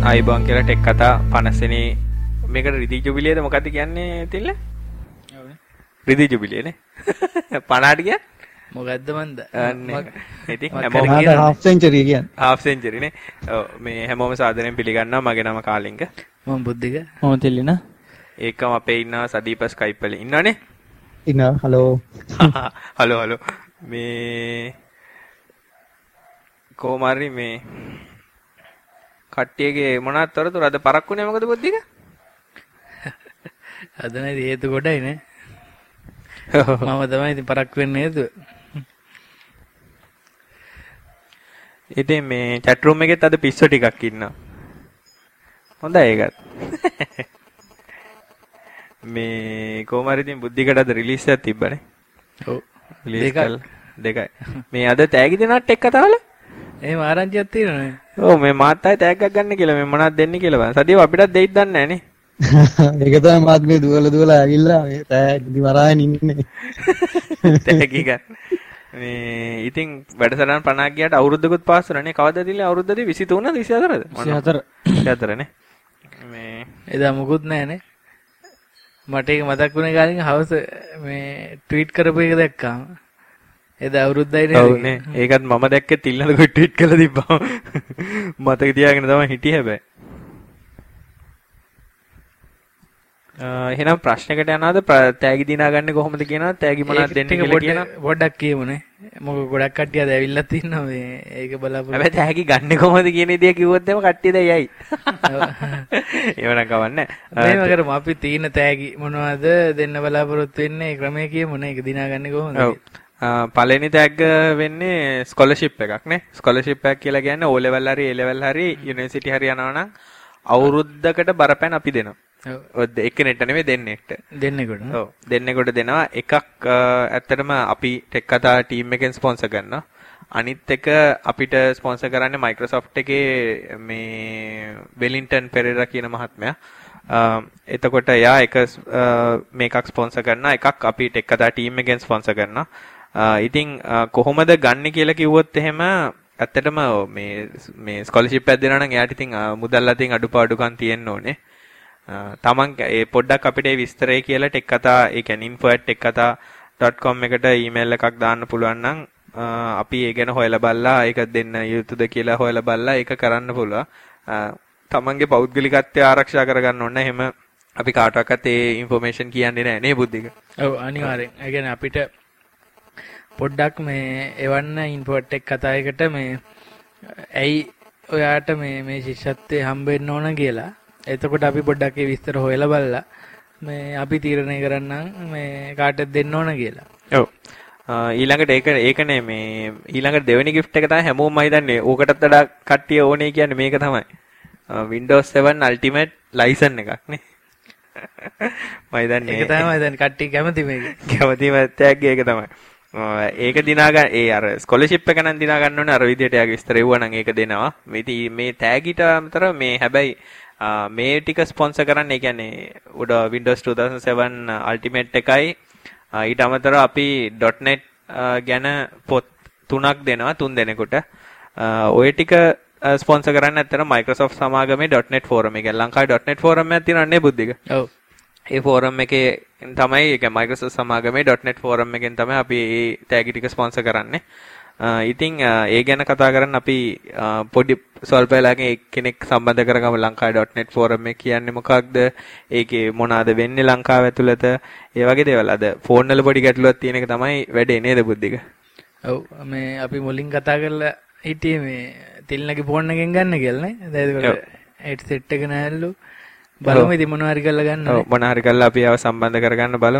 ආයිබෝන් කියලා ටෙක් කතා 50 වෙනි මේකට රිදී ජුබිලියද මොකද්ද කියන්නේ තිල්ල? ඔව්. රිදී ජුබිලියනේ. 50ට කියන්නේ මොකද්ද මන්ද? ඉතින් හැමෝම half century කියන්නේ. half century නේ. ඔව් මේ හැමෝම සාදරයෙන් පිළිගන්නවා. මගේ නම කාලිංග. මම බුද්ධික. මම තිල්ලින. ඒකම අපේ ඉන්නවා සදීප Skype වල ඉන්නවනේ. ඉන්නවා. හලෝ. හලෝ. මේ කොහොමරි මේ කට්ටියගේ මොනවත් තොරතුරු අද පරක්කුනේ මොකද බුද්ධික? අද නේද හේතු කොටයි නේ. මම තමයි ඉතින් පරක්කු වෙන්නේ හේතුව. ඉතින් මේ chat room එකෙත් අද පිස්සෝ ටිකක් ඉන්නවා. හොඳයි ඒකත්. මේ කොහොමරි ඉතින් බුද්ධිකට අද රිලීස් එකක් තිබ්බනේ. ඔව්. දෙකයි. මේ අද තෑගි දෙනාට එක් කතාවල එහෙම ආරංචියක් තියෙනවනේ. ඔව් මේ මාත් ආයේ තෑග්ගක් ගන්න කියලා මේ මොනවද දෙන්නේ කියලා බලන්න. සතියව අපිටත් දෙයිද දන්නේ නැහැ නේ. ඒක තමයි මාත් මේ දුවලා ඇවිල්ලා මේ තෑගි වරාගෙන ඉන්නේ. තෑගි ගන්න. මේ ඉතින් වැඩසටහන් 50ක් ගියාට අවුරුද්දකුත් පාස් වුණානේ. කවදාද ඉන්නේ අවුරුද්දද 23ද 24ද? 24. මේ එදා මුකුත් නැහනේ. මට ඒක මතක් වුණේ කාලින් හවස මේ ට්වීට් කරපු එක දැක්කාම. එදා අවුරුද්දයි නේද? ඔව් නේ. ඒකත් මම දැක්කේ තිල්නද කොයි ට්වීට් කළා තිබ්බා. මතක තියාගෙන තමයි හිටියේ හැබැයි. එහෙනම් ප්‍රශ්නයකට යනවාද තෑගි දිනා ගන්න කොහොමද කියනවා තෑගි මොනවද දෙන්නේ කියලා කියනවා පොඩ්ඩක් කියමුනේ. මොකද ගොඩක් කට්ටිය අද ඇවිල්ලා තින්නවා මේ ඒක බලාපොරොත්තු. හැබැයි තෑගි ගන්න කොහොමද කියන දේ කිව්වොත් එම කට්ටිය දැන් යයි. ඒව නම් කවන්නේ. මේව කරමු අපි තීන තෑගි මොනවද දෙන්න බලාපොරොත්තු වෙන්නේ ක්‍රමයේ කියමුනේ. ඒක දිනා ගන්න කොහොමද? ඔව්. පළවෙනි තෑග්ග වෙන්නේ ස්කෝලර්ෂිප් එකක් නේ. ස්කෝලර්ෂිප් එකක් කියලා කියන්නේ O level හරි A level හරි යුනිවර්සිටි හරි යනවා නම් අවුරුද්දකට බරපැන අපි දෙනවා. ඔව් එක්කෙනෙක්ට නෙමෙයි දෙන්නෙක්ට. දෙන්නෙකුට. ඔව් දෙන්නෙකුට දෙනවා. එකක් ඇත්තටම අපි ටෙක් කතා ටීම් එකෙන් ස්පොන්සර් කරනවා. අනිත් එක අපිට ස්පොන්සර් කරන්නේ Microsoft එකේ මේ වෙලින්ටන් පෙරේරා කියන මහත්මයා. එතකොට එයා එක මේකක් ස්පොන්සර් කරනවා. එකක් අපි ටෙක් කතා ටීම් එකෙන් ස්පොන්සර් කරනවා. ඉතින් කොහොමද ගන්න කියලා කිව්වොත් එහෙම ඇත්තටම මේ ස්කෝලර්ෂිප් එකක් දෙනවා නම් එයාට ඉතින් මුදල් අතින් අඩුපාඩුකම් තියෙන්න ඕනේ. තමන් ඒ පොඩ්ඩක් අපිට ඒ විස්තරය කියලා ටෙක් කතා ඒ කියන්නේ info@tekkatha.com එකට ඊමේල් එකක් දාන්න පුළුවන් නම් අපි ඒ ගැන හොයලා බලලා ඒක දෙන්න යුතුද කියලා හොයලා බලලා ඒක කරන්න පුළුවන්. තමන්ගේ පෞද්ගලිකත්වය ආරක්ෂා කරගන්න ඕනේ. එහෙම අපි කාටවත් ඒ ইনফෝමේෂන් කියන්නේ නැහැ නේ බුද්ධික. ඔව් අනිවාර්යෙන්. ඒ කියන්නේ අපිට පොඩ්ඩක් මේ එවන්න info@tek කතායකට මේ ඇයි ඔයාට මේ ශිෂ්‍යත්වයේ හම්බ වෙන්න ඕන කියලා. එතකොට අපි පොඩ්ඩක් ඒ විස්තර හොයලා බලලා මේ අපි තීරණය කරන්නම් මේ කාටද දෙන්න ඕන කියලා. ඔව්. ඊළඟට ඒකනේ මේ ඊළඟට දෙවෙනි gift එක තමයි හැමෝම හිතන්නේ ඕකටත් වඩා කට්ටිය ඕනේ කියන්නේ මේක තමයි. Windows 7 Ultimate license එකක් නේ. මම හිතන්නේ ඒක තමයි දැන් කට්ටිය කැමති මේක. කැමතිම tag ඒක තමයි. ඒක දිනා ගන්න ඒ අර ස්කෝලර්ෂිප් එක නම් දිනා ගන්න ඕනේ අර විදියට යාගේ විස්තර එවුවා නම් ඒක දෙනවා. ඉතින් මේ tag ඊට අමතර මේ හැබැයි මේ ටික ස්පොන්සර් කරන්න ඒ කියන්නේ උඩ Windows 2007 Ultimate එකයි ඊට අමතරව අපි .net ගැන පොත් 3ක් දෙනවා 3 දෙනෙකුට. ඔය ටික ස්පොන්සර් කරන්න ඇත්තට Microsoft සමාගමේ .net forum එක. ලංකාවේ .net forum එකක් තියෙනවා නේ බුද්ධික. ඔව්. ඒ forum එකේ තමයි ඒක Microsoft සමාගමේ .net forum එකෙන් තමයි අපි මේ tag ටික ස්පොන්සර් කරන්නේ. ඉතින් ඒ ගැන කතා කරන්න අපි පොඩි ස්වල්ප වෙලාවකින් කෙනෙක් සම්බන්ධ කරගමු ලංකාවේ .net forum එක කියන්නේ මොකක්ද? ඒකේ මොනවාද වෙන්නේ ලංකාව ඇතුළත? ඒ වගේ දේවල්. අද ෆෝන් වල පොඩි ගැටලුවක් තියෙන එක තමයි වැඩේ නේද බුද්ධික? ඔව් මේ අපි මුලින් කතා කරලා හිටියේ මේ තිල්නගේ ෆෝන් එකෙන් ගන්න කියලා නේ. දැන් ඒක සෙට් එක නැහැලු. බලමු ඉතින් මොනවා හරි කරලා ගන්න. ඔව් මොනවා හරි කරලා අපි ආව සම්බන්ධ කරගන්න බලමු.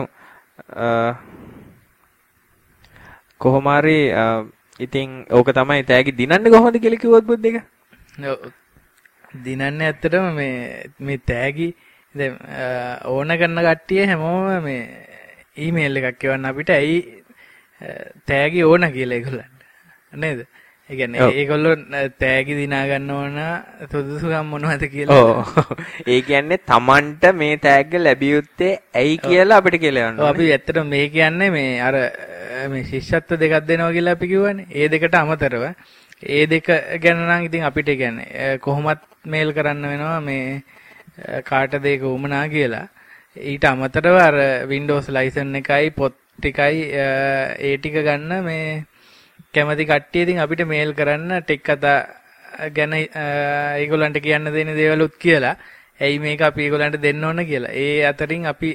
කොහොම හරි ඉතින් ඕක තමයි තෑගි දිනන්නේ කොහොමද කියලා කිව්වොත් බුද්ධික? ඔව් දිනන්නේ ඇත්තටම මේ තෑගි දැන් ඕන කරන කට්ටිය හැමෝම මේ ඊමේල් එකක් එවන්න අපිට ඇයි තෑගි ඕන කියලා ඒගොල්ලන්ට නේද? ඒ කියන්නේ ඒගොල්ලෝ තෑගි දිනා ගන්න ඕන සුදුසුකම් මොනවද කියලා. ඔව්. ඒ කියන්නේ Tamanට මේ තෑග්ග ලැබිය යුත්තේ ඇයි කියලා අපිට කියලා යන්න. ඔව් අපි ඇත්තටම මේ කියන්නේ මේ අර මේ ශිෂ්‍යත්ව දෙකක් දෙනවා කියලා අපි කිව්වනේ. ඒ දෙකට අමතරව ඒ දෙක ගැන නම් ඉතින් අපිට කියන්නේ කොහොමත් මේල් කරන්න වෙනවා මේ කාටද ඒක උමනා කියලා. ඊට අමතරව අර Windows license එකයි පොත් ටිකයි ඒ ටික ගන්න මේ කැමති කට්ටිය ඉතින් අපිට මේල් කරන්න ටෙක් කතා ගැන ඒගොල්ලන්ට කියන්න දෙන දේවලුත් කියලා. ඇයි මේක අපි ඒගොල්ලන්ට දෙන්න ඕන කියලා. ඒ අතරින් අපි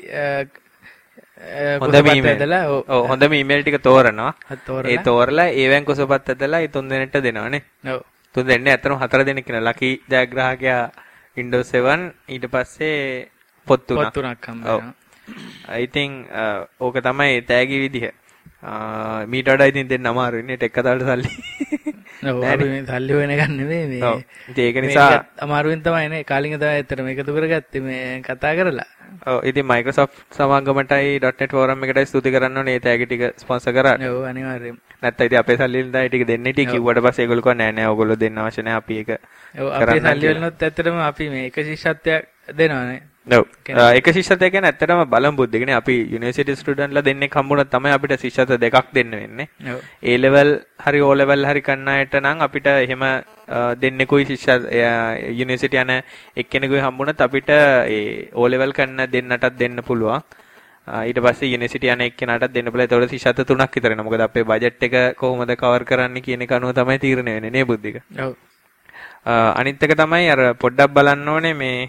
හොඳම ඊමේල් ටික තෝරනවා. ඒ තෝරලා ඒවෙන් කුසපත් ඇදලා ඒ 3 දෙනෙක්ට දෙනවනේ. ඔව්. 3 දෙන්නේ ඇත්තටම 4 දෙනෙක් කියන ලකි ජයග්‍රාහකයා Windows 7 ඊට පස්සේ පොත් තුනක් හම්බෙනවා. ඉතින් ඕක තමයි තෑගි විදිහ. මීට වඩා ඉතින් දෙන්න අමාරු ඉන්නේ ටෙක් කතාවට සල්ලි. ඔව් අපි මේ සල්ලි හොයන එක නෙමෙයි මේ. ඔව්. ඒක නිසා අමාරුවෙන් තමයි නේ කාලින්ග තමයි ඇත්තටම එකතු කරගත්තේ මේ කතා කරලා. ඔව් ඉතින් Microsoft සමාගමටයි .net forum එකටයි ස්තුති කරන්න ඕනේ ඒ තෑගි ටික ස්පොන්සර් කරා. ඔව් අනිවාර්යයෙන්. නැත්නම් ඉතින් අපේ සල්ලි වලින් තමයි ටික දෙන්නේ ටික කිව්වට පස්සේ ඒගොල්ලෝ කිව්වා නෑ නෑ ඕගොල්ලෝ දෙන්න අවශ්‍ය නෑ අපි ඒක ඔව් අපේ සල්ලි වලින්වත් ඇත්තටම අපි මේ එක ශිෂ්‍යත්වයක් දෙනවනේ. ඔව් එක ශිෂ්‍යත්වය කියන්නේ ඇත්තටම බලම් බුද්ධිකනේ අපි යුනිවර්සිටි ස්ටුඩන්ට්ලා දෙන්නෙක් හම්බුනොත් තමයි අපිට ශිෂ්‍යත්ව දෙකක් දෙන්න වෙන්නේ. ඔව් A level හරි O level හරි කරන අයට නම් අපිට එහෙම දෙන්නෙකුයි ශිෂ්‍ය යුනිවර්සිටි යන එක්කෙනෙකුයි හම්බුනොත් අපිට ඒ O level කරන දෙන්නටත් දෙන්න පුළුවන්. ඊට පස්සේ යුනිවර්සිටි යන එක්කෙනාටත් දෙන්න පුළුවන්. ඒතකොට ශිෂ්‍යත්ව 3ක් විතර වෙනවා. මොකද අපේ බජට් එක කොහොමද කවර් කරන්නේ කියන එක අනුව තමයි තීරණය වෙන්නේ නේ බුද්ධික. ඔව් අනිත් එක තමයි අර පොඩ්ඩක් බලන්න ඕනේ මේ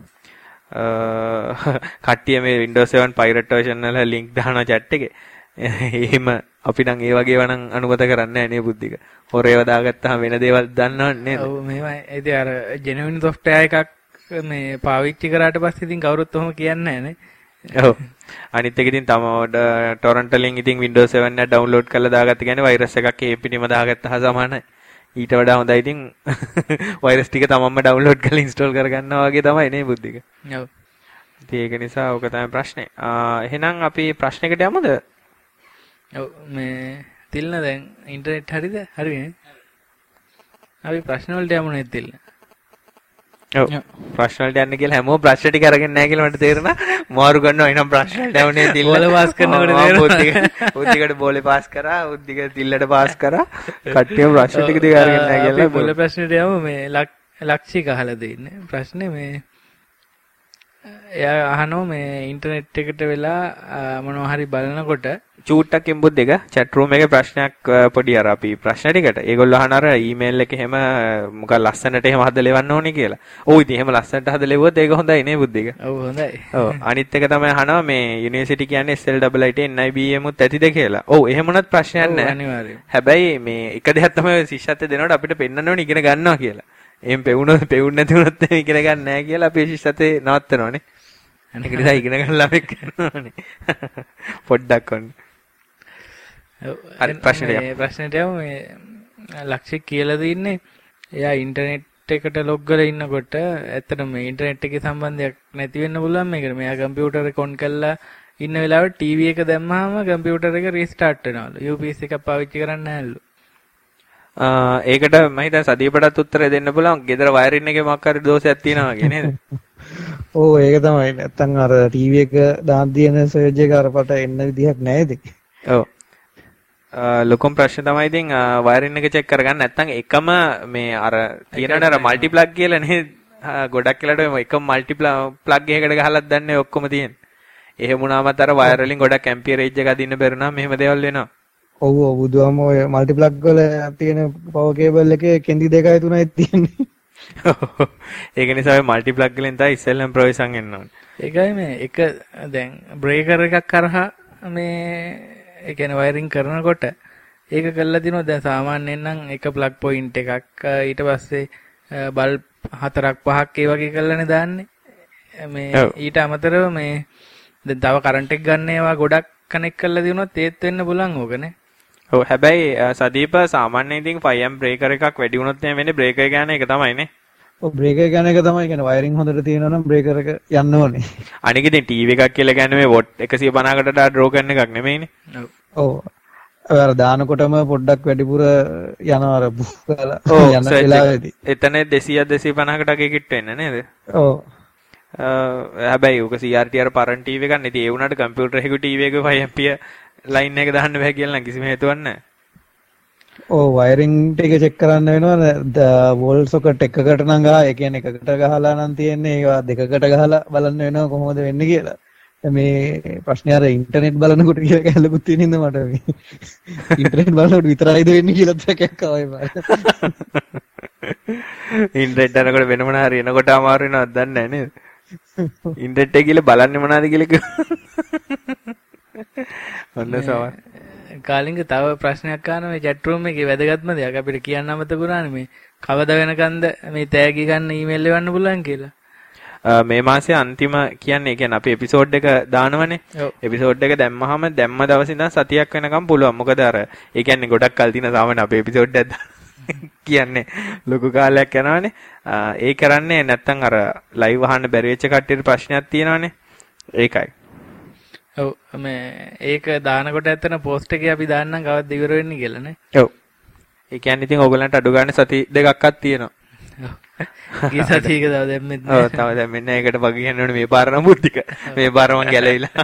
කට්ටිය මේ Windows 7 pirate version වල link දානවා chat එකේ. එහෙම අපි නම් ඒ වගේ වණන් අනුමත කරන්නේ නැහැ නේ බුද්ධික. හොරේව දාගත්තාම වෙන දේවල් දන්නවන්නේ නේද? ඔව් මේවයි. ඉතින් අර genuine software එකක් මේ පාවිච්චි කරාට පස්සේ ඉතින් කවුරුත් ඔහොම කියන්නේ නැහැ නේ. ඔව්. අනිත් එක ඉතින් තම torrent වලින් ඉතින් Windows 7 එක download කරලා දාගත්ත කියන්නේ virus එකක් ඒ පිටින්ම දාගත්ත හා සමානයි. ඊට වඩා හොඳයි ඉතින් වෛරස් ටික තමන්ම ඩවුන්ලෝඩ් කරලා ඉන්ස්ටෝල් කරගන්නවා වගේ තමයි නේ බුද්ධික. ඔව්. ඉතින් ඒක නිසා ඕක තමයි ප්‍රශ්නේ. එහෙනම් අපි ප්‍රශ්නෙකට යමුද? ඔව් මේ තිල්න දැන් ඉන්ටර්නෙට් හරිද? හරිනේ. අපි ප්‍රශ්න වලට යමු නේද තිල්න? ඔව්. ප්‍රශ්න වලට යන්න කියලා හැමෝම ප්‍රශ්න ටික අරගෙන නැහැ කියලා මට තේරුණා. මාරු කරනවා එනම් ප්‍රශ්න වලට යමුනේ තිල්න. බෝල පාස් කරනකොට තේරුණා. බුද්ධිකට බෝලේ පාස් කරා, බුද්ධික තිල්ලට පාස් කරා. කට්ටියම ප්‍රශ්න ටික දිග අරගෙන නැහැ කියලා බෝල ප්‍රශ්නෙට යමු මේ ලක්ෂික අහලා දෙන්නේ. ප්‍රශ්නේ මේ එයා අහනවා මේ ඉන්ටර්නෙට් එකට වෙලා මොනවා හරි බලනකොට චූට්ටක් එම්බුත් දෙක chat room එකේ ප්‍රශ්නයක් පොඩි අර අපි ප්‍රශ්න ටිකට ඒගොල්ලෝ අහන අර ඊමේල් එකේ එහෙම මොකක් ලස්සනට එහෙම හදලා ලෙවන්න ඕනේ කියලා. ඔව් ඉතින් එහෙම ලස්සනට හදලා ලෙවුවොත් ඒක හොඳයි නේ බුද්ධික. ඔව් හොඳයි. ඔව් අනිත් එක තමයි අහනවා මේ යුනිවර්සිටි කියන්නේ SLIIT NIBM උත් ඇතිද කියලා. ඔව් එහෙම උනත් ප්‍රශ්නයක් නැහැ. අනිවාර්යයෙන්. හැබැයි මේ එක දෙයක් තමයි ශිෂ්‍යත්වය දෙනකොට අපිට පෙන්නන්න ඕනේ ඉගෙන ගන්නවා කියලා. එහෙම පෙවුන නැති වුණොත් ඉගෙන ගන්න නැහැ කියලා අපි ශිෂ්‍යත්වයේ නවත්තනවානේ. අනික නිසා ඉගෙන ගන්න ළමෙක් කරනවානේ. පොඩ්ඩක් ඔන්න. හරි ප්‍රශ්නෙට යමු මේ ලක්ෂික කියලා තින්නේ එයා ඉන්ටර්නෙට් එකට ලොග් කරලා ඉන්නකොට ඇත්තටම මේ ඉන්ටර්නෙට් එකේ සම්බන්ධයක් නැති වෙන්න පුළුවන් මේකට. මෙයා කම්පියුටර් එක ඔන් කරලා ඉන්න වෙලාවට ටීවී එක දැම්මහම කම්පියුටර් එක රීස්ටාර්ට් වෙනවලු. UPS එකක් පාවිච්චි කරන්න නැහැලු. ඒකට මම හිතා සදීපටත් උත්තර දෙන්න පුළුවන්. ගෙදර වයරින් එකේ මොකක් හරි දෝෂයක් තියෙනවා වගේ නේද? ඔව් ඒක තමයි. නැත්තම් අර ටීවී එක දාන් තියෙන සර්ජ් එක අරපට එන්න විදිහක් නැහැද? ඔව්. ලොකුම ප්‍රශ්න තමයි ඉතින් වයරින් එක චෙක් කරගන්න නැත්නම් එකම මේ අර තියෙනවනේ අර මල්ටි ප්ලග් කියලා නේද? ගොඩක් වෙලාවට එකම මල්ටි ප්ලග් එකකට ගහලත් දන්නේ ඔක්කොම තියෙන. එහෙම වුණාමත් අර වයර් වලින් ගොඩක් ඇම්පියරේජ් එක අදින්න බැරුණා මෙහෙම දේවල් වෙනවා. ඔව් ඔව් බුදුහාම ඔය මල්ටි ප්ලග් වල තියෙන පවර් කේබල් එකේ කෙන්ඩි 2යි 3යි තියෙන්නේ. ඒක නිසා ඔය මල්ටි ප්ලග් වලින් තමයි ඉස්සෙල්ලම ප්‍රොවිෂන් එන්න ඕනේ. ඒකයි මේ එක දැන් බ්‍රේකර් එකක් කරහා මේ ඒ කියන්නේ වයරින් කරනකොට ඒක කරලා දිනවා. දැන් සාමාන්‍යයෙන් නම් එක ප්ලග් පොයින්ට් එකක් ඊට පස්සේ බල්බ් 4ක් 5ක් ඒ වගේ කරලානේ දාන්නේ. මේ ඊට අමතරව මේ දැන් තව කරන්ට් එක ගන්න ඒවා ගොඩක් කනෙක්ට් කරලා දිනුනොත් ඒත් වෙන්න පුළුවන් ඕකනේ. ඔව් හැබැයි සදීප සාමාන්‍යයෙන් ඉතින් 5M බ්‍රේකර් එකක් වැඩි වුණොත් එහෙම වෙන්නේ බ්‍රේකර් ගන්න එක තමයිනේ. ඔව් බ්‍රේකර් ගන්න එක තමයි. කියන්නේ වයරින් හොඳට තියෙනවා නම් බ්‍රේකර් එක යන්න ඕනේ. අනික ඉතින් ටීවී එකක් කියලා කියන්නේ මේ වොට් 150කට ඩ්‍රෝ කරන එකක් නෙමෙයිනේ. ඔව්. අර දානකොටම පොඩ්ඩක් වැඩිපුර යනවා අර බුක් කරලා යන වෙලාවේදී. එතන 200 250කට වගේ කිට් වෙන්න නේද? ඔව්. හැබැයි උක CRT අර පරණ ටීවී එකක් නෙති ඒ වුණාට කම්පියුටර් එකේ ටීවී එකේ 5 ampere ලයින් එක දාන්න බෑ කියලා නම් කිසිම හේතුවක් නැහැ. ඔව් වයරින් ටික චෙක් කරන්න වෙනවා වෝල් සොකට් එකකට නම් ගහ ඒ කියන්නේ එකකට ගහලා නම් තියෙන්නේ ඒවා දෙකකට ගහලා බලන්න වෙනවා කොහොමද වෙන්නේ කියලා. මේ ප්‍රශ්නේ අර ඉන්ටර්නෙට් බලනකොට කියලා කැලකුත් තියෙන ඉඳ මට මේ ඉන්ටර්නෙට් බලනකොට විතරයිද වෙන්නේ කියලා ත්‍යක් ආවයි බලන්න. ඉන්ටර්නෙට් යනකොට වෙන මොනවා හරි එනකොට අමාරු වෙනවද දන්නේ නැහැ නේද? ඉන්ටර්නෙට් එක කියලා බලන්නේ මොනවද කියලා ඔන්න සමහර කාලින්ග තව ප්‍රශ්නයක් අහනවා මේ chat room එකේ වැදගත්ම දෙයක් අපිට කියන්න අමතකුණානේ මේ කවද වෙනකන්ද මේ තෑගි ගන්න ඊමේල් එවන්න පුළුවන් කියලා. මේ මාසේ අන්තිම කියන්නේ ඒ කියන්නේ අපි එපිසෝඩ් එක දානවනේ. එපිසෝඩ් එක දැම්මහම දැම්ම දවසේ ඉඳන් සතියක් වෙනකම් පුළුවන්. මොකද අර ඒ කියන්නේ ගොඩක් කල් තියෙන සාමාන්‍ය අපේ එපිසෝඩ් එක කියන්නේ ලොකු කාලයක් යනවනේ. ඒ කරන්නේ නැත්තම් අර ලයිව් අහන්න බැරි වෙච්ච කට්ටියට ප්‍රශ්නයක් තියෙනවනේ. ඒකයි. ඔව් මේ ඒක දානකොට ඇත්තන පෝස්ට් එකේ අපි දාන්නම් කවද්ද ඉවර වෙන්නේ කියලා නේ. ඔව්. ඒ කියන්නේ ඉතින් ඕගලන්ට අඩු ගන්න සති දෙකක්වත් තියෙනවා. ගිය සතියක තව දැම්මෙත් නෑ. ඔව් තව දැම්මෙත් නෑ. ඒකට වග කියන්න ඕනේ මේ පාර නමුත් ටික. මේ පාර මං ගැලවිලා.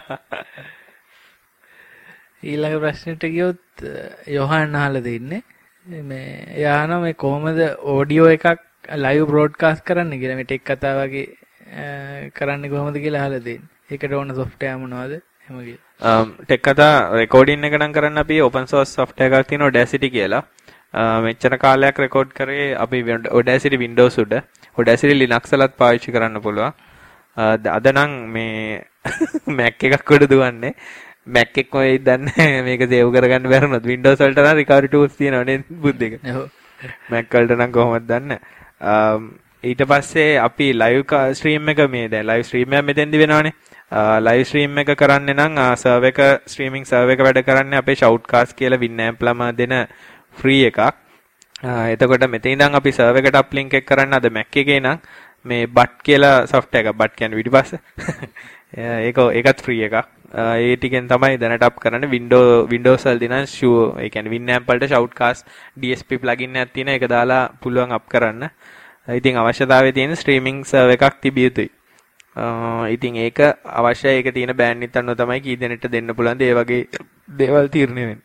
ඊළඟ ප්‍රශ්නෙට ගියොත් යොහන් අහලා දෙන්නේ මේ යාන මේ කොහොමද ඔඩියෝ එකක් ලයිව් බ්‍රෝඩ්කාස්ට් කරන්න කියලා මේ ටෙක් කතා වගේ කරන්නේ කොහොමද කියලා අහලා දෙන්නේ. ඒකට ඕන software මොනවද? එහෙම කියලා. ටෙක් කතා රෙකෝඩින් එක නම් කරන්න අපි open source software එකක් තියෙනවා Audacity කියලා. මෙච්චර කාලයක් රෙකෝඩ් කරේ අපි Audacity Windows උඩ. Audacity Linux වලත් පාවිච්චි කරන්න පුළුවන්. අද නම් මේ Mac එකක් උඩ දුවන්නේ. Mac එක කොහෙද දන්නේ මේක සේව් කරගන්න බැරුණොත් Windows වලට නම් recovery tools තියෙනවා නේද බුද්ධ එක. ඔව්. Mac වලට නම් කොහොමද දන්නේ. ඊට පස්සේ අපි live stream එක මේ දැන් live stream එක මෙතෙන්දි වෙනවනේ. live stream එක කරන්නේ නම් server එක streaming server එක වැඩ කරන්නේ අපේ shoutcast කියලා Winamp ලම දෙන free එකක්. එතකොට මෙතන ඉඳන් අපි server එකට uplink එක කරන්න අද Mac එකේ නම් මේ BUT කියලා software එකක් BUT කියන්නේ පිටිපස්ස. ඒකත් free එකක්. ඒ ටිකෙන් තමයි දැනට අප් කරන්නේ Windows වලදී නම් ඒ කියන්නේ Winamp වලට shoutcast DSP plugin එකක් තියෙන ඒක දාලා පුළුවන් අප් කරන්න. ඉතින් අවශ්‍යතාවය තියෙන ස්ට්‍රීමිංగ్ සර්වර් එකක් තිබිය යුතුයි. ඉතින් ඒක අවශ්‍යයි. ඒක තියෙන බෑන්ඩ්විඩ්ත් අනුව තමයි කී දෙනෙක්ට දෙන්න පුළුවන්ද ඒ වගේ දේවල් තීරණය වෙන්නේ.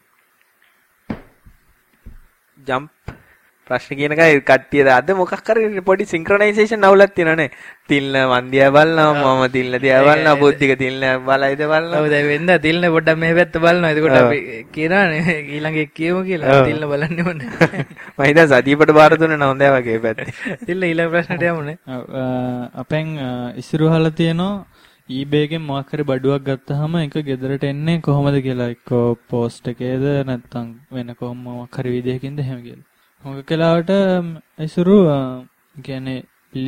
ජම්ප් ප්‍රශ්න කියන එකයි කට්ටියද අද මොකක් කරේ පොඩි සින්ක්‍රොනයිසේෂන් අවුලක් තියෙනනේ. තිල්න වන්දියා බලනවා මම තිල්න දිහා බලනවා බුද්ධික තිල්න බලයිද බලනවා. ඔව් දැන් වෙන්ද තිල්න පොඩ්ඩක් මේ පැත්ත බලනවා. එතකොට අපි කියනවානේ ඊළඟ එක කියමු කියලා. තිල්න බලන්නේ ඕනේ. මම හිතා සතියපට බාර දුන්නේ නැහොඳයි වගේ පැත්තේ. තිල්න ඊළඟ ප්‍රශ්නට යමුනේ. අපෙන් ඉස්සරහලා තියෙනවා eBay එකෙන් මොකක් හරි බඩුවක් ගත්තාම ඒක ගෙදරට එන්නේ කොහොමද කියලා එක්කෝ පෝස්ට් එකේද නැත්නම් වෙන කොහොම මොකක් හරි විදිහකින්ද එහෙම කියලා. මොකක් කියලාවට ඉස්සරු කියන්නේ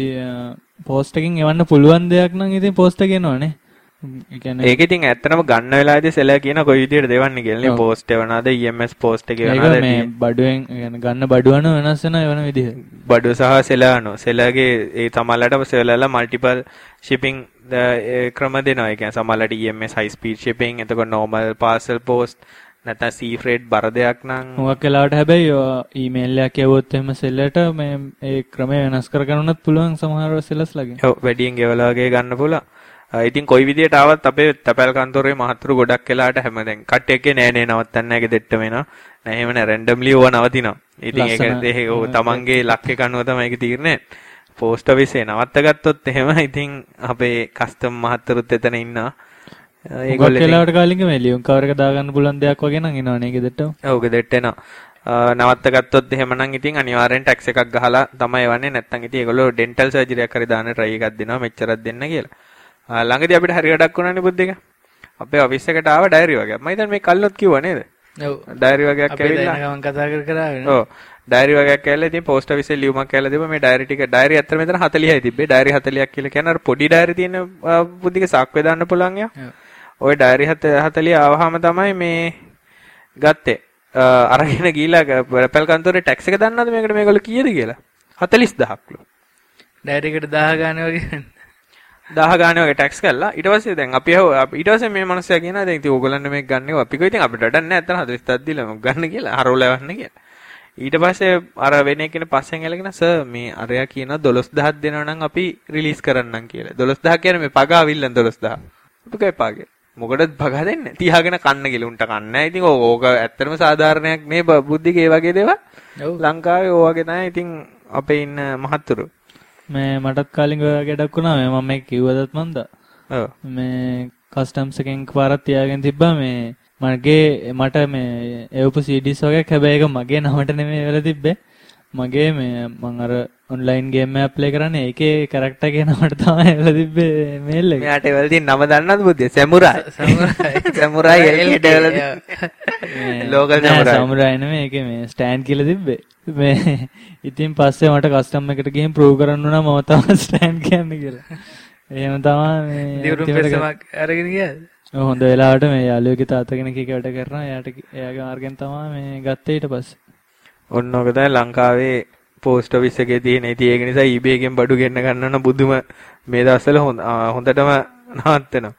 පෝස්ට් එකකින් එවන්න පුළුවන් දෙයක් නම් ඉතින් පෝස්ට් එක එනවනේ. ඒ කියන්නේ ඒක ඉතින් ඇත්තටම ගන්න වෙලාවේදී සෙලර් කියන කොයි විදිහට දෙවන්නේ කියලා නේ. පෝස්ට් එවනවාද EMS පෝස්ට් එක එවනවාද මේ බඩුවෙන් يعني ගන්න බඩුව අනුව වෙනස් වෙන වෙන විදිහ. බඩුව සහ සෙලර් අනුව. සෙලර්ගේ ඒ සමහරලට සෙලර්ලා මල්ටිපල් shipping ක්‍රම දෙනවා. ඒ කියන්නේ සමහරලට EMS high speed shipping එතකොට normal parcel post නැත්නම් sea freight බර දෙයක් නම් මොකක් වෙලාවට හැබැයි ඊමේල් එකක් යවුවොත් එහෙම සෙල්ලට මේ ඒ ක්‍රමය වෙනස් කරගන්නත් පුළුවන් සමහර සෙල්ලස්ලාගේ. ඔව් වැඩියෙන් ගෙවලා වගේ ගන්න පුළුවන්. ඉතින් කොයි විදියට ආවත් අපේ තැපැල් කන්තෝරේ මහතුරු ගොඩක් වෙලාට හැම දැන් කට්ටියගේ නෑ නේ නවත්තන්නේ නැහැ දෙට්ටම එනවා. නෑ එහෙම නෑ රැන්ඩම්ලි ඕව නවතිනවා. ඉතින් ඒක තමන්ගේ ලක් එක අනුව තමයි ඒක තීරණය. පෝස්ට් ඔෆිස් එක නවත්ත ගත්තොත් එහෙම ඉතින් අපේ කස්ටම් මහතුරුත් එතන ඉන්නවා. ඒගොල්ලෝ වෙලාවට කාලින්ග මේ ලියුම් කවර් එක දාගන්න පුළුවන් දෙයක් වගේ නම් එනවනේ ගෙදරට. ඔව් ගෙදරට එනවා. නවත්ත ගත්තොත් එහෙමනම් ඉතින් අනිවාර්යෙන් ටැක්ස් එකක් ගහලා තමයි එවන්නේ. නැත්නම් ඉතින් ඒගොල්ලෝ ඩෙන්ටල් සර්ජරි එකක් හරි දාන්න try එකක් දෙනවා මෙච්චරක් දෙන්න කියලා. ළඟදී අපිට හරි වැඩක් වුණානේ බුද්ධ එක. අපේ ඔෆිස් එකට ආව ඩයරි වගේක්. මම හිතන්නේ මේ කල්ලොත් කිව්වා නේද? ඔව්. ඩයරි වගේක් ඇවිල්ලා. අපි දැන් කතා කරගෙන. ඔව්. ඩයරි වගේක් ඇවිල්ලා ඉතින් පෝස්ට් ඔෆිස් එකේ ලියුමක් කියලා දීපුවා මේ ඩයරි ටික. ඩයරි අතර මෙතන 40යි තිබ්බේ. ඩයරි 40ක් කියලා කියන්නේ අර පොඩි ඩයරි තියෙන බුද්ධික සාක්කුවේ දාන්න පුළුවන් යා. ඔය ඩයරි 40 ආවහම තමයි මේ ගත්තේ. අරගෙන ගිහිලා රැපල් කන්තෝරේ ටැක්ස් එක දන්නවද මේකට මේගොල්ලෝ කීයද කියලා? 40000ක්ලු. ඩයරි එකට 10 ගානේ වගේ 10 ගානේ වගේ ටැක්ස් කළා. ඊට පස්සේ දැන් අපි ඊට පස්සේ මේ මිනිස්සයා කියනවා දැන් ඉතින් ඕගොල්ලන් මේක ගන්නව අපි කිව්වා ඉතින් අපිට වැඩක් නැහැ අතන 40000ක් දීලා මොකක් ගන්න කියලා හරවල යවන්න කියලා. ඊට පස්සේ අර වෙන එකනේ පස්සෙන් එලගෙන සර් මේ අරයා කියනවා 12000ක් දෙනවා නම් අපි රිලීස් කරන්නම් කියලා. 12000 කියන්නේ මේ පගාවිල්ලන් 12000. අපි කයි පාගේ. මොකටද බගා දෙන්නේ? තියාගෙන කන්න කියලා උන්ට කන්න නැහැ. ඉතින් ඕක ඇත්තටම සාධාරණයක් නේ බුද්ධික ඒ වගේ දේවල්. ලංකාවේ ඕ වගේ නැහැ. ඉතින් අපේ ඉන්න මහත්තුරු මේ මටත් කාලින් වැඩක් වුණා. මම මේක කිව්වදත් මන්ද. ඔව්. මේ කස්ටම්ස් එකෙන් පාරක් තියාගෙන තිබ්බා මේ මට මේ එවපු CDs වගේ හැබැයි ඒක මගේ නමට නෙමෙයි වෙලා තිබ්බේ. මගේ මේ මම අර ඔන්ලයින් ගේම් එකක් ප්ලේ කරන්නේ ඒකේ කැරක්ටර් එකේ නමට තමයි වෙලා තිබ්බේ මේල් එක. මෙයාට වෙලා තියෙන නම දන්නවද බුද්ධිය? සමුරායි එල්කේට වෙලා තිබ්බේ. ලෝකල් සමුරායි නෙමෙයි ඒකේ මේ ස්ටෑන්ඩ් කියලා තිබ්බේ. මේ ඉතින් පස්සේ මට කස්ටම් එකට ගිහින් ප්‍රූව් කරන්න උනා මම තමයි ස්ටෑන්ඩ් කියන්නේ කියලා. එහෙම තමයි මේ දියුරුම් පෙස්සමක් අරගෙන ගියාද? හොඳ වෙලාවට මේ යාළුවෙක්ගේ තාත්තා කෙනෙක් එක වැඩ කරනවා. එයාගේ මාර්ගෙන් තමයි මේ ගත්තේ ඊට පස්සේ. ඔන්න ඔක තමයි ලංකාවේ පෝස්ට් ඔෆිස් එකේ තියෙන. ඉතින් ඒක නිසා eBay එකෙන් බඩු ගෙන්න ගන්න බුදුම මේ දවස්වල හොඳටම නවත්තනවා.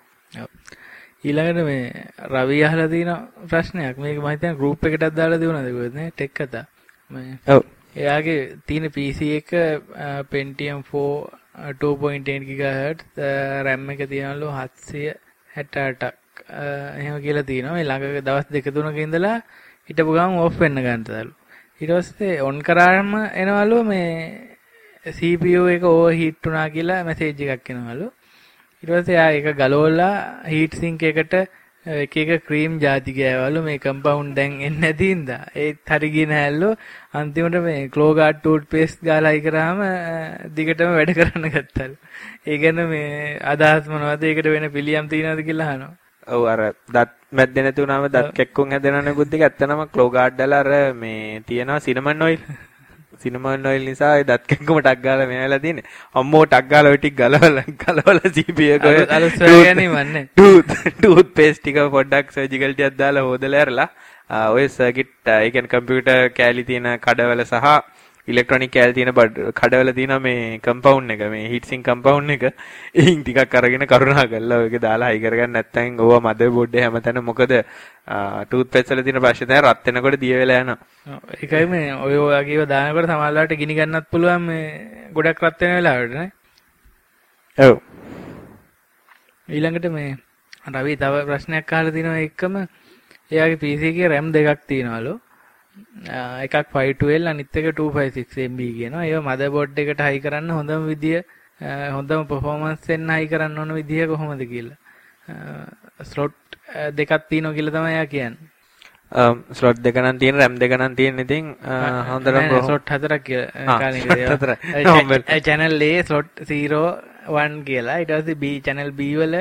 ඊළඟට මේ රවි අහලා තියෙන ප්‍රශ්නයක්. මේක මම හිතන්නේ ගෲප් එකටත් දාලා දුණාද කොහෙද නේ ටෙක් කතා. ඔව්. එයාගේ තියෙන PC එක Pentium 4 2.8 GHz RAM එක තියනලු 768ක් එහෙම කියලා තියෙනවා. මේ ළඟ දවස් දෙක තුනක ඉඳලා හිටපු ගමන් ඕෆ් වෙන්න ගන්නතලු. ඊට පස්සේ ඔන් කරාම එනවලු මේ CPU එක ඕවර් හීට් වුණා කියලා මැසේජ් එකක් එනවලු. ඊට පස්සේ ආ ඒක ගලවලා හීට් සින්ක් එකට එක එක ක්‍රීම් ಜಾති ගෑවලු මේ කම්පවුන්ඩ් දැන් එන්නේ නැති හින්දා. ඒත් හරි ගියේ නැහැලු. අන්තිමට මේ ක්ලෝගාඩ් ටූත් පේස්ට් ගාලා අයි කරාම දිගටම වැඩ කරන්න ගත්තලු. ඒ කියන්නේ මේ අදහස් මොනවද? ඒකට වෙන පිළියම් තියනවද කියලා අහනවා. ඔව් අර දත් මැද්දේ නැති වුණාම දත් කැක්කුම් හැදෙනවනේ බුද්ධික. ඇත්තනම ක්ලෝගාඩ් වල අර මේ තියෙනවා සිනමන් ඔයිල්. සිනමන් ඔයිල් නිසා ඒ දත් කැක්කුම ටක් ගාලා මෙයාලා තියෙන්නේ. අම්මෝ ටක් ගාලා ඔය ටික ගලවලා CPU එක ඔය අලුත් ගෑනීමන්නේ. ටූත් පේස්ට් ටික පොඩ්ඩක් සර්ජිකල් ටිකක් දාලා හොදලා ඇරලා ඔය සර්කිට් ඒ කියන්නේ කම්පියුටර් කෑලි තියෙන කඩවල සහ ඉලෙක්ට්‍රොනික කෑලි තියෙන කඩවල තියෙන මේ කම්පවුන්ඩ් එක මේ හීට් සින්ක් කම්පවුන්ඩ් එක එයින් ටිකක් අරගෙන කරුණා කරලා ඔයක දාලා හයි කරගන්න නැත්නම් ඕවා මදර් බෝඩ් එක හැමතැන මොකද ටූත් පේස්ට් වල තියෙන ප්‍රශ්නේ තමයි රත් වෙනකොට දිය වෙලා යනවා. ඒකයි මේ ඔය වගේව දානකොට සමහරවිට ගිනි ගන්නත් පුළුවන් මේ ගොඩක් රත් වෙන වෙලාවට නේ. ඔව්. ඊළඟට මේ රවි තව ප්‍රශ්නයක් අහලා තිනවා එක්කම එයාගේ PC එකේ RAM දෙකක් තියෙනවලු. එකක් 512 අනිත් එක 256 MB කියනවා. ඒව මදර්බෝඩ් එකට හයි කරන්න හොඳම විදිය හොඳම performance එන්න හයි කරන්න ඕන විදිය කොහොමද කියලා. ස්ලොට් දෙකක් තියෙනවා කියලා තමයි එයා කියන්නේ. ස්ලොට් දෙක නම් තියෙන RAM දෙක නම් තියෙන ඉතින් හොඳටම ස්ලොට් හතරක් කියලා කාලේ channel A slot 01 කියලා. ඊට පස්සේ B channel B වල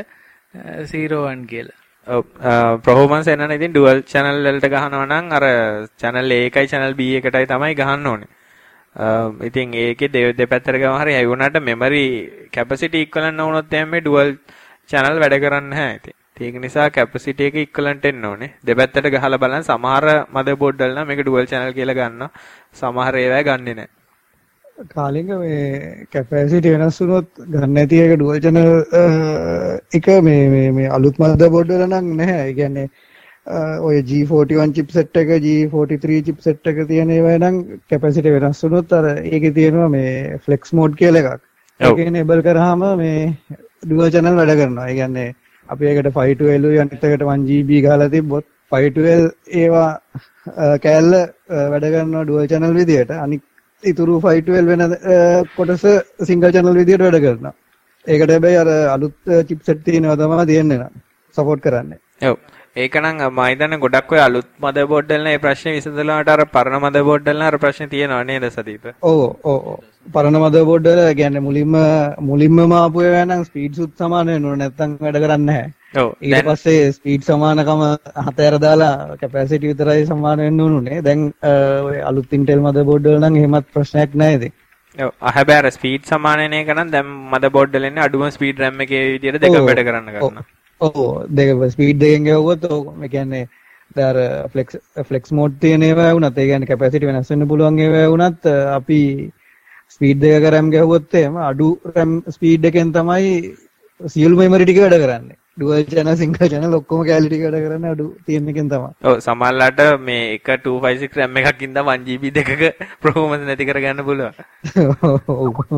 01 කියලා. performance එන්න ඉතින් dual channel වලට ගහනවා නම් අර channel A එකයි channel B එකටයි තමයි ගහන්න ඕනේ. ඉතින් ඒකේ දෙපැත්තට ගම හරි ඇයි වුණාට memory capacity equivalent වුණොත් එහේ dual channel වැඩ කරන්නේ නැහැ ඉතින්. ඒක නිසා capacity එක equivalent වෙන්න ඕනේ. දෙපැත්තට ගහලා බලන්න සමහර motherboard වල නම් මේක dual channel කියලා ගන්නවා. සමහර ඒවා ගන්නෙ නැහැ. කාලින්ග මේ කැපැසිටි වෙනස් වුණොත් ගන්න නැති එක ඩුවල් channel එක මේ අලුත් මදර්බෝඩ් වල නම් නැහැ. ඒ කියන්නේ ඔය G41 chipset එක G43 chipset එක තියෙන ඒවා නම් කැපැසිටි වෙනස් වුණොත් අර ඒකේ තියෙනවා මේ flex mode කියලා එකක්. ඒක enable කරාම මේ ඩුවල් channel වැඩ කරනවා. ඒ කියන්නේ අපි ඒකට 512 අනිත් එකට 1GB ගහලා තිබ්බොත් 512 ඒවා කෑල්ල වැඩ කරනවා ඩුවල් channel විදියට. අනිත් ඉතුරු 512 වෙන කොටස සිංගල් channel විදියට වැඩ කරනවා. ඒකට හැබැයි අර අලුත් chipset තියෙනවා තමයි තියෙන්නේ නම් සපෝට් කරන්නේ. ඔව්. ඒක නම් මම හිතන්නේ ගොඩක් ඔය අලුත් මදර්බෝඩ් වල මේ ප්‍රශ්නේ විසඳලාට අර පරණ මදර්බෝඩ් වල අර ප්‍රශ්නේ තියෙනවා නේද සදීප? ඔව්. පරණ මදර්බෝඩ් වල කියන්නේ මුලින්ම ආපු ඒවා නම් ස්පීඩ් සුත් සමාන වෙනවා නැත්නම් වැඩ කරන්නේ නැහැ. ඔව්. ඊට පස්සේ ස්පීඩ් සමානකම හතර දාලා කැපැසිටි විතරයි සමාන වෙන්න උනුනේ. දැන් ඔය අලුත් Intel මදර්බෝඩ් වල නම් එහෙමත් ප්‍රශ්නයක් නැහැ ඉතින්. ඔව්. හැබැයි අර ස්පීඩ් සමාන වෙන එක නම් දැන් මදර්බෝඩ් වල ඉන්නේ අඩුම ස්පීඩ් RAM එකේ විදියට දෙක වැඩ කරන්න ගන්නවා. ඔව් දෙක ස්පීඩ් දෙකෙන් ගහුවොත් ඒ කියන්නේ අර ෆ්ලෙක්ස් මෝඩ් තියෙන ඒවා වුණත් ඒ කියන්නේ කැපැසිටි වෙනස් වෙන්න පුළුවන් ඒවා වුණත් අපි ස්පීඩ් දෙකක RAM ගහුවොත් එහෙම අඩු RAM ස්පීඩ් එකෙන් තමයි සියලු මෙමරි ටික වැඩ කරන්නේ. ඩුවල් channel සිංගල් channel ඔක්කොම කැලි ටික වැඩ කරන්නේ අඩු තියෙන එකෙන් තමයි. ඔව් සමහරලාට මේ එක 256 RAM එකක් ඉඳන් 1GB දෙකක performance නැති කරගන්න පුළුවන්. ඔව්.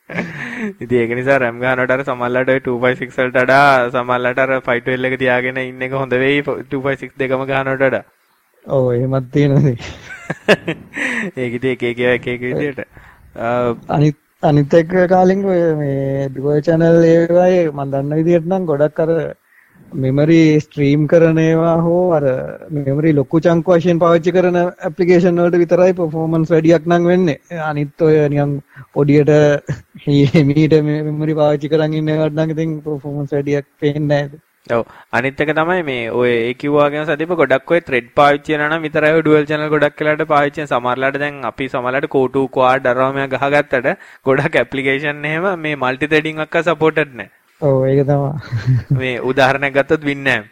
ඉතින් ඒක නිසා RAM ගන්නකොට අර සමහරලාට ඔය 256 වලට වඩා සමහරලාට අර 512 එක තියාගෙන ඉන්න එක හොඳ වෙයි 256 දෙකම ගන්නකොට වඩා. ඔව් එහෙමත් තියෙනවා. ඒක ඉතින් එක විදියට. අනිත් එක කාලෙන් ඔය මේ ඩුවල් channel ඒවායේ මම දන්න විදිහට නම් ගොඩක් අර මෙමරි ස්ට්‍රීම් කරන ඒවා හෝ අර මෙමරි ලොකු චංක් වශයෙන් පාවිච්චි කරන ඇප්ලිකේෂන් වලට විතරයි performance වැඩියක් නම් වෙන්නේ. අනිත් ඔය නිකන් පොඩියට හිමීට මෙමරි පාවිච්චි කරන් ඉන්න ඒවාට නම් ඉතින් performance වැඩියක් පේන්නේ නැහැ. ඔව් අනිත් එක තමයි මේ ඔය ඒ කිව්වාගෙන සදීප ගොඩක් ඔය thread පාවිච්චි කරනවා නම් විතරයි ඔය dual channel ගොඩක් වෙලාට පාවිච්චි කරන සමහරලාට දැන් අපි සමහරලාට core2 quad අරවම ගහගත්තට ගොඩක් application එහෙම මේ multi threading එකක් supported නැහැ. ඔව් ඒක තමයි. මේ උදාහරණයක් ගත්තොත් Winamp.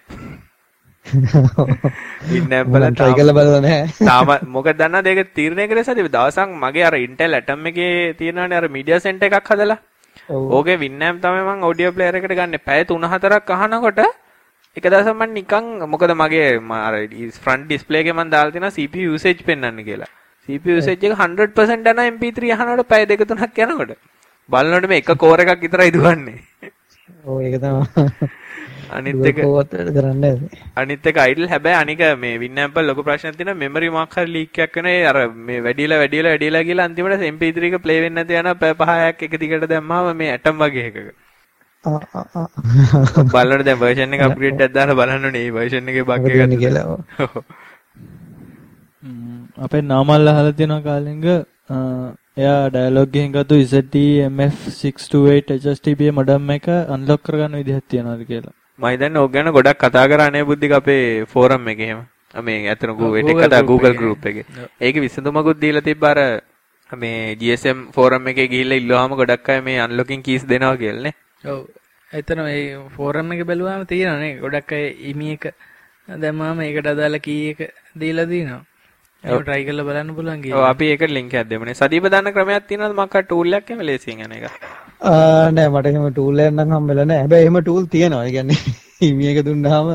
Winamp වල try කරලා බලලා නැහැ. තාම මොකද දන්නවද ඒක තීරණය කරේ සදීප දවසක් මගේ අර Intel Atom එකේ තියෙනවානේ අර media center එකක් හදලා. ඕකේ Winamp තමයි මම audio player එකට ගන්න. පැය 3-4ක් අහනකොට එක දවසක් මම නිකන් මොකද මගේ අර front display එකේ මම දාලා තියෙනවා CPU usage පෙන්වන්න කියලා. CPU usage එක 100% යන MP3 අහනකොට පැය 2-3ක් යනකොට බලනකොට මේ එක core එකක් විතරයි දුවන්නේ. ඔව් ඒක තමයි. අනිත් එක idle හැබැයි අනික මේ Winamp වල ලොකු ප්‍රශ්නයක් තියෙනවා memory mark හරි leak එකක් වෙනවා. ඒ අර මේ වැඩිලා කියලා අන්තිමට MP3 එක play වෙන්නේ නැති යනවා පැය 5ක් එක දිගට දැම්මාම මේ Atom වගේ එකක. බලන්න දැන් version එක upgrade එකක් දාලා බලන්න ඕනේ මේ version එකේ bug එකක් කියලා. අපේ නාමල් අහලා තියෙනවා කාලෙංග එයා ඩයලොග් එකෙන් ගත්ත ZTMF628 HSTP modem එක අන්ලොක් කරගන්න විදිහක් තියනවාද කියලා. මම හිතන්නේ ඕක ගැන ගොඩක් කතා කරන්නේ බුද්ධික අපේ ෆෝරම් එකේ එහෙම. මේ අතන Google group එකේ. ඒකේ විසඳුමකුත් දීලා තිබ්බ අර මේ GSM ෆෝරම් එකේ ගිහිල්ලා ඉල්ලුවාම ගොඩක් අය මේ අන්ලොකින් කීස් දෙනවා කියලා නේ. ඔව්. එතන මේ ෆෝරම් එකේ බැලුවාම තියෙනවානේ ගොඩක් අය ඉමි එක දැම්මාම ඒකට අදාළ කී එක දීලා දිනවා. ඒක try කරලා බලන්න පුළුවන් කියලා. ඔව් අපි ඒකට link එකක් දෙමුනේ. සදීප දාන්න ක්‍රමයක් තියෙනවද මක්ක tool එකක් එහෙම ලේසියෙන් යන එක? නෑ මට එහෙම tool එකක් නම් හම්බෙලා නෑ. හැබැයි එහෙම tool තියෙනවා. ඒ කියන්නේ email එක දුන්නාම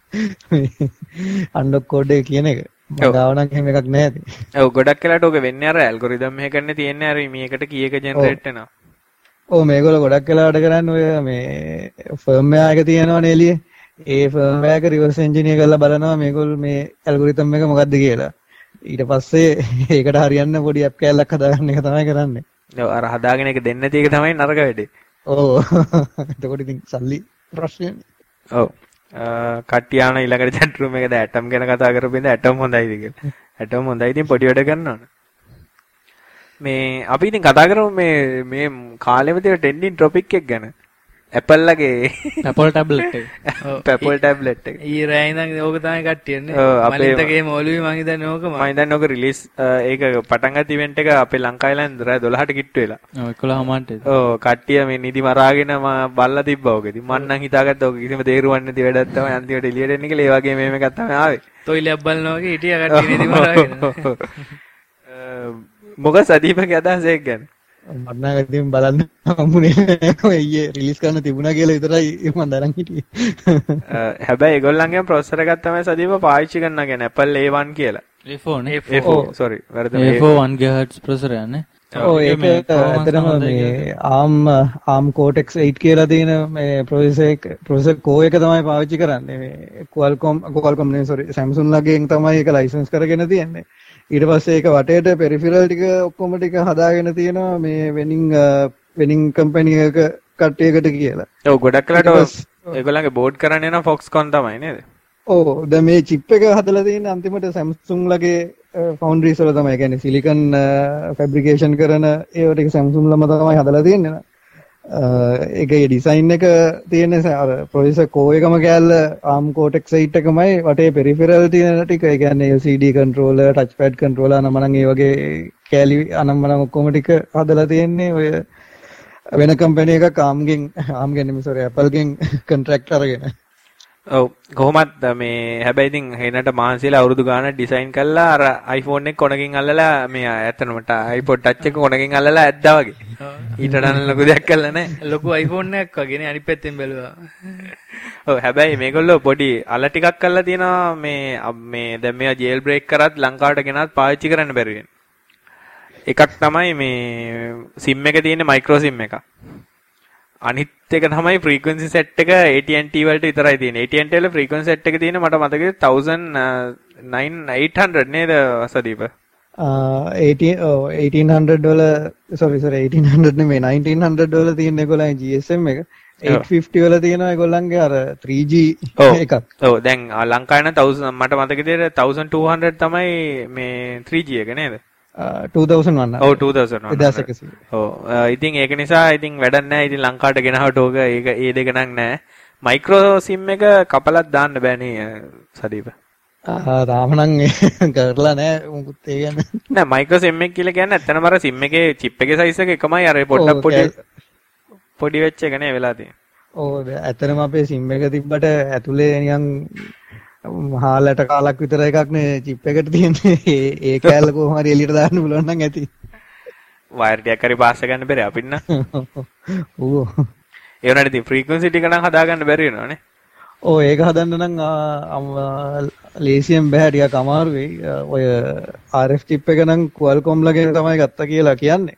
unlock code එක කියන එක. මම ගාව නම් එහෙම එකක් නෑ ඉතින්. ඔව් ගොඩක් වෙලාට ඕක වෙන්නේ අර algorithm එකකනේ තියෙන්නේ අර email එකට කී එක generate වෙනවා. ඔව් මේගොල්ලෝ ගොඩක් වෙලාවට කරන්නේ ඔය මේ firmware එක තියෙනවනේ එළියේ. ඒ firmware එක reverse engineer කරලා බලනවා මේගොල්ලෝ මේ algorithm එක මොකක්ද කියලා. ඊට පස්සේ ඒකට හරියන්න පොඩි ඇප් කෑල්ලක් හදාගන්න එක තමයි කරන්නේ. ඔව් අර හදාගෙන එක දෙන්නේ නැති එක තමයි නරක වෙන්නේ. ඔව්. එතකොට ඉතින් සල්ලි ප්‍රශ්නයනේ. ඔව්. කට්ටියාන ඊළඟට chat room එකේ දැන් Atom ගැන කතා කරපින්ද Atom හොඳයිද කියලා. Atom හොඳයි ඉතින් පොඩි වැඩ කරනවා. මේ අපි ඉතින් කතා කරමු මේ කාලෙම තියෙන trending topic එක ගැන. Apple ලගේ Apple tablet එක. Apple tablet එක. ඊ රෑ ඉඳන් ඕක තමයි කට්ටියන්නේ. මලින්තගේ මොළුවේ මං හිතන්නේ ඕක මම හිතන්නේ ඕක රිලීස් ඒක පටන් ගත්ත ඉවෙන්ට් එක අපේ ලංකාවේ ලෙන් රෑ 12ට කිට්ටු වෙලා. ඔව් 11 මාන්ට. ඔව් කට්ටිය මේ නිදි මරාගෙන බල්ලා තිබ්බා ඕක. ඉතින් මං නම් හිතාගත්තා ඕක කිසිම තේරුවක් නැති වැඩක් තමයි අන්තිමට එළියට එන්නේ කියලා. ඒ වගේ මේම එකක් තමයි ආවේ. තොইলයක් බලනවා වගේ හිටියා කට්ටිය නිදි මරාගෙන. මොකද සදීපගේ අදහස ඒක ගැන? මට නම් ඉතින් බලන්න හම්බුනේ ඔය ඊයේ රිලීස් කරන්න තිබුණා කියලා විතරයි මම දරන් හිටියේ. හැබැයි ඒගොල්ලන්ගේ ප්‍රොසෙසර් එකක් තමයි සදීප පාවිච්චි කරනවා කියන්නේ Apple A1 කියලා. A4 නේ. A4 sorry. වැරදුනේ. A4 1 GHz processor යන්නේ. ඔව් ඒක ඇත්තටම මේ ARM Cortex 8 කියලා තියෙන මේ ප්‍රොසෙසර් core එක තමයි පාවිච්චි කරන්නේ. මේ Qualcomm නේ sorry Samsung ලගෙන් තමයි ඒක ලයිසන්ස් කරගෙන තියෙන්නේ. ඊට පස්සේ ඒක වටේට පෙරිෆරල් ටික ඔක්කොම ටික හදාගෙන තියෙනවා මේ වෙනින් කම්පැනි එක කට්ටියකට කියලා. ඔව් ගොඩක් වෙලාට ඒගොල්ලන්ගේ බෝඩ් කරන්නේ නම් Foxconn තමයි නේද? ඔව් දැන් මේ chip එක හදලා තියෙන්නේ අන්තිමට Samsung ලගේ foundries වල තමයි. කියන්නේ silicon fabrication කරන ඒවා ටික Samsung ලම තමයි හදලා තියෙන්නේ. ඒකේ ඩිසයින් එක තියෙන අර processor core එකම කෑල්ල ARM Cortex 8 එකමයි වටේ peripheral තියෙන ටික ඒ කියන්නේ LCD controller touchpad controller අනමනම් ඒ වගේ කෑලි අනම්මනම් ඔක්කොම ටික හදලා තියෙන්නේ ඔය වෙන කම්පැනි එකක් ARM ගෙන් sorry Apple ගෙන් contract අරගෙන. ඔව් කොහොමත් මේ හැබැයි ඉතින් හේනට මහන්සියලා අවුරුදු ගානක් ඩිසයින් කළා අර iPhone එක කොනකින් අල්ලලා මේ ඇත්තටම iPod touch එක කොනකින් අල්ලලා ඇද්දා වගේ. ඊට වඩා ලොකු දෙයක් කළා නෑ. ලොකු iPhone එකක් වගේනේ අනිත් පැත්තෙන් බැලුවා. ඔව් හැබැයි මේගොල්ලෝ පොඩි අල ටිකක් කරලා තියෙනවා මේ දැන් මේවා ජේල් බ්‍රේක් කරත් ලංකාවට ගෙනත් පාවිච්චි කරන්න බැරි වෙන. එකක් තමයි මේ SIM එක තියෙන මයික්‍රෝ SIM එක. අනිත් එක තමයි frequency set එක AT&T වලට විතරයි තියෙන්නේ. AT&T වල frequency set එක තියෙන මට මතකයි 1800 නේද සදීප? 1800 වල sorry 1800 නෙමෙයි 1900 වල තියෙන ඒගොල්ලන්ගේ GSM එක 850 වල තියෙනවා ඒගොල්ලන්ගේ අර 3G එකක්. ඔව් දැන් ලංකාවේ නම් 1000 මට මතක විදිහට 1200 තමයි මේ 3G එක නේද? 2001. ඔව් 2001. 1100. ඔව් ඉතින් ඒක නිසා ඉතින් වැඩක් නැහැ. ඉතින් ලංකාවට ගෙනහවට ඕක ඒක ඒ දෙක නම් නැහැ. මයික්‍රෝ SIM එක කපලක් දාන්න බෑනේ සදීප. තාම නම් කරලා නැහැ මොකුත් ඒ කියන්නේ. නෑ මයික්‍රෝ SIM එක කියලා කියන්නේ ඇත්තටම අර SIM එකේ chip එකේ size එක එකමයි අර පොඩ්ඩක් පොඩි වෙච්ච එක නේ වෙලා තියෙන්නේ. ඔව් ඇත්තටම අපේ SIM එක තිබ්බට ඇතුලේ නිකන් මහාලට කාලක් විතර එකක් නේ chip එකට තියෙන්නේ. ඒ කෑල්ල කොහොම හරි එළියට දාන්න පුළුවන් නම් ඇති. වයර් ටිකක් හරි පාස් කරන්න බැරි අපිට නම්. ඔව්. ඒ වුණාට ඉතින් frequency ටික නම් හදාගන්න බැරි වෙනවනේ. ඔව් ඒක හදන්න නම් ලේසියෙන් බෑ ටිකක් අමාරුයි. ඔය RF chip එක නම් Qualcomm ලගෙන් තමයි ගත්තා කියලා කියන්නේ.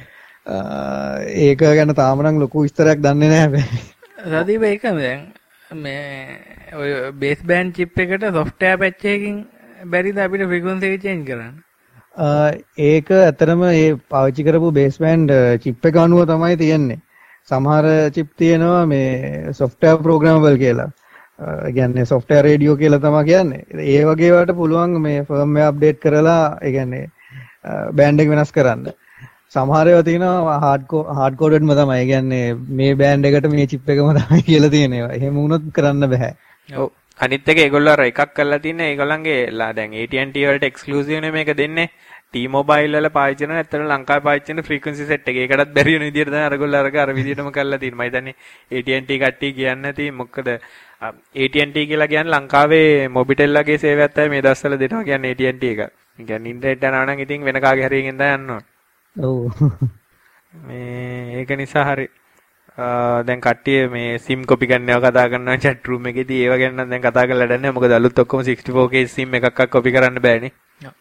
ඒක ගැන තාම නම් ලොකු විස්තරයක් දන්නේ නැහැ හැබැයි. සදීප ඒක දැන් මේ ඔය බේස් බෑන්ඩ් chip එකට software patch එකකින් බැරිද අපිට frequency එක change කරන්න? ඒක ඇත්තටම මේ පාවිච්චි කරපු බේස් බෑන්ඩ් chip එක අනුව තමයි තියෙන්නේ. සමහර chip තියෙනවා මේ software programmable කියලා. කියන්නේ software radio කියලා තමයි කියන්නේ. ඒ වගේ වලට පුළුවන් මේ firmware update කරලා ඒ කියන්නේ බෑන්ඩ් එක වෙනස් කරන්න. සමහර ඒවා තියෙනවා hard codedම තමයි. ඒ කියන්නේ මේ බෑන්ඩ් එකට මේ chip එකම තමයි කියලා තියෙන ඒවා. එහෙම වුණොත් කරන්න බෑ. ඔව්. අනිත් එක ඒගොල්ලෝ අර එකක් කරලා තින්නේ ඒගොල්ලන්ගේ දැන් AT&T වලට exclusive නේ මේක දෙන්නේ. T-Mobile වල පාවිච්චි කරන ඇත්තට ලංකාවේ පාවිච්චි කරන frequency set එක. ඒකටත් බැරි වෙන විදිහට තමයි අරගොල්ලෝ අර විදිහටම කරලා තියෙන්නේ. මම හිතන්නේ AT&T කට්ටිය කියන්නේ නැති මොකද AT&T කියලා කියන්නේ ලංකාවේ Mobitel වගේ සේවයක් තමයි මේ දවස්වල දෙනවා කියන්නේ AT&T එක. ඒ කියන්නේ ඉන්ටර්නෙට් යනවා නම් ඉතින් වෙන කාගේ හරි එකෙන් තමයි යන්න ඕන. ඔව්. මේ ඒක නිසා හරි දැන් කට්ටිය මේ SIM copy ගන්නව කතා කරනවා chat room එකේදී ඒව ගැන නම් දැන් කතා කරලා වැඩන්නේ. මොකද අලුත් ඔක්කොම 64K SIM එකක් copy කරන්න බෑනේ.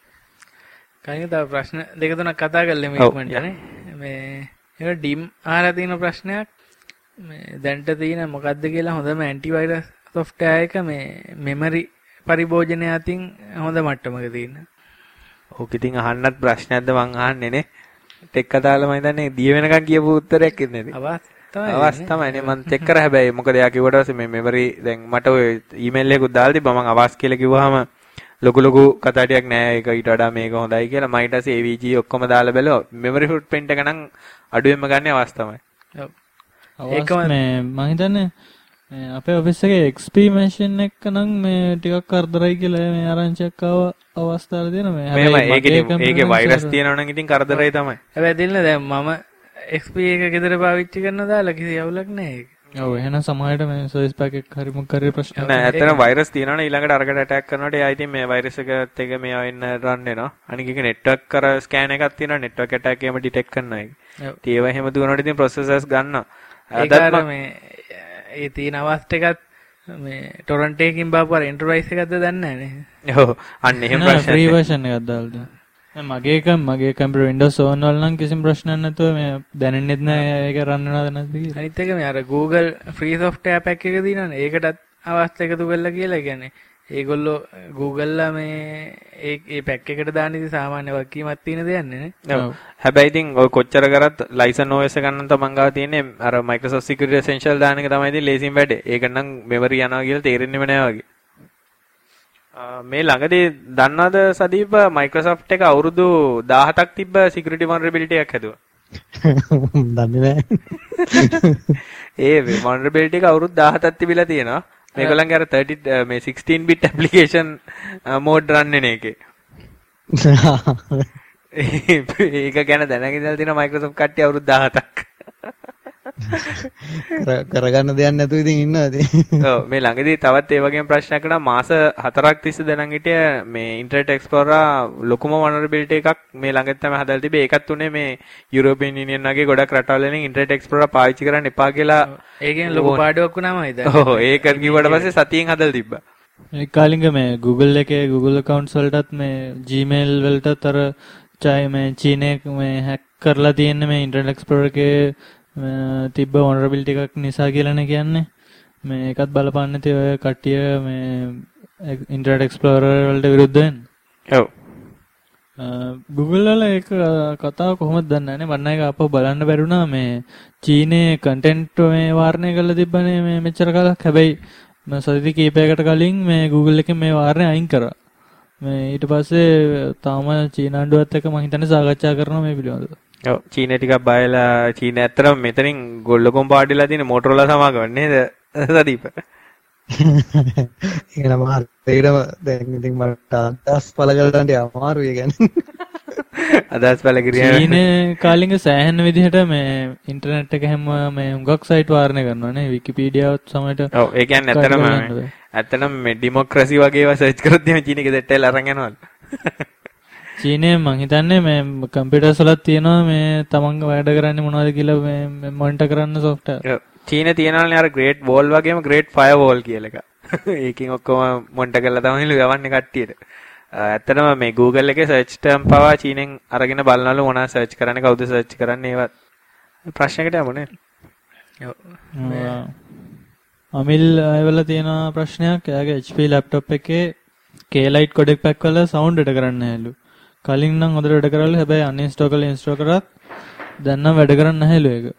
කලින් තව ප්‍රශ්න දෙක තුනක් කතා කරලා මේ ඉක්මනට නේ. මේ ඒක ඩිම් අහලා තියෙන ප්‍රශ්නයක් මේ දැන්ට තියෙන මොකද්ද කියලා හොඳම ඇන්ටිවයිරස් software එක මේ memory පරිභෝජනය අතින් හොඳ මට්ටමක තියෙන. ඕක ඉතින් අහන්නත් ප්‍රශ්නයක්ද මං අහන්නේ නේ. ටෙක් කතාවල මම හිතන්නේ දිය වෙනකන් කියපු උත්තරයක් ඉන්නේ නේද? අවස් තමයි නේ මම චෙක් කරා හැබැයි මොකද එයා කිව්වට පස්සේ මේ මෙමරි දැන් මට ඔය ඊමේල් එකකුත් දාලා තිබ්බා මම අවස් කියලා කිව්වහම ලොකු කතා ටිකක් නෑ ඒක ඊට වඩා මේක හොඳයි කියලා මම ඊට පස්සේ AVG ඔක්කොම දාලා බැලුවා මෙමරි ෆුට්ප්‍රින්ට් එක නම් අඩුවෙන්ම ගන්න අවස් තමයි. ඔව්. ඒකම මේ මම හිතන්නේ අපේ ඔෆිස් එකේ XP මැෂින් එක නම් මේ ටිකක් කරදරයි කියලා මේ ආරංචියක් ආව අවස්ථාවල දෙන මේ හැබැයි ඒකේ වෛරස් තියෙනවා නම් ඉතින් කරදරයි තමයි. හැබැයි දෙන්න දැන් මම XP එක ගෙදර පාවිච්චි කරන දාලා කිසි අවුලක් නැහැ ඒක. ඔව් එහෙනම් සමහරවිට මේ සර්විස් පැක් එක හරි මොකක් හරි ප්‍රශ්න නෑ ඇත්තටම වෛරස් තියෙනවනේ ඊළඟට අරකට ඇටැක් කරනකොට එයා ඉතින් මේ වෛරස් එකත් එක මේවා වෙන්න රන් වෙනවා. අනික එක නෙට්වර්ක් කර ස්කෑන් එකක් තියෙනවා නෙට්වර්ක් ඇටැක් එකම ඩිටෙක්ට් කරනවා ඒක. ඉතින් ඒවා එහෙම දුවනකොට ඉතින් ප්‍රොසෙසර්ස් ගන්නවා. ඒකට මේ ඒ තියෙන අවස්ථ එකත් මේ ටොරන්ට් එකකින් බාපු අර එන්ටර්ප්‍රයිස් එකක්ද දන්නේ නැහැ නේ. ඔව් අන්න එහෙම ප්‍රශ්න ෆ්‍රී version එකක් දාලා තියෙනවා. මගේ කම්පියුටර් Windows 7 වල නම් කිසිම ප්‍රශ්නයක් නැතුව මේ දැනෙන්නෙත් නැහැ ඒක රන් වෙනවද නැද්ද කියලා. අනිත් එක මේ අර Google free software pack එක දිනවනේ ඒකටත් අවස්ථ එකතු කරලා කියලා කියන්නේ ඒගොල්ලෝ Google ලා මේ ඒ pack එකට දාන ඉතින් සාමාන්‍ය වගකීමක් තියෙන දෙයක් නේ. ඔව්. හැබැයි ඉතින් ඔය කොච්චර කරත් license OS එක ගන්න තමන් ගාව තියෙන්නේ අර Microsoft Security Essential දාන එක තමයි ඉතින් ලේසියෙන් වැඩේ. ඒක නම් memory යනවා කියලා තේරෙන්නේම නැහැ වගේ. මේ ළඟදී දන්නවද සදීප Microsoft එක අවුරුදු 17ක් තිබ්බ security vulnerability එකක් හැදුවා. දන්නේ නැහැ. ඒ vulnerability එක අවුරුදු 17ක් තිබිලා තියෙනවා. මේගොල්ලන්ගේ අර 30 මේ 16 bit application mode run වෙන එකේ. ඒක ගැන දැනගෙන ඉඳලා තියෙනවා Microsoft කට්ටිය අවුරුදු 17ක්. කරගන්න දෙයක් නැතුව ඉතින් ඉන්නවා ඉතින්. ඔව් මේ ළඟදී තවත් ඒ වගේම ප්‍රශ්නයක් කරනවා මාස 4ක් තිස්සේ දැනන් හිටිය මේ Internet Explorer ලොකුම vulnerability එකක් මේ ළඟදී තමයි හදලා තිබේ. ඒකත් උනේ මේ European Union වගේ ගොඩක් රටවල් වලින් Internet Explorer පාවිච්චි කරන්න එපා කියලා. ඒකෙන් ලොකු පාඩුවක් වුණාම හිතන්න. ඔව් ඒක කිව්වට පස්සේ සතියෙන් හදලා තිබ්බා. ඒ කාලින්ග මේ Google එකේ Google accounts වලටත් මේ Gmail වලටත් අර මේ චීනයේ මේ හැක් කරලා තියෙන මේ ඉන්ටර්නෙට් එක්ස්ප්ලෝරර් එකේ තිබ්බ වල්නරබිලිටි එකක් නිසා කියලානේ කියන්නේ. මේ ඒකත් බලපන්න නැති ඔය කට්ටිය මේ ඉන්ටර්නෙට් එක්ස්ප්ලෝරර් වලට විරුද්ධ වෙන්න. ඔව්. Google වල ඒක කතාව කොහොමද දන්නේ නැහැ. මම ඒක අපහු බලන්න බැරුණා. මේ චීනයේ කන්ටෙන්ට් මේ වාරණය කරලා තිබ්බනේ මේ මෙච්චර කාලයක්. හැබැයි මම සතිය කීපයකට කලින් මේ Google එකෙන් මේ වාරණය අයින් කරා. මේ ඊට පස්සේ තාම චීන ආණ්ඩුවත් එක්ක මම හිතන්නේ සාකච්ඡා කරනවා මේ පිළිබඳව. ඔව් චීන ටිකක් බයලා චීන ඇත්තටම මෙතනින් ගොල්ලකොම් පාඩිලා තියෙන මොටරෝලා සමාගම නේද සදීප? ඒක නම් හරියටම දැන් ඉතින් මට අදහස් පළ කරගන්න අමාරුයි කියන්නේ. අදහස් පළ කිරියා චීනේ කාලින්ග සෑහෙන විදිහට මේ ඉන්ටර්නෙට් එක හැම මේ හුඟක් සයිට් වාරණය කරනවා නේ විකිපීඩියාවත් සමහරට. ඔව් ඒ කියන්නේ ඇත්තටම මේ ඩෙමොක්‍රසි වගේ ඒවා සර්ච් කරොත් එහෙම චීන එක දෙට්ටයිල් අරන් යනවලු. චීනේ මං හිතන්නේ මේ කම්පියුටර්ස් වලත් තියෙනවා මේ තමන්ග වැඩ කරන්නේ මොනවද කියලා මේ මොනිටර් කරන්න software. ඔව් චීනේ තියෙනවානේ අර great wall වගේම great firewall කියලා එක. ඒකෙන් ඔක්කොම මොනිටර් කරලා තමයි යවන්නේ කට්ටියට. ඇත්තටම මේ Google එකේ search term පවා චීනෙන් අරගෙන බලනවලු මොනවද search කරන්නේ කවුද search කරන්නේ ඒවත් ප්‍රශ්නයකට යමුනේ. ඔව්. අමිල් අයවල තියෙන ප්‍රශ්නයක් එයාගේ HP laptop එකේ K-Lite codec pack වල sound එඩ කරන්න හැලු. කලින් නම් හොඳට වැඩ කරවලු හැබැයි uninstall කරලා install කරත් දැන් නම් වැඩ කරන්නේ නැහැලු ඒක.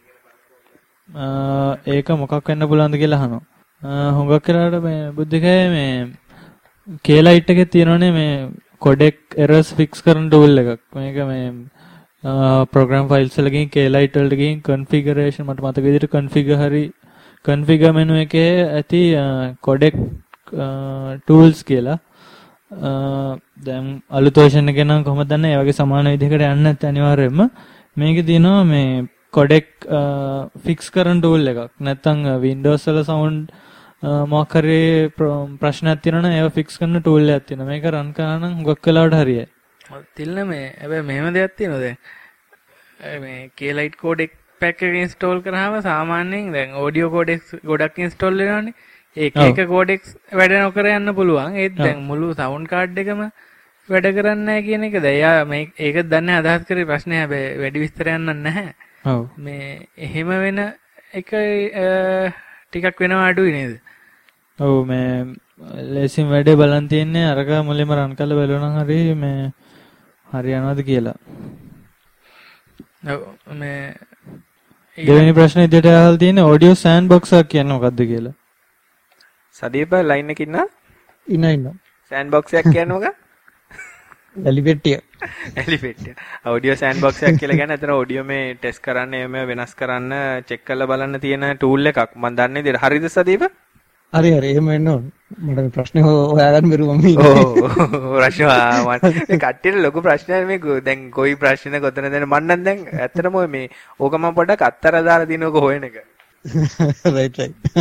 ඒක මොකක් වෙන්න පුළුවන්ද කියලා අහනවා. හුඟක් වෙලාවට මේ බුද්ධිකේ මේ K-Lite එකේ තියෙනනේ මේ codec errors fix කරන tool එකක්. මේක මේ program files වල ගිහින් K-Lite වලට ගිහින් configuration මට මතක විදිහට configure menu එකේ ඇති codec tools කියලා දැන් අලුත් version එකේ නම් කොහොමද දන්නේ ඒ වගේ සමාන විදිහකට යන්නේ නැත්නම් අනිවාර්යයෙන්ම මේකේ තියෙනවා මේ codec fix කරන tool එකක් නැත්නම් Windows වල sound මොකක් හරි ප්‍රශ්නයක් තියෙනවා නම් ඒව fix කරන tool එකක් තියෙනවා මේක run කරා නම් හුඟක් වෙලාවට හරියයි. තිල්න මේ හැබැයි මෙහෙම දෙයක් තියෙනවා දැන් මේ K-Lite codec pack එක install කරාම සාමාන්‍යයෙන් දැන් audio codecs ගොඩක් install වෙනවානේ. ඒක codecs වැඩ නොකර යන්න පුළුවන්. ඒත් දැන් මුළු sound card එකම වැඩ කරන්නේ නැහැ කියන එකද? එයා මේ ඒක දන්නේ අදහස් කරේ ප්‍රශ්නේ හැබැයි වැඩි විස්තරයක් නැහැ. ඔව්. මේ එහෙම වෙන එක ටිකක් වෙනවා අඩුයි නේද? ඔව් මේ ලේසින් වැඩේ බලන් තියන්නේ අරක මුලින්ම රන් කරලා බලනවා නම් හරි මේ හරියනවද කියලා. ඔව් මේ දෙවෙනි ප්‍රශ්නේ ඉදිරියට අහලා තියෙන්නේ audio sandbox එකක් කියන්නේ මොකද්ද කියලා. සදීප ලයින් එකේ ඉන්න sandbox එකක් කියන්නේ මොකක්ද? එලිපෙට්ටිය. එලිපෙට්ටිය. audio sandbox එකක් කියලා කියන්නේ අතන audio මේ ටෙස්ට් කරන්න එහෙම වෙනස් කරන්න චෙක් කරලා බලන්න තියෙන tool එකක්. මම දන්නේ නේද? හරිද සදීප? හරි එහෙම වෙන්න ඕන. මට මේ ප්‍රශ්නේ හොයාගන්න බැරුව මම ඉන්නේ. ඔව් ප්‍රශ්න මේ කට්ටියට ලොකු ප්‍රශ්නයක් මේ දැන් කොයි ප්‍රශ්නේ කොතනද මම නම් දැන් ඇත්තටම මේ ඕක මම පොඩ්ඩක් අත්තර දාලා දිනවක හොයන එක. right.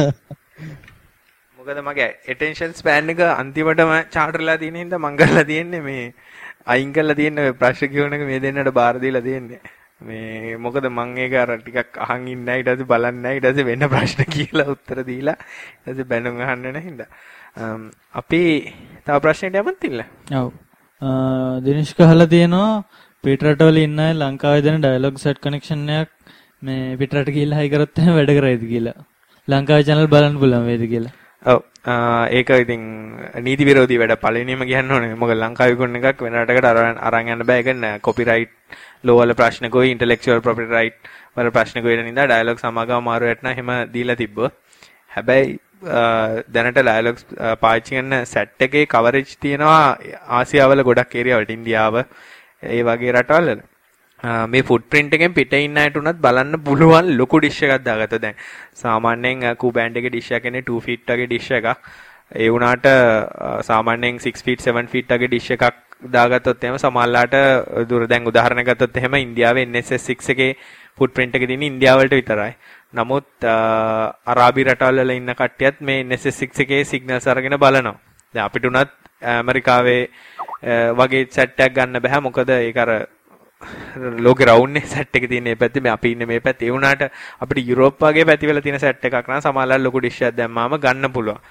මොකද මගේ attention span එක අන්තිමටම චාටර්ලා තියෙන හින්දා මං කරලා තියෙන්නේ මේ අයින් කරලා තියෙන ප්‍රශ්න කියවන එක මේ දෙන්නට බාර දීලා තියෙන්නේ. මේ මොකද මං ඒක අර ටිකක් අහන් ඉන්නයි ඊට පස්සේ බලන්නයි ඊට පස්සේ වෙන ප්‍රශ්න කියලා උත්තර දීලා ඊට පස්සේ බැනුම් අහන්න නැ හින්දා අපි තව ප්‍රශ්නයක් යමත් ඉන්න. ඔව්. දිනේෂ් කහලා තියෙනවා පිටරටවල ඉන්න අය ලංකාවේ දෙන ඩයලොග් සෙට් කනෙක්ෂන් එකක් මේ පිටරට ගිහිල්ලා හයි කරොත් එහෙම වැඩ කරයිද කියලා. ලංකාවේ channel බලන්න පුළුවන් වේද කියලා. ඔව්. ඒක ඉතින් නීති විරෝධී වැඩ පළවෙනිම කියන්න ඕනේ. මොකද ලංකාවේ විකුණන එකක් වෙන රටකට අරන් යන්න බෑ. ඒක නෑ කොපිරයිට් ලෝ වල ප්‍රශ්නකෝයි ඉන්ටෙලෙක්චුවල් ප්‍රොපර්ටි රයිට් වල ප්‍රශ්නකෝයි වෙන නිසා ඩයලොග් සමාගම මාරු වෙටනා එහෙම දීලා තිබ්බා. හැබැයි දැනට ඩයලොග්ස් පාවිච්චි කරන සෙට් එකේ කවරේජ් තියෙනවා ආසියාවල ගොඩක් ඒරියා වලට ඉන්දියාව ඒ වගේ රටවල් වල. මේ ෆුට්ප්‍රින්ට් එකෙන් පිටේ ඉන්න අයට උනත් බලන්න පුළුවන් ලොකු ඩිෂ් එකක් දාගත්තා. දැන් සාමාන්‍යයෙන් කූ බෑන්ඩ් එකේ ඩිෂ් එක කියන්නේ 2 feet වගේ ඩිෂ් එකක්. ඒ වුණාට සාමාන්‍යයෙන් 6 feet 7 feet වගේ ඩිෂ් එකක් දාගත්තොත් එහෙම සමහරලාට දුර දැන් උදාහරණ ගත්තොත් එහෙම ඉන්දියාවේ NSS 6 එකේ ෆුට්ප්‍රින්ට් එක තියෙන්නේ ඉන්දියාව වලට විතරයි. නමුත් අරාබි රටවල් වල ඉන්න කට්ටියත් මේ NSS 6 එකේ සිග්නල්ස් අරගෙන බලනවා. දැන් අපිට උනත් ඇමරිකාවේ වගේ සෙට් එකක් ගන්න බෑ. මොකද ඒක අර ලෝකේ රවුන්ඩ් සෙට් එක තියෙන මේ පැත්තේ මේ අපි ඉන්නේ මේ පැත්තේ. ඒ වුණාට අපිට යුරෝප් වගේ පැතිවල තියෙන සෙට් එකක් නම් සමහරවල් ලොකු ඩිෂ් එකක් දැම්මාම ගන්න පුළුවන්.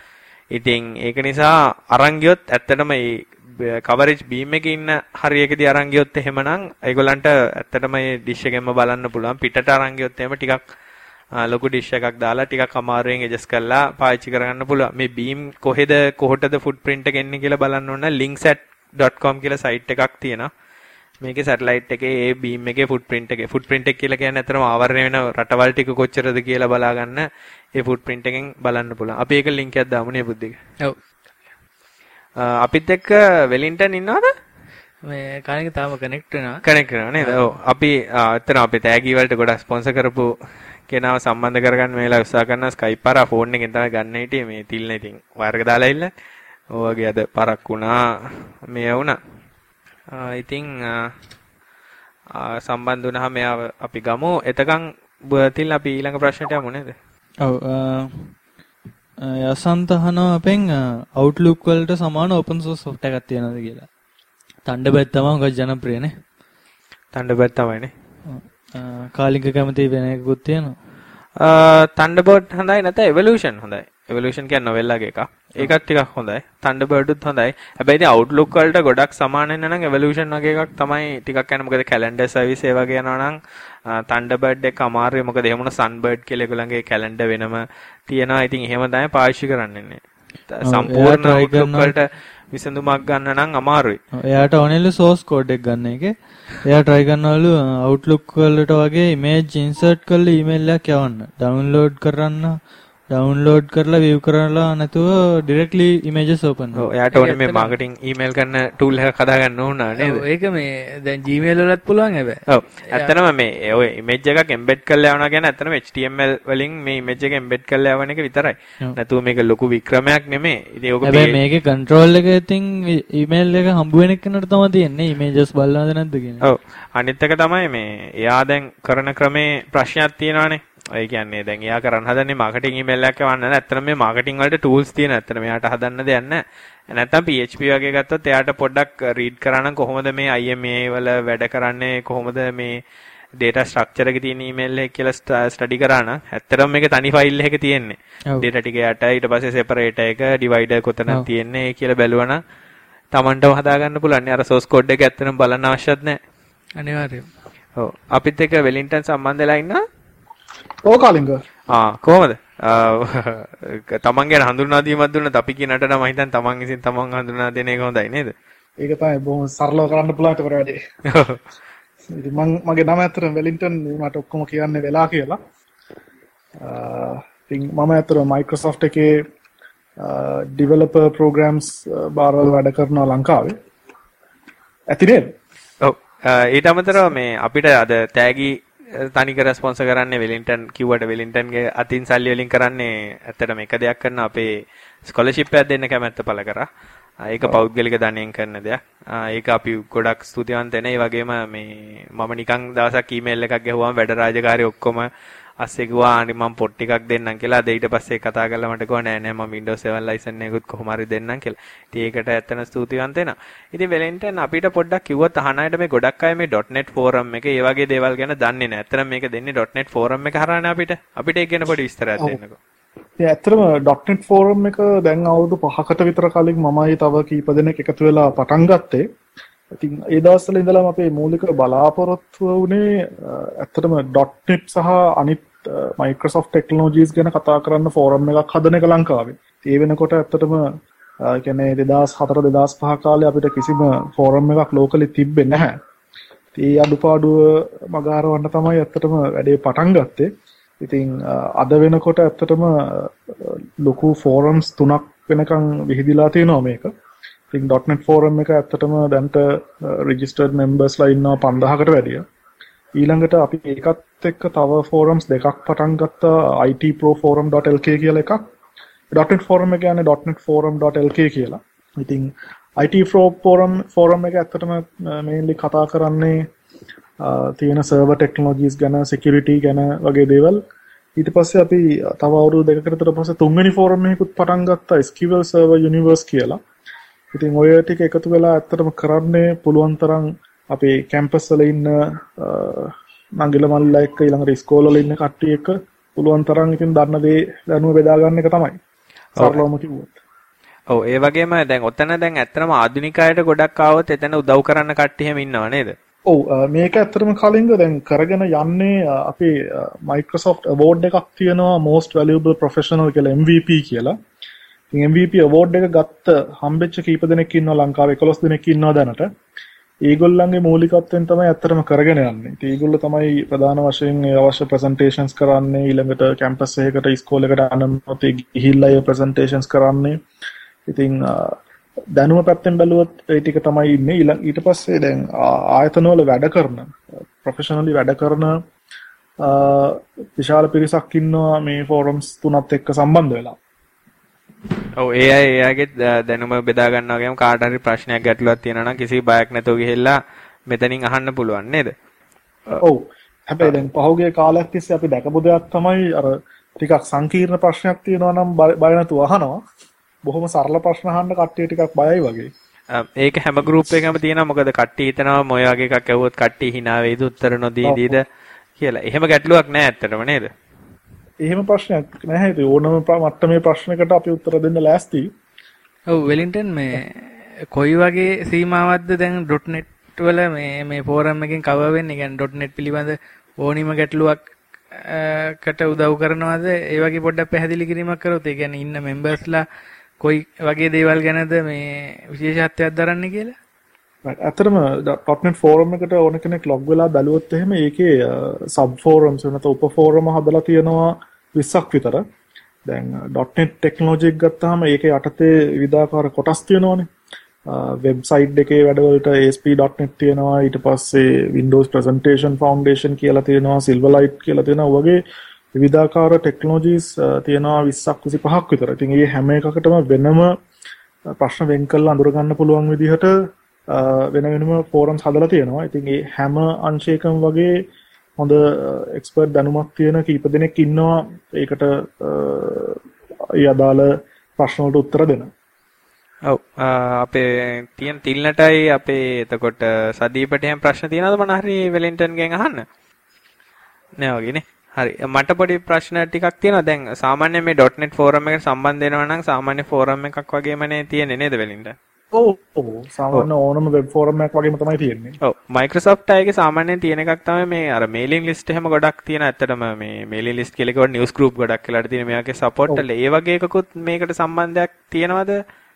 ඉතින් ඒක නිසා අරන් ගියොත් ඇත්තටම මේ කවරේජ් බීම් එකේ ඉන්න හරියකදී අරන් ගියොත් එහෙමනම් ඒගොල්ලන්ට ඇත්තටම මේ ඩිෂ් එකෙන්ම බලන්න පුළුවන්. පිටට අරන් ගියොත් එහෙම ටිකක් ලොකු ඩිෂ් එකක් දාලා ටිකක් අමාරුවෙන් ඇඩ්ජස්ට් කරලා පාවිච්චි කරගන්න පුළුවන්. මේ බීම් කොහෙටද ෆුට්ප්‍රින්ට් එක එන්නේ කියලා බලන්න ඕන linksat.com කියලා සයිට් එකක් තියෙනවා. මේකේ සැටලයිට් එකේ ඒ බීම් එකේ ෆුට්ප්‍රින්ට් එක කියලා කියන්නේ අතරම ආවරණය වෙන රටවල් ටික කොච්චරද කියලා බලා ගන්න ඒ ෆුට්ප්‍රින්ට් එකෙන් බලන්න පුළුවන්. අපි ඒක ලින්ක් එකක් දාමු නේ බුද්ධික. ඔව්. අපිත් එක්ක වෙලින්ටන් ඉන්නවද? මේ කාණික තාම කනෙක්ට් වෙනවා. කනෙක්ට් වෙනවා නේද? ඔව්. අපි අතන අපේ තෑගි වලට ගොඩක් ස්පොන්සර් කරපු කෙනාව සම්බන්ධ කරගන්න මේලා උත්සාහ කරනවා. Skype අර ෆෝන් එකෙන් තමයි ගන්න හිටියේ මේ තිල්න ඉතින් වයර් එක දාලා ඉන්න. ඔය වගේ අද පරක් වුණා මේ වුණා. ඉතින් සම්බන්ධ වුණාම මෙයාව අපි ගමු. එතකන් තිල් අපි ඊළඟ ප්‍රශ්නට යමු නේද? ඔව්. යසන්ත අහනවා අපෙන් Outlook වලට සමාන open source software එකක් තියෙනවද කියලා. Thunderbird තමයි හුඟක් ජනප්‍රියනේ. Thunderbird තමයිනේ. කාලික කැමති වෙන එකකුත් තියෙනවා. Thunderbird හොඳයි නැත්නම් Evolution හොඳයි. Evolution කියන්නේ novel එකක එකක්. ඒකත් ටිකක් හොඳයි. Thunderbird උත් හොඳයි. හැබැයි ඉතින් Outlook වලට ගොඩක් සමාන වෙන නම් Evolution වගේ එකක් තමයි ටිකක් යන මොකද calendar service ඒ වගේ යනවා නම් Thunderbird එක අමාරුයි. මොකද එහෙම වුණ Sunbird කියලා ඒගොල්ලන්ගේ calendar වෙනම තියෙනවා. ඉතින් එහෙම තමයි පාවිච්චි කරන්නේ. සම්පූර්ණ Outlook වලට විසඳුමක් ගන්න නම් අමාරුයි. එයාට ඕනෙලු source code එක ගන්න එක. එයා try කරනවලු Outlook වලට වගේ image insert කරලා email එකක් යවන්න. download කරලා view කරලා නැතුව directly images open. ඔව් එයාට ඕනේ මේ marketing email කරන tool එකක් හදා ගන්න ඕන නේද? ඔව් ඒක මේ දැන් Gmail වලත් පුළුවන් හැබැයි. ඔව් ඇත්තටම මේ ඔය image එකක් embed කරලා යවනවා කියන්නේ ඇත්තටම HTML වලින් මේ image එක embed කරලා යවන එක විතරයි. නැතුව මේක ලොකු වික්‍රමයක් නෙමෙයි. ඉතින් ඕක හැබැයි මේකේ control එක ඉතින් email එක හම්බ වෙන එකනට තමයි තියෙන්නේ. images බලනවද නැද්ද කියන්නේ. ඔව් අනිත් එක තමයි මේ එයා දැන් කරන ක්‍රමේ ප්‍රශ්නයක් තියෙනවානේ. ඒ කියන්නේ දැන් එයා කරන්න හදන්නේ මාකටිං ඊමේල් එකක් යවන්න නෑ. ඇත්තටම මේ මාකටිං වලට ටූල්ස් තියෙන. ඇත්තටම එයාට හදන්න දෙයක් නෑ. නැත්තම් PHP වගේ ගත්තොත් එයාට පොඩ්ඩක් රීඩ් කරා නම් කොහොමද මේ IMA වල වැඩ කරන්නේ කොහොමද මේ data structure එකේ තියෙන ඊමේල් එක කියලා ස්ටඩි කරා නම් ඇත්තටම මේක තනි ෆයිල් එකක තියෙන්නේ. data ටික යට ඊට පස්සේ separator එක divider කොතනද තියෙන්නේ කියලා බැලුවා නම් Tamanටම හදා ගන්න පුළුවන්. අර source code එක ඇත්තටම බලන්න අවශ්‍යත් නෑ. අනිවාර්යයෙන්. ඔව් අපිත් එක්ක වෙලින්ටන් සම්බන්ධ වෙලා ඉන්නා කාලිංග කොහොමද තමන් ගැන හඳුන්වා දීමක් දුන්නත් අපි කියනට නම් මම හිතන්නේ තමන් විසින් තමන් හඳුන්වා දෙන එක හොඳයි නේද? ඒක තමයි බොහොම සරලව කරන්න පුළුවන් ඒක වැඩේ. ඉතින් මගේ නම ඇත්තටම වෙලින්ටන් මට ඔක්කොම කියන්න වෙලා කියලා. ඉතින් මම ඇත්තටම Microsoft එකේ developer programs බාරවල වැඩ කරනවා ලංකාවේ. ඇති නේද? ඔව්. ඊට අමතරව මේ අපිට අද තෑගි තනිකර ස්පොන්සර් කරන්නේ වෙලින්ටන් කිව්වට වෙලින්ටන්ගේ අතින් සල්ලි වලින් කරන්නේ ඇත්තටම එක දෙයක් කරන අපේ ස්කෝලර්ෂිප් එකක් දෙන්න කැමැත්ත පළ කරා. ඒක පෞද්ගලික ධනයෙන් කරන දෙයක්. ඒක අපි ගොඩක් ස්තුතිවන්ත වෙන. ඒ වගේම මේ මම නිකන් දවසක් ඊමේල් එකක් ගැහුවාම වැඩ රාජකාරී ඔක්කොම අස්සේ ගියා අනේ මම පොට් ටිකක් දෙන්නම් කියලා. අද ඊට පස්සේ කතා කරලා මට කිව්වා නෑ මම Windows 7 license එකකුත් කොහොම හරි දෙන්නම් කියලා. ඉතින් ඒකට ඇත්තන ස්තුතිවන්ත වෙනවා. ඉතින් වෙලෙන්ටන් අපිට පොඩ්ඩක් කිව්වොත් අහන අයට මේ ගොඩක් අය මේ .net forum එකේ ඒ වගේ දේවල් ගැන දන්නේ නෑ. ඇත්තටම මේක දෙන්නේ .net forum එක හරහානේ අපිට ඒක ගැන පොඩි විස්තරයක් දෙන්නකෝ. ඉතින් ඇත්තටම .net forum එක දැන් අවුරුදු 5කට විතර කලින් මමයි තව කීප දෙනෙක් එකතු වෙලා පටන් ගත්තේ. ඉතින් ඒ දවස්වල ඉඳලම අපේ මූලික බලාපොරොත්තුව උනේ ඇත්තටම .net සහ අනිත් Microsoft Technologies ගැන කතා කරන්න ෆෝරම් එකක් හදන එක ලංකාවේ. ඒ වෙනකොට ඇත්තටම කියන්නේ 2004 2005 කාලේ අපිට කිසිම ෆෝරම් එකක් ලෝකලි තිබ්බේ නැහැ. ඒ අඩුපාඩුව මගහරවන්න තමයි ඇත්තටම වැඩේ පටන් ගත්තේ. ඉතින් අද වෙනකොට ඇත්තටම ලොකු ෆෝරම්ස් 3ක් වෙනකන් විහිදිලා තියෙනවා මේක. ඉතින් .net forum එක ඇත්තටම දැන්ට registered members ලා ඉන්නවා 5000කට වැඩිය. ඊළඟට අපි ඒකත් එක්ක තව forums දෙකක් පටන් ගත්තා itproforum.lk කියලා එකක්. .net forum එක කියන්නේ .netforum.lk කියලා. ඉතින් itproforum එක ඇත්තටම mainly කතා කරන්නේ තියෙන server technologies ගැන security ගැන වගේ දේවල්. ඊට පස්සේ අපි තව අවුරුදු දෙකකට විතර පස්සේ තුන්වෙනි forum එකකුත් පටන් ගත්තා SQL server universe කියලා. ඉතින් ඔය ටික එකතු වෙලා ඇත්තටම කරන්නේ පුළුවන් තරම් අපේ කැම්පස් වල ඉන්න නංගිල මල්ලිලා එක්ක ඊළඟට ඉස්කෝල වල ඉන්න කට්ටිය එක්ක පුළුවන් තරම් ඉතින් දන්න දේ දැනුම බෙදා ගන්න එක තමයි. සරලවම කිව්වොත්. ඔව් ඒ වගේම දැන් ඔතන දැන් ඇත්තටම ආධුනික අයට ගොඩක් ආවොත් එතන උදව් කරන්න කට්ටිය හැම ඉන්නව නේද? ඔව් මේක ඇත්තටම කලින්ග දැන් කරගෙන යන්නේ අපේ Microsoft award එකක් තියෙනවා most valuable professional කියලා MVP කියලා. ඉතින් MVP award එක ගත්ත හම්බෙච්ච කීප දෙනෙක් ඉන්නවා ලංකාවේ 11 දෙනෙක් ඉන්නවා දැනට. ඒගොල්ලන්ගේ මූලිකත්වයෙන් තමයි ඇත්තටම කරගෙන යන්නේ. ඉතින් ඒගොල්ලෝ තමයි ප්‍රධාන වශයෙන් අවශ්‍ය presentations කරන්නේ ඊළඟට කැම්පස් එකකට ඉස්කෝලේකට යනකොට ගිහිල්ලා ඒ presentations කරන්නේ. ඉතින් දැනුම පැත්තෙන් බැලුවොත් ඒ ටික තමයි ඉන්නේ. ඊට පස්සේ දැන් ආයතනවල වැඩ කරන ප්‍රොෆෙෂනලි වැඩ කරන විශාල පිරිසක් ඉන්නවා මේ ෆෝරම්ස් තුනත් එක්ක සම්බන්ධ වෙලා. ඔව් ඒ අයගේ දැනුම බෙදා ගන්නවා වගේම කාට හරි ප්‍රශ්නයක් ගැටලුවක් තියෙනවා නම් කිසි බයක් නැතුව ගිහිල්ලා මෙතනින් අහන්න පුළුවන් නේද? ඔව්. හැබැයි දැන් පහුගිය කාලයක් තිස්සේ අපි දැකපු දෙයක් තමයි අර ටිකක් සංකීර්ණ ප්‍රශ්නයක් තියෙනවා නම් බය නැතුව අහනවා. බොහොම සරල ප්‍රශ්න අහන්න කට්ටිය ටිකක් බයයි වගේ. ඒක හැම ගෲප් එකකම තියෙනවා. මොකද කට්ටිය හිතනවා මොය වගේ එකක් ඇහුවොත් කට්ටිය hina වෙයිද උත්තර නොදීද කියලා. එහෙම ගැටලුවක් නැහැ ඇත්තටම නේද? එහෙම ප්‍රශ්නයක් නැහැ. ඒ ඕනම මට්ටමේ ප්‍රශ්නයකට අපි උත්තර දෙන්න ලෑස්ති. ඔව් වෙලින්ටන් මේ කොයි වගේ සීමාවක්ද දැන් .net වල මේ ෆෝරම් එකෙන් කවර් වෙන්නේ? කියන්නේ .net පිළිබඳ ඕනිම ගැටලුවක් කට උදව් කරනවද? ඒ වගේ පොඩ්ඩක් පැහැදිලි කිරීමක් කරොත් ඒ කියන්නේ ඉන්න මෙම්බර්ස්ලා කොයි වගේ දේවල් ගැනද මේ විශේෂත්වයක් දරන්නේ කියලා? ඇත්තටම .net ෆෝරම් එකට ඕන කෙනෙක් ලොග් වෙලා බැලුවොත් එහෙම ඒකේ සබ් ෆෝරම්ස් වෙනත උප ෆෝරම් හදලා තියෙනවා 20ක් විතර. දැන් .net ටෙක්නොලොජි එක ගත්තාම ඒකේ යටතේ විවිධාකාර කොටස් තියෙනවානේ. වෙබ්සයිට් එකේ වැඩවලට ASP.net තියෙනවා. ඊට පස්සේ Windows Presentation Foundation කියලා තියෙනවා, Silverlight කියලා තියෙනවා. වගේ විවිධාකාර ටෙක්නොලොජිස් තියෙනවා 20ක් 25ක් විතර. ඉතින් මේ හැම එකකටම වෙනම ප්‍රශ්න වෙන් කරලා අඳුර ගන්න පුළුවන් විදිහට වෙන වෙනම ෆෝරම්ස් හදලා තියෙනවා. ඉතින් මේ හැම අංශයකම වගේ හොඳ එක්ස්පර්ට් දැනුමක් තියෙන කීප දෙනෙක් ඉන්නවා ඒකට ඒ අදාළ ප්‍රශ්න වලට උත්තර දෙන්න. ඔව් අපේ තියෙන තිල්නටයි අපේ එතකොට සදීපට එහෙම ප්‍රශ්න තියෙනවද මොන හරි වෙලින්ටන්ගෙන් අහන්න? නෑ වගේනේ. හරි මට පොඩි ප්‍රශ්න ටිකක් තියෙනවා. දැන් සාමාන්‍යයෙන් මේ .net ෆෝරම් එකට සම්බන්ධ වෙනවා නම් සාමාන්‍ය ෆෝරම් එකක් වගේමනේ තියෙන්නේ නේද වෙලින්ටන්? ඔව් සාමාන්‍ය ඕනම වෙබ් ෆෝරම් එකක් වගේම තමයි තියෙන්නේ. ඔව් Microsoft අයගේ සාමාන්‍යයෙන් තියෙන එකක් තමයි මේ අර මේලින් ලිස්ට් එහෙම ගොඩක් තියෙන. ඇත්තටම මේ මේලින් ලිස්ට් කියලා එකවට නිවුස් ගෲප් ගොඩක් වෙලාට තියෙන. මේ වගේ සපෝට් වල ඒ වගේ එකකුත් මේකට සම්බන්ධයක් තියෙනවද?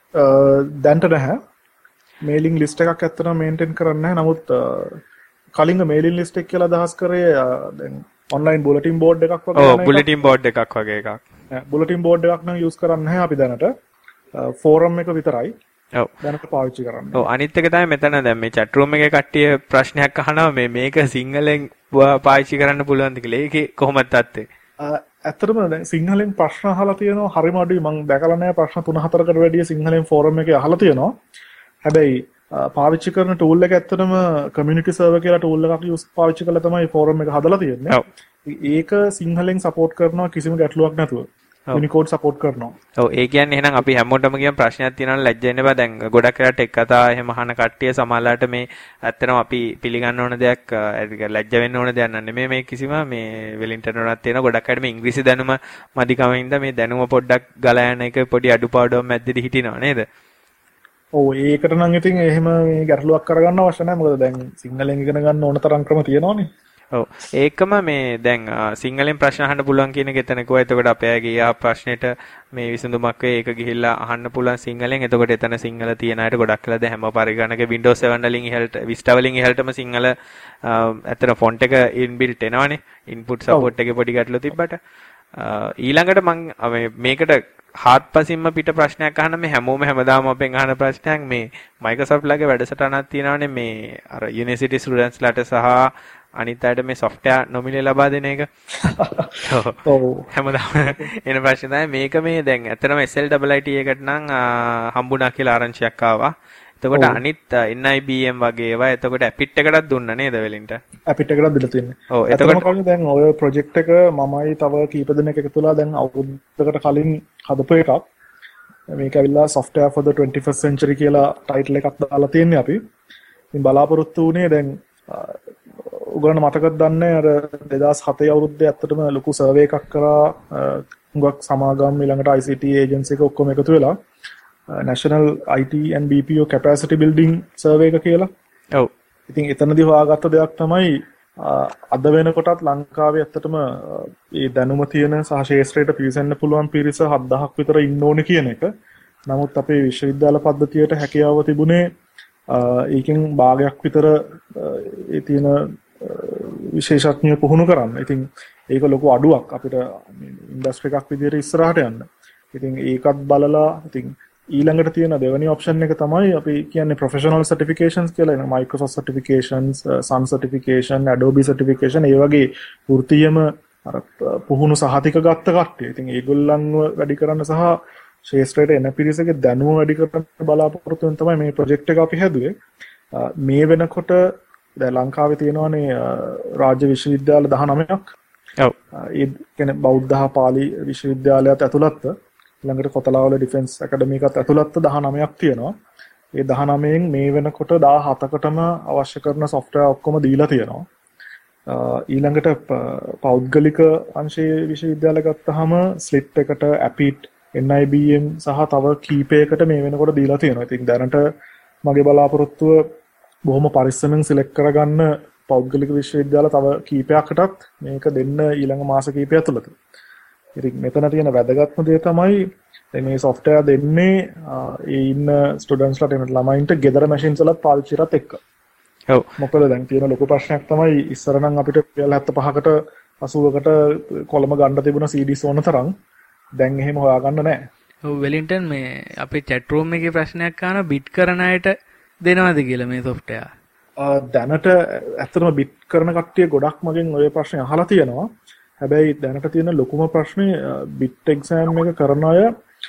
දැන්ට නැහැ. මේලින් ලිස්ට් එකක් ඇත්තටම මේන්ටේන් කරන්නේ නැහැ. නමුත් කලින්ග මේලින් ලිස්ට් එක කියලා අදහස් කරේ දැන් ඔන්ලයින් බුලටින් බෝඩ් එකක් වගේ. ඔව් බුලටින් බෝඩ් එකක් වගේ එකක්. බුලටින් බෝඩ් එකක් නම් යූස් කරන්නේ නැහැ අපි දැනට. ෆෝරම් එක විතරයි. ඔව් දැනට පාවිච්චි කරන්නේ. ඔව් අනිත් එක තමයි මෙතන දැන් මේ chat room එකේ කට්ටිය ප්‍රශ්නයක් අහනවා මේක සිංහලෙන් පාවිච්චි කරන්න පුළුවන්ද කියලා. ඒකේ කොහොමද තත්ත්වය? ඇත්තටම දැන් සිංහලෙන් ප්‍රශ්න අහලා තියෙනවා හරිම අඩුයි. මම දැකලා නැහැ ප්‍රශ්න 3-4කට වැඩිය සිංහලෙන් ෆෝරම් එකේ අහලා තියෙනවා. හැබැයි පාවිච්චි කරන ටූල් එක ඇත්තටම කමියුනිටි සර්වර් කියලා ටූල් එකක් පාවිච්චි කරලා තමයි ෆෝරම් එක හදලා තියෙන්නේ. ඔව්. ඒක සිංහලෙන් සපෝට් කරනවා කිසිම ගැටලුවක් නැතුව. යුනිකෝඩ් සපෝට් කරනවා. ඔව් ඒ කියන්නේ එහෙනම් අපි හැමෝටම කියන ප්‍රශ්නයක් තියෙනවා ලැජ්ජ වෙන්න බෑ. දැන් ගොඩක් වෙලාට ටෙක් කතා එහෙම අහන කට්ටිය සමහරලාට මේ ඇත්තටම අපි පිළිගන්න ඕන දෙයක් ලැජ්ජ වෙන්න ඕන දෙයක් නෙමෙයි මේ කිසිම මේ වෙලින්ටන් වලත් තියෙන ගොඩක් අයට මේ ඉංග්‍රීසි දැනුම මදිකමින්ද මේ දැනුම පොඩ්ඩක් ගලා යන එක පොඩි අඩුපාඩුවක් මැද්දේදී හිටිනවා නේද? ඔව් ඒකට නම් ඉතින් එහෙම මේ ගැටලුවක් කරගන්න අවශ්‍ය නැහැ. මොකද දැන් සිංහලෙන් ඉගෙන ගන්න ඕන තරම් ක්‍රම තියෙනවානේ. ඔව් ඒකම මේ දැන් සිංහලෙන් ප්‍රශ්න අහන්න පුළුවන් කියන එක එතන කිව්වා. එතකොට අපේ අයගේ යා ප්‍රශ්නෙට මේ විසඳුමක් වේ. ඒක ගිහිල්ලා අහන්න පුළුවන් සිංහලෙන්. එතකොට එතන සිංහල තියන අයට ගොඩක් වෙලා දැන් හැම පරිගණක Windows 7 වලින් ඉහළට Vista වලින් ඉහළටම සිංහල ඇත්තට ෆොන්ට් එක ඉන්බිල්ට් එනවනේ. ඉන්පුට් සපෝට් එකේ පොඩි ගැටලු තිබ්බට ඊළඟට මම මේකට හාත්පසින්ම පිට ප්‍රශ්නයක් අහන්න මේ හැමෝම හැමදාම අපෙන් අහන ප්‍රශ්නයක් මේ Microsoft ලගේ වැඩසටහනක් තියෙනවානේ මේ අර යුනිවර්සිටි ස්ටුඩන්ට්ස් ලාට සහ අනිත් අයට මේ software නොමිලේ ලබා දෙන එක. ඔව් හැමදාම එන ප්‍රශ්න තමයි මේක මේ දැන් ඇත්තටම SLIT එකට නම් හම්බුණා කියලා ආරංචියක් ආවා. එතකොට අනිත් NIBM වගේ ඒවා එතකොට ඇපිට් එකටත් දුන්නා නේද වෙලින්ට? ඇපිට් එකටත් දීලා තියෙනවා. ඔව් එතකොට දැන් ඔය ප්‍රොජෙක්ට් එක මමයි තව කීප දෙනෙක් එකතුලා දැන් අවුරුද්දකට කලින් හදපු එකක්. මේක ඇවිල්ලා software for the 21st century කියලා ටයිටල් එකක් දාලා තියෙන්නේ අපි. ඉතින් බලාපොරොත්තු වුණේ දැන් උගලන්න මතකද දන්නේ අර 2007 අවුරුද්දේ ඇත්තටම ලොකු සර්වේ එකක් කරා හුඟක් සමාගම් ඊළඟට ICT ඒජන්සි එක ඔක්කොම එකතු වෙලා National IT and BPO capacity building survey එක කියලා. ඔව්. ඉතින් එතනදී හොයාගත්ත දෙයක් තමයි අද වෙනකොටත් ලංකාවේ ඇත්තටම මේ දැනුම තියෙන සහ ශාස්ත්‍රයට පිවිසෙන්න පුළුවන් පිරිස 7000ක් විතර ඉන්න ඕනේ කියන එක. නමුත් අපේ විශ්වවිද්‍යාල පද්ධතියට හැකියාව තිබුණේ ඒකෙන් භාගයක් විතර ඒ තියෙන විශේෂඥ පුහුණු කරන්න. ඉතින් ඒක ලොකු අඩුවක් අපිට ඉන්ඩස්ට්‍රි එකක් විදිහට ඉස්සරහට යන්න. ඉතින් ඒකත් බලලා ඉතින් ඊළඟට තියෙන දෙවෙනි ඔප්ෂන් එක තමයි අපි කියන්නේ ප්‍රොෆෙෂනල් සර්ටිෆිකේෂන්ස් කියලා. එන Microsoft certifications, Sun certification, Adobe certification ඒ වගේ වෘත්තීයම අර පුහුණු සහතික ගත්ත කට්ටිය. ඉතින් ඒගොල්ලන්ව වැඩි කරන්න සහ ශාස්ත්‍රයට එන පිරිසගේ දැනුම වැඩි කරන්න බලාපොරොත්තු වෙන තමයි මේ ප්‍රොජෙක්ට් එක අපි හැදුවේ. මේ වෙනකොට දැන් ලංකාවේ තියෙනවානේ රාජ්‍ය විශ්වවිද්‍යාල 19ක්. ඔව්. ඒ කියන්නේ බෞද්ධ හා පාලි විශ්වවිද්‍යාලයත් ඇතුළත්ව ළඟට කොතලාවල ඩිෆෙන්ස් ඇකඩමි එකත් ඇතුළත්ව 19ක් තියෙනවා. ඒ 19න් මේ වෙනකොට 17කටම අවශ්‍ය කරන software ඔක්කොම දීලා තියෙනවා. ඊළඟට පෞද්ගලික අංශයේ විශ්වවිද්‍යාල ගත්තාම ස්ලිට් එකට ඇපිට් NIBM සහ තව කීපයකට මේ වෙනකොට දීලා තියෙනවා. ඉතින් දැනට මගේ බලාපොරොත්තුව බොහොම පරිස්සමෙන් සිලෙක්ට් කරගන්න පෞද්ගලික විශ්වවිද්‍යාල තව කීපයකටත් මේක දෙන්න ඊළඟ මාස කීපය තුළත. ඉතින් මෙතන තියෙන වැදගත්ම දේ තමයි මේ software දෙන්නේ ඒ ඉන්න ස්ටුඩන්ට්ස්ලාට එන ළමයින්ට ගෙදර මැෂින්ස් වලත් පාවිච්චි කරත් එක්ක. ඔව්. මොකද දැන් තියෙන ලොකු ප්‍රශ්නයක් තමයි ඉස්සර නම් අපිට 75කට 80කට කොළඹ ගන්න තිබුණ CDs ඕන තරම් දැන් එහෙම හොයාගන්න නැහැ. ඔව් වෙලින්ටන් මේ අපේ chat room එකේ ප්‍රශ්නයක් අහන බිට් කරන අයට දෙනවද කියලා මේ software? දැනට ඇත්තටම බිට් කරන කට්ටිය ගොඩක් මගෙන් ওই ප්‍රශ්නේ අහලා තියෙනවා. හැබැයි දැනට තියෙන ලොකුම ප්‍රශ්නේ බිට් එක්සෑම් එක කරන අය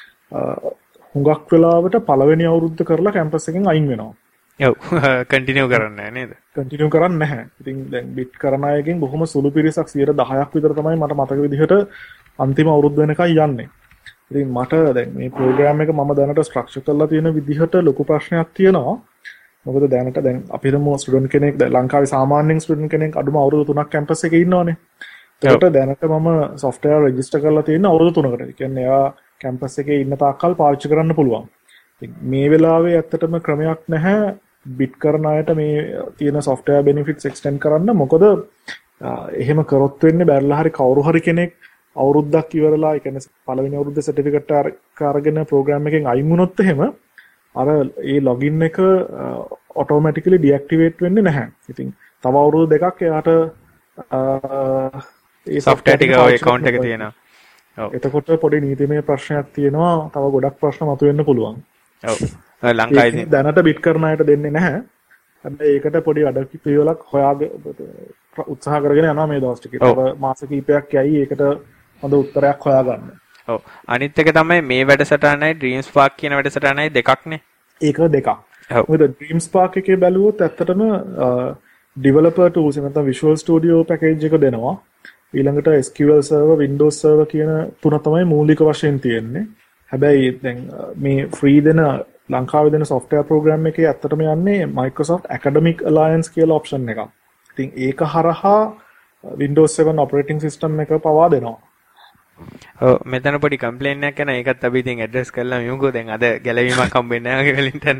හුඟක් වෙලාවට පළවෙනි අවුරුද්ද කරලා කැම්පස් එකෙන් අයින් වෙනවා. ඔව්. කන්ටිනියු කරන්නේ නැහැ නේද? කන්ටිනියු කරන්නේ නැහැ. ඉතින් දැන් බිට් කරන අයගෙන් බොහොම සුළු පිරිසක් 10%ක් විතර තමයි මට මතක විදිහට අන්තිම අවුරුද්ද වෙනකන් යන්නේ. ඉතින් මට දැන් මේ ප්‍රෝග්‍රෑම් එක මම දැනට ස්ට්‍රක්චර් කරලා තියෙන විදිහට ලොකු ප්‍රශ්නයක් තියෙනවා. මොකද දැනට දැන් අපි හිතමු ස්ටුඩන්ට් කෙනෙක් දැන් ලංකාවේ සාමාන්‍යයෙන් ස්ටුඩන්ට් කෙනෙක් අඩුම අවුරුදු 3ක් කැම්පස් එකේ ඉන්නවනේ. ඒකට දැනට මම software register කරලා තියෙන අවුරුදු 3කට. ඒ කියන්නේ එයා කැම්පස් එකේ ඉන්න තාක්කල් පාවිච්චි කරන්න පුළුවන්. ඉතින් මේ වෙලාවේ ඇත්තටම ක්‍රමයක් නැහැ බිට් කරන අයට මේ තියෙන software benefits extend කරන්න. මොකද එහෙම කරොත් වෙන්නේ බැරිලා හරි කවුරු හරි කෙනෙක් අවුරුද්දක් ඉවරලා ඒ කියන්නේ පළවෙනි අවුරුද්දේ සර්ටිෆිකේට් එක අරගෙන ප්‍රෝග්‍රෑම් එකෙන් අයින් වුණොත් එහෙම අර ඒ ලොගින් එක ඔටෝමැටිකලි ඩිඇක්ටිවේට් වෙන්නේ නැහැ. ඉතින් තව අවුරුදු දෙකක් එයාට ඒ software ටික ඔය account එකේ තියෙනවා. ඔව්. එතකොට පොඩි නීතිමය ප්‍රශ්නයක් තියෙනවා. තව ගොඩක් ප්‍රශ්න මතුවෙන්න පුළුවන්. ඔව්. ලංකාවේ දැනට බිට් කරන අයට දෙන්නේ නැහැ. හැබැයි ඒකට පොඩි වැඩ පිළිවෙලක් හොයාගෙන උත්සාහ කරගෙන යනවා මේ දවස් ටිකේ. තව මාස කිහිපයක් යයි ඒකට හොඳ උත්තරයක් හොයාගන්න. ඔව්. අනිත් එක තමයි මේ වැඩසටහනයි Dream Spark කියන වැඩසටහනයි දෙකක්නේ. ඒක දෙකක්. මොකද Dream Spark එකේ බැලුවොත් ඇත්තටම developer tools නැත්නම් Visual Studio package එක දෙනවා. ඊළඟට SQL server, Windows server කියන තුන තමයි මූලික වශයෙන් තියෙන්නේ. හැබැයි දැන් මේ free දෙන ලංකාවේ දෙන software program එකේ ඇත්තටම යන්නේ Microsoft Academic Alliance කියලා option එකක්. ඉතින් ඒක හරහා Windows 7 operating system එක පවා දෙනවා. ඔව් මෙතන පොඩි කම්ප්ලේන් එකක් කරන ඒකත් අපි ඉතින් ඇඩ්‍රස් කරලා මියුකෝ දැන් අද ගැලවීමක් හම්බෙන්නේ නැහැ වගේ වෙලින්ටන්.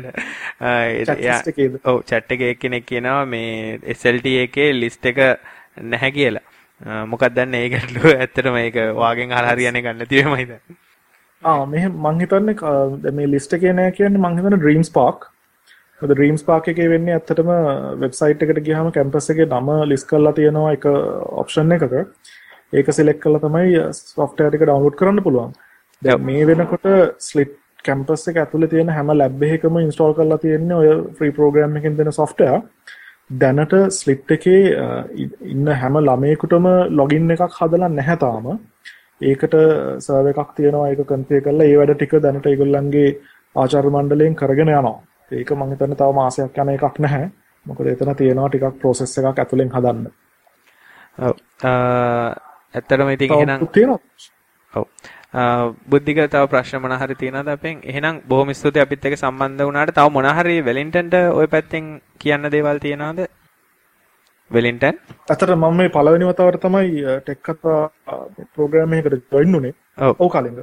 ඔව් chat එකේ එක්කෙනෙක් කියනවා මේ SLT එකේ list එක නැහැ කියලා. මොකක්ද දන්නේ ඒ ගැටලුව ඇත්තටම ඒක වාගෙන් අහලා හරියන්නේ ගන්න නැති වෙමයි දැන්. මෙහෙම මං හිතන්නේ මේ list එකේ නැහැ කියන්නේ මං හිතන්නේ Dream Spark. මොකද Dream Spark එකේ වෙන්නේ ඇත්තටම වෙබ්සයිට් එකට ගියාම කැම්පස් එකේ නම ලිස්ට් කරලා තියෙනවා එක ඔප්ෂන් එකක. ඒක සිලෙක්ට් කරලා තමයි software එක download කරන්න පුළුවන්. දැන් මේ වෙනකොට Slit campus එක ඇතුලේ තියෙන හැම lab එකකම install කරලා තියෙන්නේ ඔය free program එකෙන් දෙන software. දැනට Slit එකේ ඉන්න හැම ළමයෙකුටම login එකක් හදලා නැහැ තාම. ඒකට server එකක් තියෙනවා ඒක configure කරලා ඒ වැඩ ටික දැනට ඒගොල්ලන්ගේ ආචාර්ය මණ්ඩලයෙන් කරගෙන යනවා. ඒක මම හිතන්නේ තව මාසයක් යන එකක් නැහැ. මොකද එතන තියෙනවා ටිකක් process එකක් ඇතුලෙන් හදන්න. ඔව්. ඇත්තටම ඉතින් එහෙනම් ඔව් බුද්ධික තව ප්‍රශ්න මොන හරි තියෙනවද අපෙන්? එහෙනම් බොහොම ස්තුතියි අපිත් එක්ක සම්බන්ධ වුණාට. තව මොන හරි වෙලින්ටන්ට ওই පැත්තෙන් කියන්න දේවල් තියෙනවද? වෙලින්ටන්? අතට මම මේ පළවෙනි වතාවට තමයි ටෙක් කතා ප්‍රෝග්‍රෑම් එකකට ජොයින් වුනේ. ඔව් කලින්ද.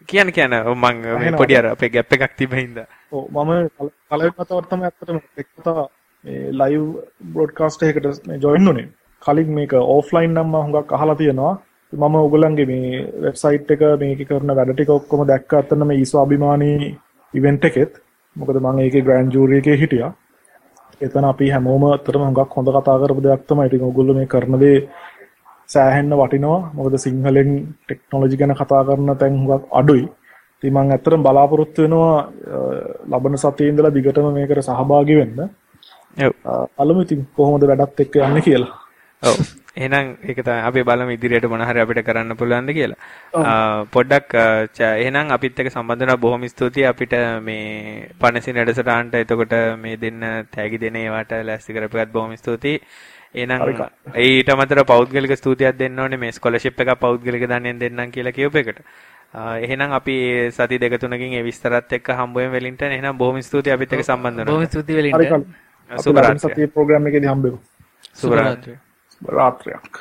කියන්න මම පොඩි අර අපේ ගැප් එකක් තිබෙහින්දා. ඔව් මම පළවෙනි වතාවට තමයි ඇත්තටම එක්කතා මේ ලයිව් බ්‍රෝඩ්කාස්ට් එකකට මේ ජොයින් වුනේ. කලින් මේක ඔෆ්ලයින් නම් මම හුඟක් අහලා තියෙනවා. මම ඔයගොල්ලන්ගේ මේ වෙබ්සයිට් එක මේක කරන වැඩ ටික ඔක්කොම දැක්ක අතන මේ ඊස්වාභිමානී ඉවෙන්ට් එකෙත්. මොකද මම ඒකේ ග්‍රෑන්ඩ් ජූරි එකේ හිටියා. එතන අපි හැමෝම අතරම හුඟක් හොඳ කතා කරපු දෙයක් තමයි. ඉතින් ඔයගොල්ලෝ මේ කරන දේ සෑහෙන්න වටිනවා. මොකද සිංහලෙන් ටෙක්නොලොජි ගැන කතා කරන තැන් හුඟක් අඩුයි. ඉතින් මම ඇත්තටම බලාපොරොත්තු වෙනවා ලබන සතියේ ඉඳලා දිගටම මේකට සහභාගී වෙන්න. ඔව්. අලමු ඉතින් කොහොමද වැඩත් එක්ක යන්නේ කියලා. ඔව්. එහෙනම් ඒක තමයි අපි බලමු ඉදිරියට මොන හරි අපිට කරන්න පුළුවන්ද කියලා. පොඩ්ඩක් එහෙනම් අපිත් එක්ක සම්බන්ධ වෙනවා බොහොම ස්තුතියි අපිට මේ පණසින වැඩසටහනට එතකොට මේ දෙන්න තෑගි දෙන ඒවට ලෑස්ති කරපුවත් බොහොම ස්තුතියි. එහෙනම් ඊට අමතරව පෞද්ගලික ස්තුතියක් දෙන්න ඕනේ මේ ස්කෝලර්ෂිප් එකක් පෞද්ගලික ධනෙන් දෙන්නම් කියලා කියපු එකට. එහෙනම් අපි සති දෙක තුනකින් ඒ විස්තරات එක්ක හම්බ වෙමු වෙලින්ටන්. එහෙනම් බොහොම ස්තුතියි අපිත් එක්ක සම්බන්ධ වෙනවා. බොහොම ස්තුතියි වෙලින්ටන්. සුබරාත්‍රි. සතියේ ප්‍රෝග්‍රෑම් එකේදී හම්බ වෙමු. සුබරාත්‍රි. රාත්‍රියක්.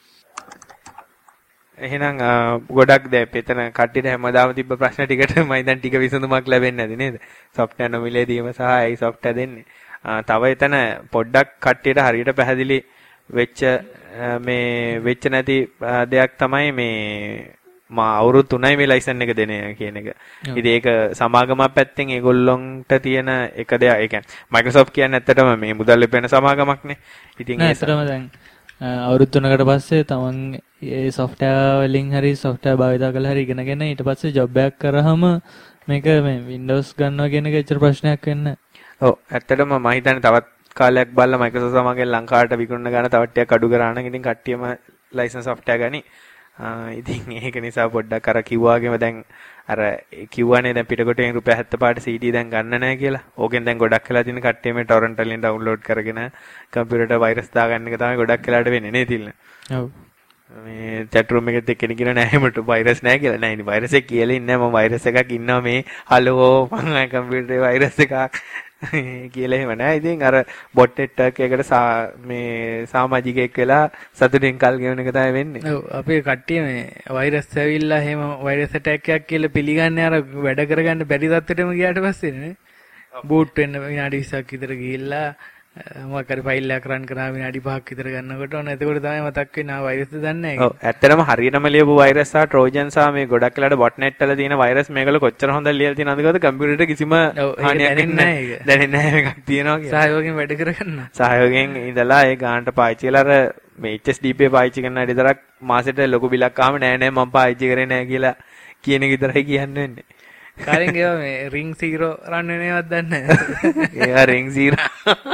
එහෙනම් ගොඩක් දැන් එතන කට්ටියට හැමදාම තිබ්බ ප්‍රශ්න ටිකට මම දැන් ටික විසඳුමක් ලැබෙන්නේ නැති නේද? software නොමිලේ දීම සහ ඒ software දෙන්නේ. තව එතන පොඩ්ඩක් කට්ටියට හරියට පැහැදිලි වෙච්ච නැති දෙයක් තමයි මේ මා අවුරුදු 3යි මේ ලයිසන් එක දෙන කියන එක. ඉතින් ඒක සමාගමක් පැත්තෙන් ඒගොල්ලොන්ට තියෙන එක දෙයක්. ඒ කියන්නේ Microsoft කියන්නේ ඇත්තටම මේ මුදල් ලැබෙන සමාගමක්නේ. ඉතින් ඒ ඇත්තටම දැන් අවුරුදු 3කට පස්සේ තමන් ඒ software වලින් හරි software භාවිතා කරලා හරි ඉගෙනගෙන ඊට පස්සේ job එකක් කරාම මේක මේ Windows ගන්නවා කියන එක ඇත්තට ප්‍රශ්නයක් වෙන්නේ නැහැ. ඔව් ඇත්තටම මම හිතන්නේ තවත් කාලයක් බලලා Microsoft සමාගයෙන් ලංකාවට විකුණන ගාන තවත් ටිකක් අඩු කරා නම් ඉතින් කට්ටියම license software ගනි. ඉතින් ඒක නිසා පොඩ්ඩක් අර කිව්වාගේම දැන් අර කිව්වනේ දැන් පිටකොටෙන් රුපියල් 70 පාට CD දැන් ගන්න නැහැ කියලා. ඕකෙන් දැන් ගොඩක් වෙලා තියෙන කට්ටිය මේ torrent වලින් download කරගෙන කම්පියුටරට වෛරස් දාගන්න එක තමයි ගොඩක් වෙලාට වෙන්නේ නේ තිල්න. ඔව්. මේ chat room එකෙත් එක්කෙනෙක් කියනවා නෑ එහෙමට වෛරස් නැහැ කියලා. නෑ ඉතින් වෛරස් එක කියලා ඉන්නේ මම වෛරස් එකක් ඉන්නවා මේ හලෝ මම කම්පියුටරේ වෛරස් එකක් කියලා එහෙම නෑ. ඉතින් අර bot network එකකට මේ සමාජිකයෙක් වෙලා සතුටින් කල් ගෙවන එක තමයි වෙන්නේ. ඔව් අපේ කට්ටිය මේ වෛරස් ඇවිල්ලා එහෙම වෛරස් ඇටැක් එකක් කියලා පිළිගන්නේ අර වැඩ කරගන්න බැරි තත්ත්වෙටම ගියාට පස්සේ නේ. බූට් වෙන්න විනාඩි 20ක් විතර ගිහිල්ලා මොකක් හරි ෆයිල් එකක් රන් කරා විනාඩි 5ක් විතර ගන්නකොට ඔන්න එතකොට තමයි මතක් වෙන්නේ ආ වෛරස්ද දන්නේ නැහැ. ඔව් ඇත්තටම හරියටම ලියපු වෛරස් සහ ට්‍රෝජන් සහ මේ ගොඩක් වෙලාට බොට් net වල තියෙන වෛරස් මේගොල්ලෝ කොච්චර හොඳට ලියලා තියෙනවද කියලා කම්පියුටරේට කිසිම හානියක් නැහැ. දැනෙන්නේ නැහැ එකක් තියෙනවා කියලා. සහයෝගයෙන් වැඩ කරගන්න. සහයෝගයෙන් ඉඳලා ඒ ගානට පාවිච්චි කරලා අර මේ HSDP පාවිච්චි කරන අය විතරක් මාසෙට ලොකු බිලක් ආවම නෑ නෑ මම පාවිච්චි කරේ නෑ කියලා කියන එක විතරයි කියන්න වෙන්නේ. කාලෙන් ගියා මේ ring 0 රන් වෙනේවත් දන්නේ නැහැ. ඒවා ring 0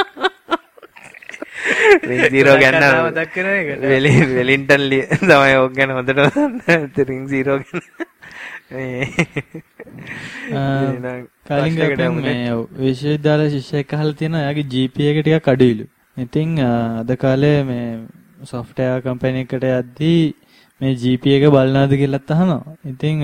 ring 0 ගන්න මතක් වෙන එක. වෙලින්ටන් තමයි ඕක ගැන හොඳට දන්නේ ring 0 ගැන. කාලින් ගියා මේ විශ්වවිද්‍යාල ශිෂ්‍යයෙක් අහලා තියෙනවා එයාගේ GPA එක ටිකක් අඩුයිලු. ඉතින් අද කාලේ මේ software company එකට යද්දී මේ GPA එක බලනවාද කියලාත් අහනවා. ඉතින්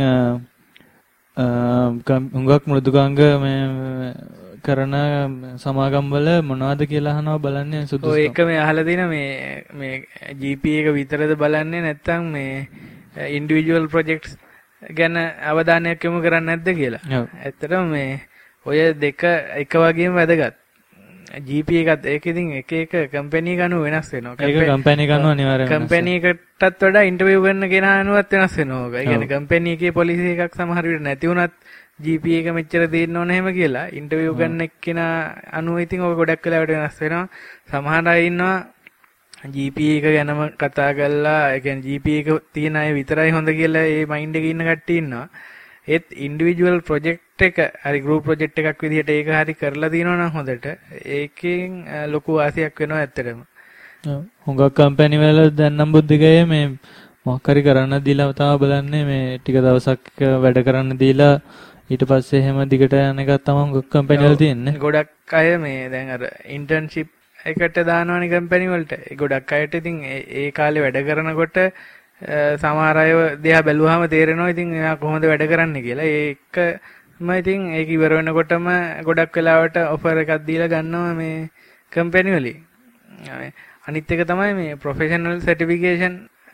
හුඟක් මෘදුකාංග මේ කරන සමාගම් වල මොනවද කියලා අහනවා බලන්නේ සුදුසු. ඔය එක මේ අහලා තියෙන මේ GPA එක විතරද බලන්නේ නැත්නම් මේ individual projects ගැන අවධානයක් යොමු කරන්නේ නැද්ද කියලා. ඇත්තටම මේ ඔය දෙක එක වගේම වැදගත්. GPA එකත් ඒක ඉතින් එක එක කම්පැනි එක අනුව වෙනස් වෙනවා. ඒක කම්පැනි එක අනුව අනිවාර්යයෙන්ම කම්පැනි එකටත් වඩා ඉන්ටර්විව් කරන කෙනා අනුවත් වෙනස් වෙනවා. ඒ කියන්නේ කම්පැනි එකේ පොලිසි එකක් සමහර විට නැති වුණත් GPA එක මෙච්චර දෙන්න ඕන එහෙම කියලා ඉන්ටර්විව් ගන්න එක්කෙනා අනුව ඉතින් ඔය ගොඩක් වෙලාවට වෙනස් වෙනවා. සමහර අය ඉන්නවා GPA එක ගැනම කතා කරලා ඒ කියන්නේ GPA එක තියෙන අය විතරයි හොඳ කියලා ඒ මයින්ඩ් එකේ ඉන්න කට්ටිය ඉන්නවා. ඒත් ඉන්ඩිවිජුවල් ප්‍රොජෙක්ට් එක හරි ගෲප් ප්‍රොජෙක්ට් එකක් විදිහට ඒක හරි කරලා දිනනවා නම් හොඳට ඒකෙන් ලොකු වාසියක් වෙනවා ඇත්තටම. හුඟක් කම්පැනි වල දැන් නම් බුද්ධිකයේ මේ මොකක් හරි කරන්න දීලා තව බලන්නේ මේ ටික දවසක් වැඩ කරන්න දීලා ඊට පස්සේ එහෙම දිගට යන එකක් තමයි හුඟක් කම්පැනි වල තියෙන්නේ. ගොඩක් අය මේ දැන් අර ඉන්ටර්න්ෂිප් එකට දානවනේ කම්පැනි වලට. ඒ ගොඩක් අයට ඉතින් ඒ කාලේ වැඩ කරනකොට සමහර අය දිහා බැලුවාම තේරෙනවා ඉතින් එයා කොහොමද වැඩ කරන්නේ කියලා. ඒකම ඉතින් ඒක ඉවර වෙනකොටම ගොඩක් වෙලාවට ඔෆර් එකක් දීලා ගන්නවා මේ කම්පැනි වලින්. අනිත් එක තමයි මේ ප්‍රොෆෙෂනල් සර්ටිෆිකේෂන්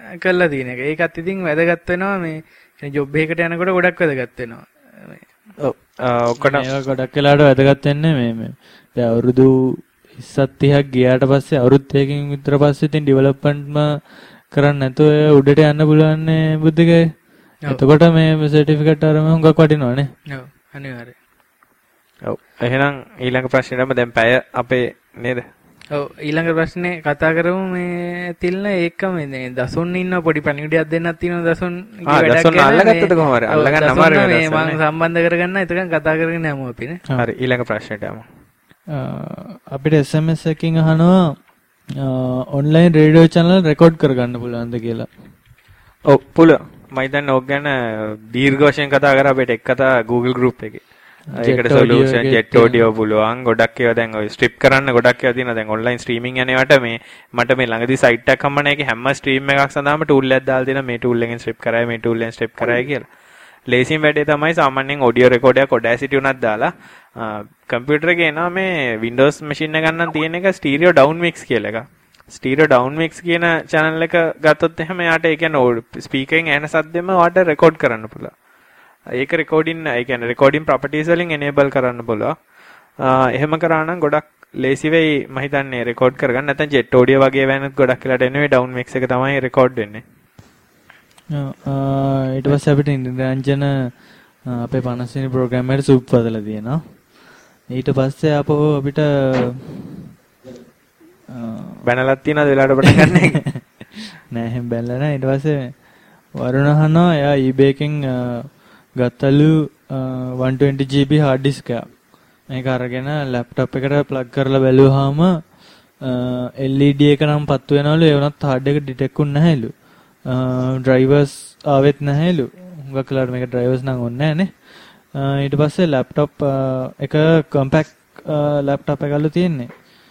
කරලා තියෙන එක. ඒකත් ඉතින් වැදගත් වෙනවා මේ ජොබ් එකකට යනකොට ගොඩක් වැදගත් වෙනවා. ඔව් ඔක්කොට මේවා ගොඩක් වෙලාට වැදගත් වෙන්නේ මේ දැන් අවුරුදු 20 30ක් ගියාට පස්සේ අවුරුදු 2කින් විතර පස්සේ ඉතින් ඩෙවලොප්මන්ට්ම කරන්න නැතුව උඩට යන්න පුළුවන් නේ බුද්ධිකේ. එතකොට මේ සර්ටිෆිකේට් අරම හුඟක් වටිනවනේ. ඔව් අනිවාර්යයෙන්. ඔව් එහෙනම් ඊළඟ ප්‍රශ්නෙටම දැන් පැය අපේ නේද? ඔව් ඊළඟ ප්‍රශ්නේ කතා කරමු මේ තිල්න ඒකම මේ දසුන් ඉන්න පොඩි පණිවිඩයක් දෙන්නක් තියෙනවා දසුන් දසුන් අල්ලගත්තද කොහොම හරි අල්ලගන්න අමාරු වෙනවා මම සම්බන්ධ කරගන්න එතකන් කතා කරගෙන යමු අපි නේ. හරි ඊළඟ ප්‍රශ්නෙට යමු. අපිට SMS එකකින් අහනවා ඔන්ලයින් රේඩියෝ channel රෙකෝඩ් කරගන්න පුළුවන්ද කියලා. ඔව් පුළුවන්. මම හිතන්නේ ඕක ගැන දීර්ඝ වශයෙන් කතා කරා අපිට එක් කතා Google group එකේ. ඒකට සොලියුෂන් ජෙට් ඔඩියෝ පුළුවන් ගොඩක් ඒවා දැන් ඔය ස්ට්‍රිප් කරන්න ගොඩක් ඒවා තියෙනවා දැන් ඔන්ලයින් ස්ට්‍රීමින් යනේවට මේ මට මේ ළඟදී සයිට් එකක් හම්බුණා ඒකේ හැම ස්ට්‍රීම් එකක් සඳහාම ටූල් එකක් දාලා තියෙනවා මේ ටූල් එකෙන් ස්ට්‍රිප් කරායි මේ ටූල් එකෙන් ස්ට්‍රිප් කරායි කියලා. ලේසියෙන් වැඩේ තමයි සාමාන්‍යයෙන් ඔඩියෝ රෙකෝඩරයක් Audacity උනත් දාලා කම්පියුටර් එකේ එනවා මේ Windows machine එක ගන්න තියෙන එක ස්ටීරියෝ ඩවුන් මික්ස් කියලා එක. ස්ටීරියෝ ඩවුන් මික්ස් කියන channel එක ගත්තොත් එහෙම යාට ඒ කියන්නේ ස්පීකර් එකෙන් ඇහෙන සද්දෙම ඔයාට රෙකෝඩ් කරන්න පුළුවන්. ඒක රෙකෝඩින් ඒ කියන්නේ රෙකෝඩින් ප්‍රොපර්ටිස් වලින් enable කරන්න පුළුවන්. එහෙම කරා නම් ගොඩක් ලේසි වෙයි මම හිතන්නේ රෙකෝඩ් කරගන්න. නැත්නම් ජෙට් ඔඩියෝ වගේ වෙනත් ගොඩක් වෙලාට එන්නේ ඩවුන් මික්ස් එක තමයි රෙකෝඩ් වෙන්නේ. ඊට පස්සේ අපිට නිරංජන අපේ 50 වෙනි ප්‍රෝග්‍රෑම් එකට සුබ් පදලා තියෙනවා. ඊට පස්සේ අපෝ අපිට බැනලක් තියනද වෙලාවට පටන් ගන්න එක? නෑ එහෙම බැලලා නෑ. ඊට පස්සේ වරුණ අහනවා එයා eBay එකෙන් ගත්තලු 120 GB hard disk එකක්. මේක අරගෙන laptop එකට plug කරලා බැලුවාම LED එක නම් පත්තු වෙනවලු ඒ වුණත් hard එක detect වුන්නේ නැහැලු. drivers ආවෙත් නැහැලු. හුඟක් වෙලාවට මේක drivers නම් ඕනේ නැහනේ. ඊට පස්සේ laptop එක compact laptop එකලු තියෙන්නේ.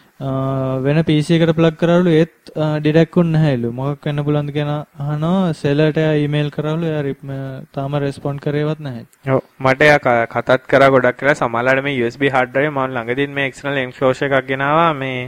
වෙන PC එකට plug කරවලු ඒත් detect වුන්නේ නැහැලු. මොකක් වෙන්න පුළුවන්ද කියන අහනවා seller-ට email කරවලු එයා තාම respond කරේවත් නැහැ. ඔව් මට එයා කතාත් කරා ගොඩක් කියලා සමහරවිට මේ USB hard drive මම ළඟදීන් මේ external enclosure එකක් ගෙනාවා මේ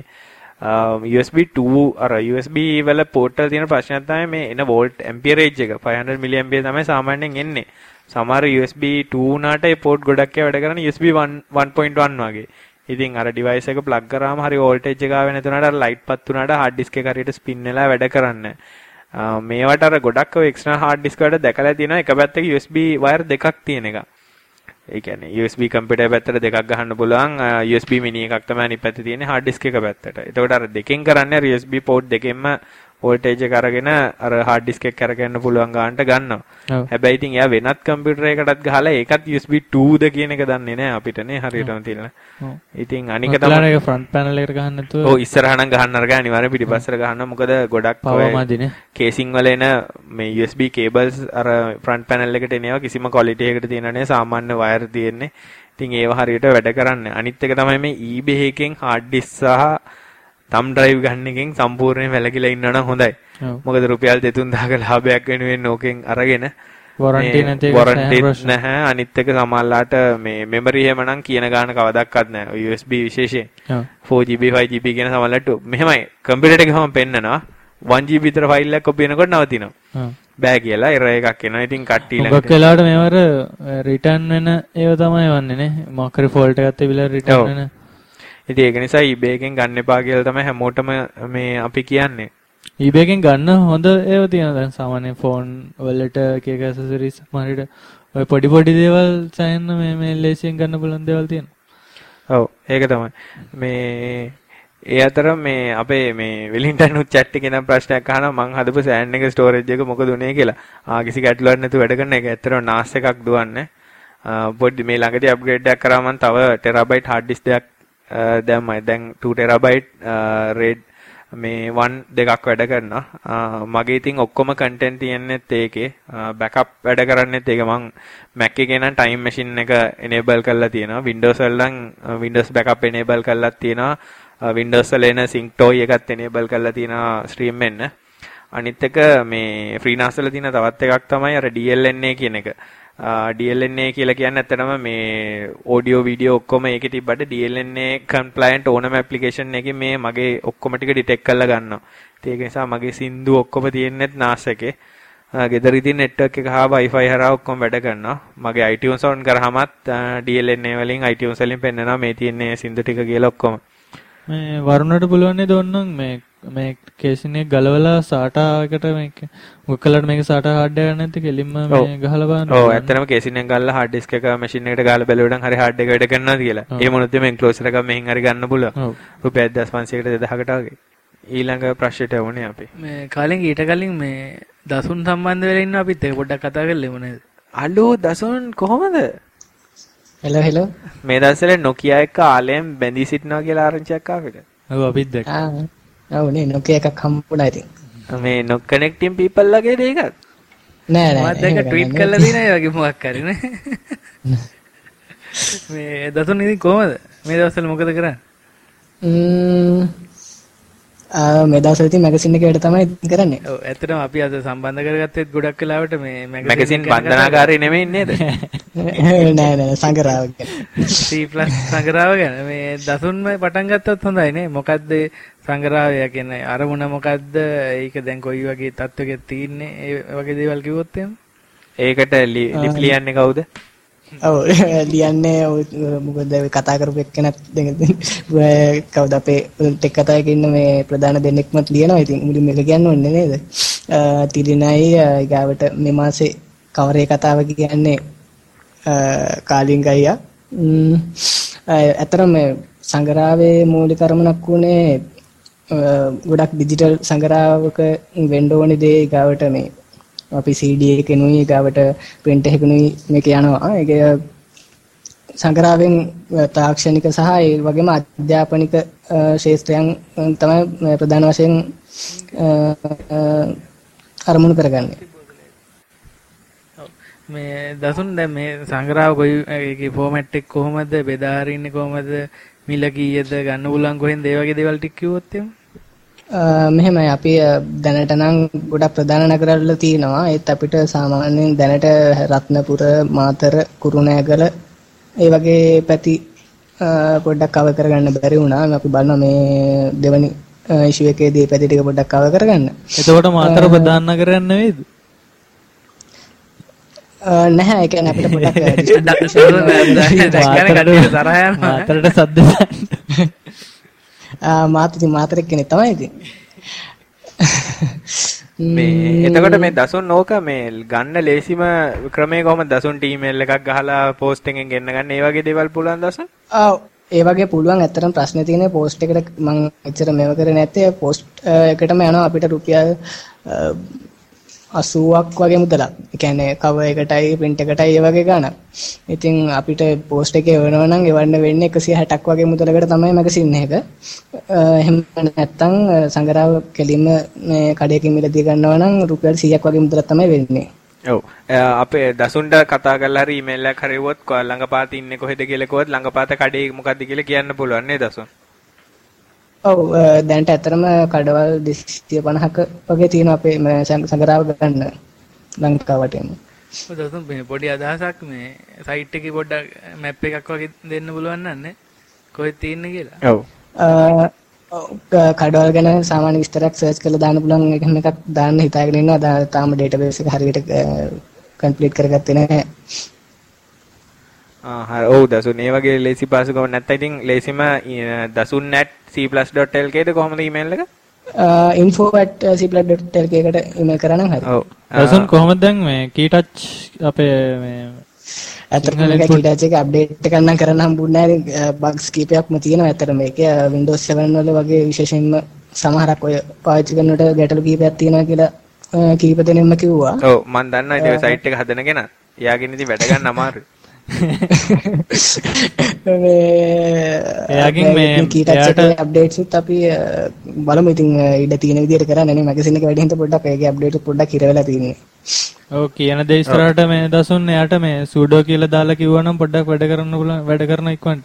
USB 2 අර USB වල port වල තියෙන ප්‍රශ්නයක් තමයි මේ එන volt amperage එක 500 mA තමයි සාමාන්‍යයෙන් එන්නේ. සමහර USB 2 උනාට ඒ port ගොඩක් වැඩ කරන්නේ USB 1.1 වගේ. ඉතින් අර device එක plug කරාම හරි voltage එක ආවේ නැතුණාට අර light පත් වුණාට hard disk එක හරියට spin වෙලා වැඩ කරන්නේ. මේවට අර ගොඩක් ඔය external hard disk වලට දැකලා තියෙනවා එක පැත්තක USB wire දෙකක් තියෙන එක. ඒ කියන්නේ USB computer පැත්තට දෙකක් ගහන්න පුළුවන් USB mini එකක් තමයි අනිත් පැත්තේ තියෙන්නේ hard disk එක පැත්තට. එතකොට අර දෙකෙන් කරන්නේ අර USB port දෙකෙන්ම voltage එක අරගෙන අර hard disk එක කරගන්න පුළුවන් ගානට ගන්නවා. හැබැයි ඉතින් එයා වෙනත් computer එකකටත් ගහලා ඒකත් USB 2ද කියන එක දන්නේ නැහැ අපිට නේ හරියටම තියෙන. ඉතින් අනික තමයි ඒක front panel එකට ගහන්න නැතුව ඔව් ඉස්සරහා නම් ගහන්න අරගෙන අනිවාර්යෙන් පිටිපස්සට ගහනවා. මොකද ගොඩක් පවමාදිනේ casing වල එන මේ USB cables අර front panel එකට එනවා කිසිම quality එකකට තියෙනව නේ සාමාන්‍ය wire තියෙන්නේ. ඉතින් ඒව හරියට වැඩ කරන්නේ. අනිත් එක තමයි මේ eBay එකෙන් hard disk සහ thumb drive ගන්න එකෙන් සම්පූර්ණයෙන් වැළකීලා ඉන්නවනම් හොඳයි. මොකද රුපියල් 3000ක ලාභයක් වෙනුවෙන් ඕකෙන් අරගෙන warranty නැති එක නැහැ. අනිත් එක සමහරලාට මේ memory එහෙම නම් කියන ගාන කවදාවත් නැහැ. USB විශේෂයෙන් 4GB 5GB කියන සමහරලාට මෙහෙමයි කම්පියුටර් එකේ ගමන් පෙන්නනවා 1GB විතර ෆයිල් එකක් කොපි වෙනකොට නවතිනවා. බෑ කියලා error එකක් එනවා. ඉතින් කට්ටිය ළඟ මොකක් වෙලාවට මේවර return වෙන ඒව තමයි වන්නේ නේ. මොකක් හරි fault එකක් තිබිලා return වෙන. ඉතින් ඒක නිසා eBay එකෙන් ගන්න එපා කියලා තමයි හැමෝටම මේ අපි කියන්නේ. eBay එකෙන් ගන්න හොඳ ඒවා තියෙනවා. දැන් සාමාන්‍ය ෆෝන් වලට එක එක accessories මාරිට ඔය පොඩි පොඩි දේවල් සෑහෙන මේ ලේසියෙන් ගන්න පුළුවන් දේවල් තියෙනවා. ඔව් ඒක තමයි. මේ ඒ අතර මේ අපේ මේ වෙලින්ටන් උත් chat එකේ නම් ප්‍රශ්නයක් අහනවා මං හදපු SAN එක storage එක මොකද උනේ කියලා. කිසි ගැටලුවක් නැතුව වැඩ කරන එක. ඇත්තටම NAS එකක් දුවන්නේ. පොඩි මේ ළඟදී අප්ග්‍රේඩ් එකක් කරා මං තව terabyte hard disk දෙකක් දැම්මයි. දැන් 2 terabyte RAID මේ 1 දෙකක් වැඩ කරනවා. මගේ ඉතින් ඔක්කොම content තියෙන්නේත් ඒකේ. backup වැඩ කරන්නේත් ඒක. මං Mac එකේ නම් time machine එක enable කරලා තියෙනවා. Windows වල නම් Windows backup enable කරලා තියෙනවා. Windows වල එන sync toy එකත් enable කරලා තියෙනවා stream වෙන්න. අනිත් එක මේ FreeNAS වල තියෙන තවත් එකක් තමයි අර DLNA කියන එක. DLNA කියලා කියන්නේ ඇත්තටම මේ ඔඩියෝ වීඩියෝ ඔක්කොම ඒකේ තිබ්බට DLNA compliant ඕනම application එකකින් මේ මගේ ඔක්කොම ටික detect කරලා ගන්නවා. ඒක නිසා මගේ සින්දු ඔක්කොම තියෙන්නේ NAS එකේ. ගෙදර ඉතින් network එක හා wifi හරහා ඔක්කොම වැඩ කරනවා. මගේ iTunes on කරාමත් DLNA වලින් iTunes වලින් පෙන්නනවා මේ තියෙන්නේ සින්දු ටික කියලා ඔක්කොම. මේ වරුණට පුළුවන් නේද ඕනනම් මේ කේසින් එක ගලවලා SATA එකට මේක මොකලට මේක SATA hard එක නැත්නම් කෙලින්ම මේ ගහලා බලන්න. ඔව් ඇත්තටම කේසින් එක ගල්ලා hard disk එක machine එකට ගහලා බැලුවනම් හරි hard එක වැඩ කරනවාද කියලා. ඒ මොනොත් මේ enclosure එකක් මෙහෙන් හරි ගන්න පුළුවන්. රුපියල් 1500කට 2000කට වගේ. ඊළඟ ප්‍රශ්නෙට වුණේ අපි. මේ කාලෙන් ඊට කලින් මේ දසුන් සම්බන්ධ වෙලා ඉන්නවා අපිත් ඒක පොඩ්ඩක් කතා කරලෙමු නේද? අලෝ දසුන් කොහමද? හෙලෝ මේ දවස්වල Nokia එක ආලයෙන් බැඳී සිටිනවා කියලා ආරංචියක් ආවෙද? ඔව් අපිත් දැක්කා. ඔව් නේ Nokia එකක් හම්බුණා ඉතින්. මේ not connecting people ලගේ දෙයක්ද? නෑ නෑ. මම දැක්ක ට්වීට් කරලා දිනා ඒ වගේ මොකක් හරි නේ. මේ දසුන් ඉතින් කොහමද? මේ දවස්වල මොකද කරන්නේ? මේ දවස්වල ඉතින් මැගසින් එකකට තමයි කරන්නේ. ඔව් ඇත්තටම අපි අද සම්බන්ධ කරගත්තෙත් ගොඩක් වෙලාවට මේ මැගසින් බන්ධනාගාරේ නෙමෙයි නේද? නෑ නෑ සංගරාව ගැන. C+ සංගරාව ගැන මේ දසුන්ම පටන් ගත්තොත් හොඳයි නේ. මොකද්ද සංගරාවය කියන්නේ අරමුණ මොකද්ද? ඒක දැන් කොයි වගේ තත්ත්වයක තියෙන්නේ? ඒ වගේ දේවල් කිව්වොත් එහෙම. ඒකට ලියන්නේ කවුද? ඔව් ලියන්නේ මොකද කතා කරපු එක්කෙනත් කවුද අපේ ටෙක් කතා එකේ ඉන්න මේ ප්‍රධාන දෙන්නෙක්මත් ලියනවා. ඉතින් මුලින්ම මේක කියන්න ඕනේ නේද? තිරිනයි ඊගාවට මේ මාසේ කවරේ කතාව කියන්නේ කාලිංග අයියා. අතරම සංගරාවේ මූලික අරමුණක් වුණේ ගොඩක් ඩිජිටල් සංගරාවක වෙන්න ඕනේ දේ ඊගාවට මේ අපි CD එකෙනුයි ඊගාවට print එකෙනුයි මේක යනවා. ඒක සංගරාවෙන් තාක්ෂණික සහ ඒ වගේම අධ්‍යාපනික ශාස්ත්‍රයන් තමයි ප්‍රධාන වශයෙන් අරමුණු කරගන්නේ. මේ දසුන් දැන් මේ සංග්‍රහව කොයි ඒකේ ෆෝමැට් එක කොහොමද බෙදා හරින්නේ කොහොමද මිල කීයද ගන්න පුළුවන් කොහෙන්ද ඒ වගේ දේවල් ටික කිව්වොත් එහෙම මෙහෙමයි අපි දැනට නම් ගොඩක් ප්‍රධාන නගරවල තියෙනවා ඒත් අපිට සාමාන්‍යයෙන් දැනට රත්නපුර මාතර කුරුණෑගල ඒ වගේ පැති පොඩ්ඩක් කවර් කරගන්න බැරි වුණා අපි බලනවා මේ දෙවනි ඉෂුව එකේදී මේ පැති ටික පොඩ්ඩක් කවර් කරගන්න. එතකොට මාතර ප්‍රධාන නගරයක් නෙවෙයිද? නැහැ ඒ කියන්නේ අපිට පොඩ්ඩක් මාතරට සද්ද මාතර කෙනෙක් තමයි ඉතින් මේ එතකොට මේ දසුන් ඕක මේ ගන්න ලේසිම ක්‍රමය කොහොමද දසුන්ට ඊමේල් එකක් ගහලා පෝස්ට් එකෙන් ගෙන්න ගන්න ඒ වගේ දේවල් පුළුවන් දසුන්? ඔව් ඒ වගේ පුළුවන්. ඇත්තටම ප්‍රශ්නේ තියෙන්නේ පෝස්ට් එකට මම එච්චර මේව කරේ නැත්තේ පෝස්ට් එකටම යනවා අපිට රුපියල් 80ක් වගේ මුදලක්. ඒ කියන්නේ කවර් එකටයි print එකටයි ඒ වගේ ගාණක්. ඉතින් අපිට පෝස්ට් එකේ එවනවා නම් එවන්න වෙන්නේ 160ක් වගේ මුදලකට තමයි මැගසින් එක. එහෙම නැත්නම් සංගරාව කෙලින්ම මේ කඩේකින් මිලදී ගන්නවා නම් රුපියල් 100ක් වගේ මුදලක් තමයි වෙන්නේ. ඔව් අපේ දසුන්ට කතා කරලා හරි ඊමේල් එකක් හරිවුවොත් ළඟපාත ඉන්නේ කොහෙද කියලා කිව්වොත් ළඟපාත කඩේ මොකද්ද කියලා කියන්න පුළුවන් නේද දසුන්? ඔව් දැන්ට ඇත්තටම කඩවල් 250ක වගේ තියෙනවා අපේ සංගරාව ගන්න ලංකාවට එන්න. ඔව් දසුන් මේ පොඩි අදහසක් මේ සයිට් එකේ පොඩ්ඩක් මැප් එකක් වගේ දෙන්න පුළුවන් නන්නේ කොහෙද තියෙන්නේ කියලා. ඔව් කඩවල් ගැන සාමාන්‍ය විස්තරයක් සර්ච් කරලා දාන්න පුළුවන් එකම එකක් දාන්න හිතාගෙන ඉන්නවා. තාම ඩේටාබේස් එක හරියට කම්ප්ලීට් කරගත්තේ නැහැ. හරි ඔව් දසුන් ඒ වගේ ලේසි පාසුකම නැත්නම් ඉතින් ලේසිම dasun@c+.lk ද කොහොමද ඊමේල් එක? info@c+.lk එකට ඊමේල් කරා නම් හරි. ඔව් දසුන් කොහොමද දැන් මේ කීටච් අපේ මේ ඇත්තටම මේක කීටච් එක අප්ඩේට් එකක් නම් කරන්න හම්බුන්නේ නැහැ. බග්ස් කීපයක්ම තියෙනවා. ඇත්තටම මේක Windows 7 වල වගේ විශේෂයෙන්ම සමහරක් ඔය පාවිච්චි කරනකොට ගැටලු කීපයක් තියෙනවා කියලා කීප දෙනෙක්ම කිව්වා. ඔව් මම දන්නවා ඉතින් සයිට් එක හදන කෙනා. එයාගෙන් ඉතින් වැඩ ගන්න අමාරුයි. එයාගෙන් මේ කීටච් එකේ අප්ඩේට්ස් උත් අපි බලමු ඉතින් ඉඩ තියෙන විදිහට කරන්න නේ. මැගසින් එක වැඩි හින්දා පොඩ්ඩක් ඒකේ අප්ඩේට් පොඩ්ඩක් ඉර වෙලා තියෙන්නේ. ඔව් කියන දේ ඉස්සරහට මේ දසුන් එයාට මේ සූඩෝ කියලා දාලා කිව්වනම් පොඩ්ඩක් වැඩ කරන්න පුළුවන් වැඩ කරන ඉක්මනට.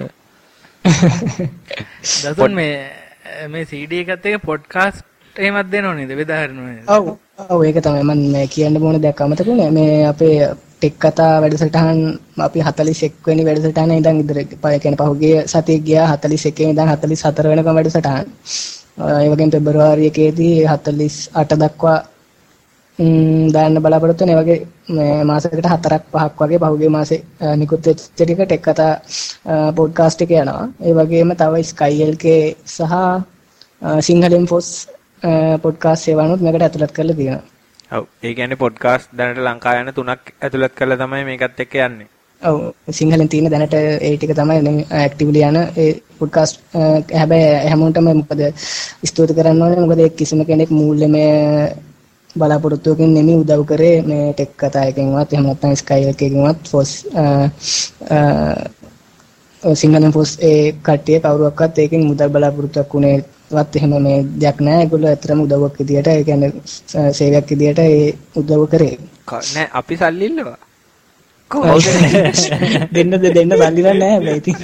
දසුන් මේ CD එකත් එක්ක පොඩ්කාස්ට් එහෙමත් දෙනව නේද? බෙදා හරිනව නේද? ඔව් ඒක තමයි මම කියන්න ඕන දෙයක් අමතක වුණේ. මේ අපේ ටෙක් කතා වැඩසටහන් අපි 41 වෙනි වැඩසටහනේ ඉඳන් ඉදිරියට කියන්නේ පහුගිය සතියේ ගියා 41 ඉඳන් 44 වෙනකම් වැඩසටහන්. ඒ වගේම පෙබරවාරි 1 දී 48 දක්වා දාන්න බලාපොරොත්තු වෙන. ඒ වගේ මාසයකට 4ක් 5ක් වගේ පහුගිය මාසේ නිකුත් වෙච්ච ටික ටෙක් කතා පොඩ්කාස්ට් එක යනවා. ඒ වගේම තව Sky LK සහ සිංහලෙන් ෆොස් පොඩ්කාස්ට් සේවානුත් මේකට ඇතුළත් කරලා තියෙනවා. ඔව් ඒ කියන්නේ පොඩ්කාස්ට් දැනට ලංකාව යන 3ක් ඇතුළත් කරලා තමයි මේකත් එක්ක යන්නේ. ඔව් සිංහලෙන් තියෙන දැනට ඒ ටික තමයි ඇක්ටිව්ලි යන ඒ පොඩ්කාස්ට්. හැබැයි හැමෝටම මොකද ස්තුති කරන්න ඕනේ. මොකද කිසිම කෙනෙක් මූල්‍යමය බලාපොරොත්තුවකින් නෙමෙයි උදව් කරේ මේ ටෙක් කතා එකකින්වත් එහෙම නැත්නම් Sky එකකින්වත් ෆොස් සිංහලෙන් ෆොස් ඒ කට්ටිය කවුරුවක්වත් ඒකෙන් මුදල් බලාපොරොත්තුවක් උනේවත් එහෙම මේ දෙයක් නැහැ. ඒගොල්ලෝ ඇත්තටම උදව්වක් විදියට ඒ කියන්නේ සේවයක් විදියට ඒ උදව් කරේ. නෑ අපි සල්ලි ඉල්ලුවා. කොහොමද දෙන්න සල්ලි නැහැ හැබැයි ඉතින්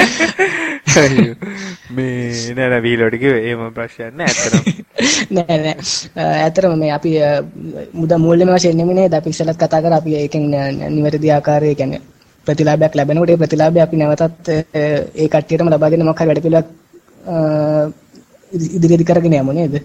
මේ නෑ වීලෝට කිව්වේ එහෙම ප්‍රශ්නයක් නෑ ඇත්තටම. නෑ ඇත්තටම මේ අපි මුදල් මූල්‍යම වශයෙන් නෙමෙයි නේද අපි ඉස්සෙල්ලත් කතා කරා. අපි ඒකෙන් නිවැරදි ආකාරයේ කියන්නේ ප්‍රතිලාභයක් ලැබෙනකොට ඒ ප්‍රතිලාභය අපි නැවතත් ඒ කට්ටියටම ලබා දෙන්න මොකක් හරි වැඩ පිළිවෙලක් ඉදිරියට කරගෙන යමු නේද?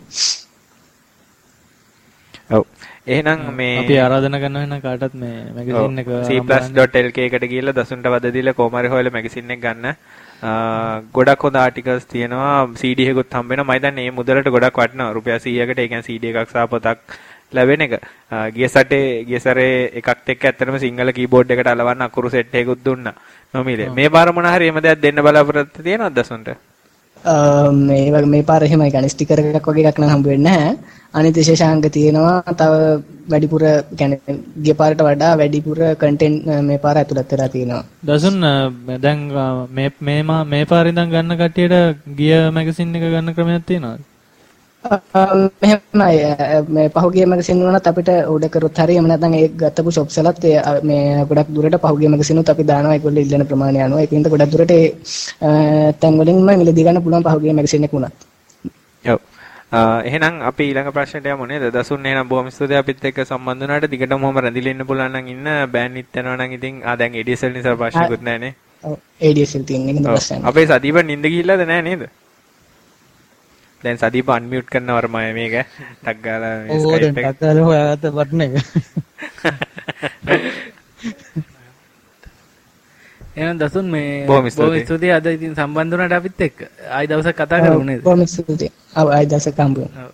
ඔව් එහෙනම් මේ අපි ආරාධනා කරනවා වෙන කාටත් මේ මැගසින් එක c+.lk එකට ගිහලා දසුන්ට වද දීලා කොහොම හරි හොයලා මැගසින් එක ගන්න. ගොඩක් හොඳ ආටිකල්ස් තියෙනවා. CD එකකුත් හම්බ වෙනවා. මම හිතන්නේ මේ මුදලට ගොඩක් වටිනවා. රුපියල් 100කට ඒ කියන්නේ CD එකක් සහ පොතක් ලැබෙන එක. ගිය සැරේ එකක් එක්ක ඇත්තටම සිංහල කීබෝඩ් එකට අලවන්න අකුරු සෙට් එකකුත් දුන්නා. නොමිලේ. මේ පාර මොන හරි එහෙම දෙයක් දෙන්න බලාපොරොත්තු තියෙනවද දසුන්ට? මේ පාර එහෙමයි ගන්න ස්ටිකර් එකක් වගේ එකක් නම් හම්බ වෙන්නේ නැහැ. අනිත් විශේෂාංග තියෙනවා. තව වැඩිපුර කියන්නේ ගිය පාරට වඩා වැඩිපුර කන්ටෙන්ට් මේ පාර ඇතුළත් වෙලා තියෙනවා. දසුන් දැන් මේ පාරේ ඉඳන් ගන්න කට්ටියට ගිය මැගසින් එක ගන්න ක්‍රමයක් තියෙනවද? මෙහෙමයි මේ පහුගිය මැගසින් වුණත් අපිට ඕඩර් කරොත් හරිය එහෙම නැත්නම් ඒ ගත්තපු shops වලත් මේ ගොඩක් දුරට පහුගිය මැගසිනුත් අපි දානවා. ඒගොල්ලෝ ඉල්ලන ප්‍රමාණය අනුව ඒකින්ද ගොඩක් දුරට ඒ තැන් වලින්ම මිලදී ගන්න පුළුවන් පහුගිය මැගසින් එක වුණත්. ඔව්. එහෙනම් අපි ඊළඟ ප්‍රශ්නට යමු නේද? දසුන් එහෙනම් බොහොම ස්තුතියි අපිත් එක්ක සම්බන්ධ වුණාට. දිගටම මොහොම රැඳිලා ඉන්න පුළුවන් නම් ඉන්න. බෑන්නිත් යනවා නම් ඉතින් දැන් ADSL නිසා ප්‍රශ්නකුත් නැහැ නේ. ඔව් ADSL තියෙන එකද ප්‍රශ්න. අපේ සදීප නින්ද ගිහිල්ලාද නැහැ නේද? දැන් සදීප අන්මියුට් කරනවර මම මේක ටක් ගාලා මේ Skype එක ටක් ගාලා හොයාගත්ත බටන් එක. එහෙනම් දසුන් මේ බොහොම ස්තුතියි අද ඉතින් සම්බන්ධ වුණාට අපිත් එක්ක. ආයි දවසක් කතා කරමු නේද? බොහොම ස්තුතියි. ආයි දවසක් හම්බ වෙනවා.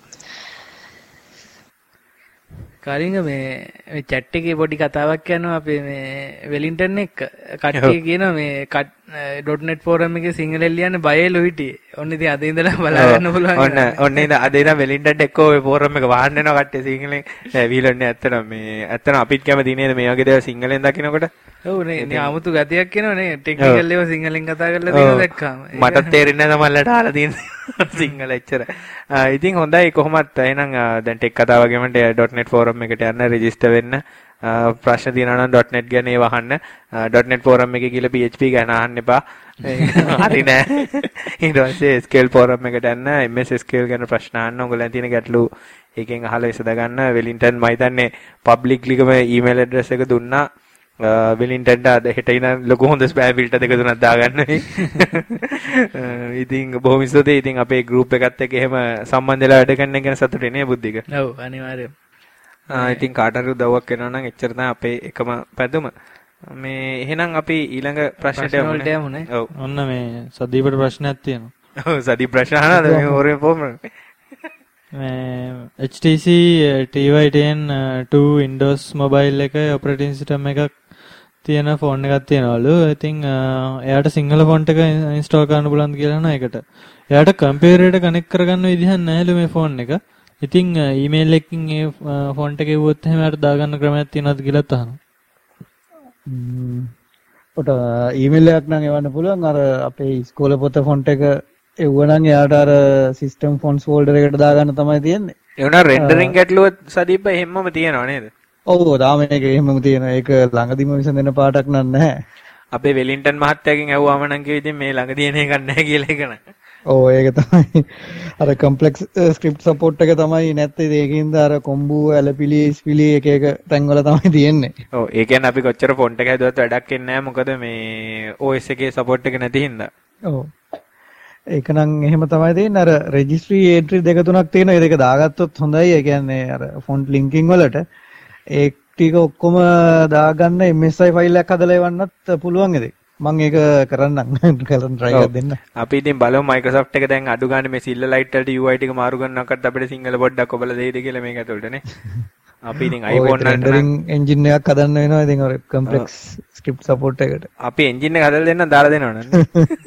කලින් මේ chat එකේ පොඩි කතාවක් යනවා අපේ මේ වෙලින්ටන් එක්ක. කට්ටිය කියනවා මේ .net forum එකේ සිංහලෙන් ලියන්න බයලු හිටියේ. ඔන්න ඉතින් අද ඉඳලා බලා ගන්න පුළුවන්. ඔන්න ඉතින් අද ඉඳන් වෙලින්ටන් එක්ක ඔය forum එක වහන්න යනවා කට්ටිය සිංහලෙන්. වීලන්නේ ඇත්තටම අපිත් කැමති නේද මේ වගේ දේවල් සිංහලෙන් දකින්නකොට? ඔව් නේ 아무තු ගතියක් එනවා නේ ටෙක්නිකල් ඒවා සිංහලෙන් කතා කරලා තියෙන දැක්කම. මට තේරෙන්නේ නැහැ මල්ලට අහලා තියෙන සිංහල එච්චර. ඉතින් හොඳයි කොහොමත් එහෙනම් දැන් ටෙක් කතා වගේම .net forum එකට යන්න රෙජිස්ටර් වෙන්න. ප්‍රශ්න තියෙනවා නම් .net ගැන ඒව අහන්න. .net forum එකේ කියලා PHP ගැන අහන්න එපා. හරි නෑ. ඊට පස්සේ SQL forum එකට යන්න MS SQL ගැන ප්‍රශ්න අහන්න. ඔයගොල්ලන් තියෙන ගැටලු එකෙන් අහලා විසඳ ගන්න. වෙලින්ටන් මම හිතන්නේ පබ්ලික්ලිකම ඊමේල් ඇඩ්‍රස් එක දුන්නා. වෙලින්ටන්ට අද හෙට ඉන ලොකු හොඳ ස්පෑම් ෆිල්ටර් දෙක තුනක් දාගන්න. ඉතින් බොහොම ස්තුතියි. ඉතින් අපේ ගෲප් එකත් එක්ක එහෙම සම්බන්ධ වෙලා වැඩ කරන එක ගැන සතුටුයි නේ බුද්ධික. ඔව් අනිවාර්යයෙන්. ඉතින් කාට හරි උදව්වක් වෙනවා නම් එච්චර තමයි අපේ එකම පැතුම. මේ එහෙනම් අපි ඊළඟ ප්‍රශ්නට යමු නේ. ඔව්. ඔන්න මේ සදීපට ප්‍රශ්නයක් තියෙනවා. ඔව් සදීප ප්‍රශ්න අහනද මේ ඕරේ form HTC TY10 2 Windows mobile එක operating system එකක් තියෙන ෆෝන් එකක් තියෙනවලු. ඉතින් එයාට සිංහල ෆොන්ට් එක install කරන්න පුළුවන්ද කියලා නෝ ඒකට. එයාට කම්පියුටර් එකට කනෙක්ට් කරගන්න විදිහක් නැහැලු මේ ෆෝන් එක. ඉතින් ඊමේල් එකකින් ඒ ෆොන්ට් එක එවුවොත් එහෙම එයාට දාගන්න ක්‍රමයක් තියෙනවද කියලාත් අහනවා. ඔට ඊමේල් එකක් නම් එවන්න පුළුවන්. අර අපේ ඉස්කෝලේ පොත ෆොන්ට් එක එවුවනම් එයාට අර සිස්ටම් ෆොන්ට්ස් ෆෝල්ඩර් එකට දාගන්න තමයි තියෙන්නේ. ඒ වුණා රෙන්ඩරින් ගැටලුව සදීප එහෙමම තියෙනව නේද? ඔව් තාම මේක එහෙමම තියෙනවා. ඒක ළඟදිම විසඳෙන පාටක් නෑ. අපේ වෙලින්ටන් මහත්තයාගෙන් ඇහුවාම නම් කිව්වා ඉතින් මේ ළඟ තියෙන එකක් නැහැ කියලා එක නෑ. ඔව් ඒක තමයි අර කම්ප්ලෙක්ස් ස්ක්‍රිප්ට් සපෝට් එක තමයි නැත්තේ ඒකින්ද අර කොම්බු ඇලපිලි ස්පිලි එක එක තැන්වල තමයි තියෙන්නේ. ඔව් ඒ කියන්නේ අපි කොච්චර ෆොන්ට් එක හැදුවත් වැඩක් වෙන්නේ නැහැ මොකද මේ OS එකේ සපෝට් එක නැති හින්දා. ඔව්. ඒක නම් එහෙම තමයි තියෙන්නේ අර රෙජිස්ට්‍රි එන්ට්‍රි දෙක තුනක් තියෙනවා. ඒ දෙක දාගත්තොත් හොඳයි. ඒ කියන්නේ අර ෆොන්ට් ලින්කින් වලට ඒ ටික ඔක්කොම දාගන්න MSI ෆයිල් එකක් හදලා එවන්නත් පුළුවන් ඒක. මම ඒක කරන්නම් කරන් try එකක් දෙන්න. අපි ඉතින් බලමු Microsoft එක දැන් අඩු ගන්න මේ Silverlight වලට UI ටික මාරු කරනකොට අපිට සිංහල පොඩ්ඩක් ඔබලා දෙයිද කියලා මේක ඇතුළටනේ. අපි ඉතින් iPhone වලට rendering engine එකක් හදන්න වෙනවා ඉතින් ඔය complex script support එකට. අපි engine එක හදලා දෙන්න දාලා දෙනවනේ.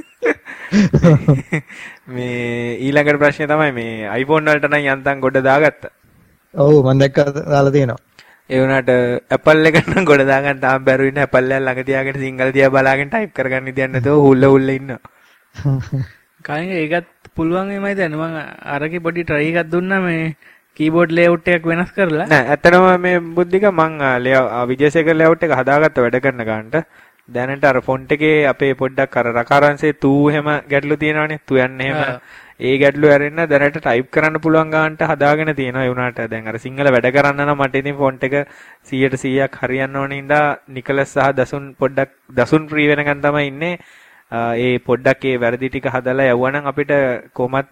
මේ ඊළඟට ප්‍රශ්නේ තමයි මේ iPhone වලට නම් යන්තම් ගොඩ දාගත්තා. ඔව් මම දැක්කා දාලා තියෙනවා. ඒ වුණාට Apple එකට නම් ගොඩ දාගන්න තාම බැරුව ඉන්න Apple එක ළඟ තියාගෙන සිංහල තියා බලාගෙන type කරගන්න ඉතින් නැතුව හුල්ල ඉන්නවා. කලින් ඒකත් පුළුවන් එමය දැන් මම අරකේ පොඩි try එකක් දුන්නා මේ keyboard layout එකක් වෙනස් කරලා. නෑ ඇත්තටම මේ බුද්ධික මං විජේසේකර layout එක හදාගත්ත වැඩ කරන ගන්නට දැනට අර ෆොන්ට් එකේ අපේ පොඩ්ඩක් අර රකාරංශේ තු එහෙම ගැටලු තියෙනවානේ. තු යන්නේ එහෙම ඒ ගැටලු ඇරෙන්න දැනට ටයිප් කරන්න පුළුවන් ගන්නට හදාගෙන තියෙනවා. ඒ වුණාට දැන් අර සිංහල වැඩ කරන්න නම් මට ඉතින් ෆොන්ට් එක 100%ක් හරියන්න ඕනේ ඉඳා නිකලස් සහ දසුන් පොඩ්ඩක් දසුන් ෆ්‍රී වෙනකන් තමයි ඉන්නේ. ඒ පොඩ්ඩක් ඒ වැරදි ටික හදලා යවුවනම් අපිට කොහොමත්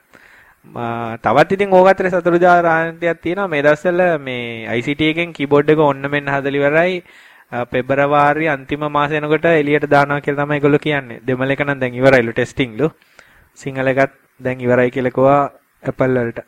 තවත් ඉතින් ඕගත්තේ සතුටුදායක තියෙනවා. මේ දවස්වල මේ ICT එකෙන් කීබෝඩ් එක ඔන්න මෙන්න හදලා ඉවරයි. පෙබරවාරි අන්තිම මාසෙ එනකොට එළියට දානවා කියලා තමයි ඒගොල්ලෝ කියන්නේ. දෙමළ එක නම් දැන් ඉවරයිලු ටෙස්ටින්ග්ලු. සිංහල එකත් දැන් ඉවරයි කියලා කිව්වා Apple වලට.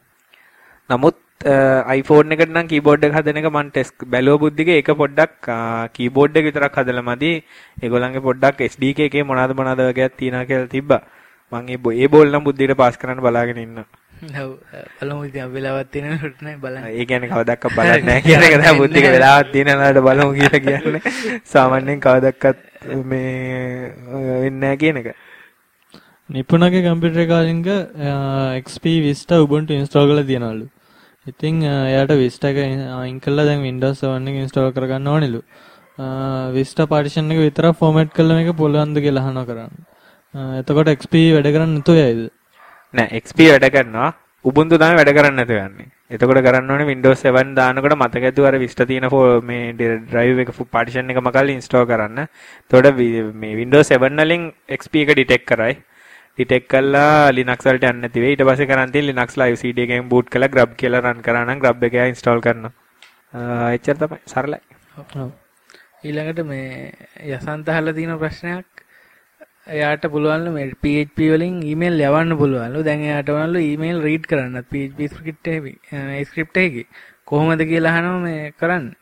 නමුත් iPhone එකට නම් කීබෝඩ් එක හදන එක මම ටෙස්ට් බැලුව බුද්ධිගේ ඒක පොඩ්ඩක් කීබෝඩ් එක විතරක් හදලා මදි. ඒගොල්ලන්ගේ පොඩ්ඩක් SDK එකේ මොනවාද වගේක් තියෙනවා කියලා තිබ්බා. මම ඒ බෝල් නම් බුද්ධියට පාස් කරන්න බලාගෙන ඉන්නවා. ඔව් බලමු ඉතින් වෙලාවක් තියෙනකොට නේ බලන්න. ඒ කියන්නේ කවදාවත් බලන්නේ නැහැ කියන එක තමයි බුද්ධික වෙලාවක් තියෙනලාට බලමු කියලා කියන්නේ. සාමාන්‍යයෙන් කවදාවත් මේ වෙන්නේ නැහැ කියන එක. නිපුණගේ කම්පියුටර් එකකින්ක XP Vista Ubuntu install කරලා තියනවලු. ඉතින් එයාට Vista එක අයින් කරලා දැන් Windows 7 එක install කරගන්න ඕනෙලු. Vista partition එක විතරක් format කරලා මේක පුළුවන්ද කියලා අහනවා කරන්න. එතකොට XP වැඩ කරන්නේ නැතුව යයිද? නෑ XP වැඩ කරනවා. Ubuntu තමයි වැඩ කරන්නේ නැතුව යන්නේ. එතකොට කරන්න ඕනේ Windows 7 දානකොට මතක ඇතුව අර Vista තියෙන මේ drive එක partition එක මකල්ලි install කරන්න. එතකොට මේ Windows 7 වලින් XP එක detect කරයි. detect කරලා Linux වලට යන්නේ නැති වෙයි. ඊට පස්සේ කරන් තියෙන Linux live CD එකෙන් boot කරලා grub කියලා run කරා නම් grub එක install කරනවා. එච්චර තමයි සරලයි. ඔව්. ඊළඟට මේ යසන්ත අහලා තියෙන ප්‍රශ්නයක් එයාට පුළුවන්ලු මේ PHP වලින් email යවන්න පුළුවන්ලු. දැන් එයාට ඕනලු email read කරන්නත් PHP script එකේ කොහොමද කියලා අහනවා මේ කරන්නේ.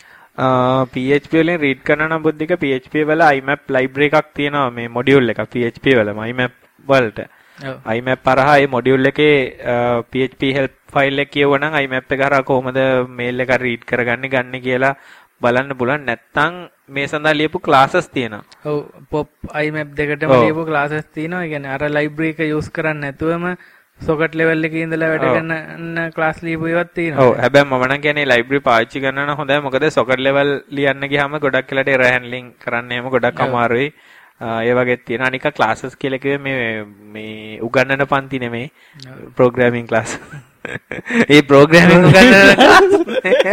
PHP වලින් read කරන නම් බුද්ධික PHP වල IMAP library එකක් තියෙනවා මේ module එකක් PHP වලම IMAP වලට. IMAP හරහා මේ module එකේ PHP help file එක කියවනම් IMAP එක හරහා කොහොමද mail එක read කරගන්නේ ගන්න කියලා බලන්න පුළුවන්. නැත්නම් මේ සඳහා ලියපු classes තියෙනවා. ඔව් pop IMAP දෙකටම ලියපු classes තියෙනවා. ඒ කියන්නේ අර library එක use කරන්නේ නැතුවම socket level එකේ ඉඳලා වැඩ කරන class ලියපු ඒවාත් තියෙනවා. ඔව් හැබැයි මම නම් කියන්නේ library පාවිච්චි කරනවා නම් හොඳයි. මොකද socket level ලියන්න ගියාම ගොඩක් වෙලාට error handling කරන්න එහෙම ගොඩක් අමාරුයි. ඒ වගේ තියෙන අනික classes කියලා කිව්වේ මේ උගන්නන පන්ති නෙමෙයි programming class. ඒ programming උගන්නන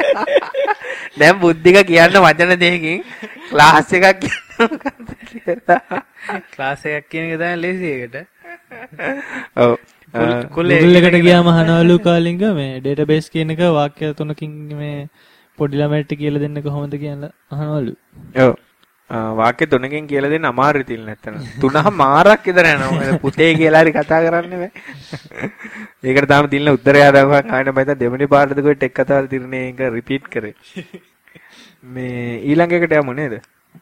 දැන් බුද්ධික කියන්න වචන දෙකකින් class එකක් කියනවා. class එකක් කියන එක තමයි ලේසි එකට. ඔව්. Google එකට ගියාම අහනවලු කාලින්ග මේ database කියන එක වාක්‍ය තුනකින් මේ පොඩි ළමයිට කියලා දෙන්න කොහොමද කියලා අහනවලු. ඔව්. වාක්‍ය තුනකින් කියලා දෙන්න අමාරුයි තිල් නැත්තන. තුනම මාරක් ඉදර යනවා. පුතේ කියලා හරි කතා කරන්නේ බෑ. ඒකට තාම තිල්න උත්තරය හදාගන්න ආයෙත් මම දෙවෙනි පාඩද කොයි ටෙක් කතාවල් තිරනේ ඒක රිපීට් කරේ. මේ ඊළඟ එකට යමු නේද?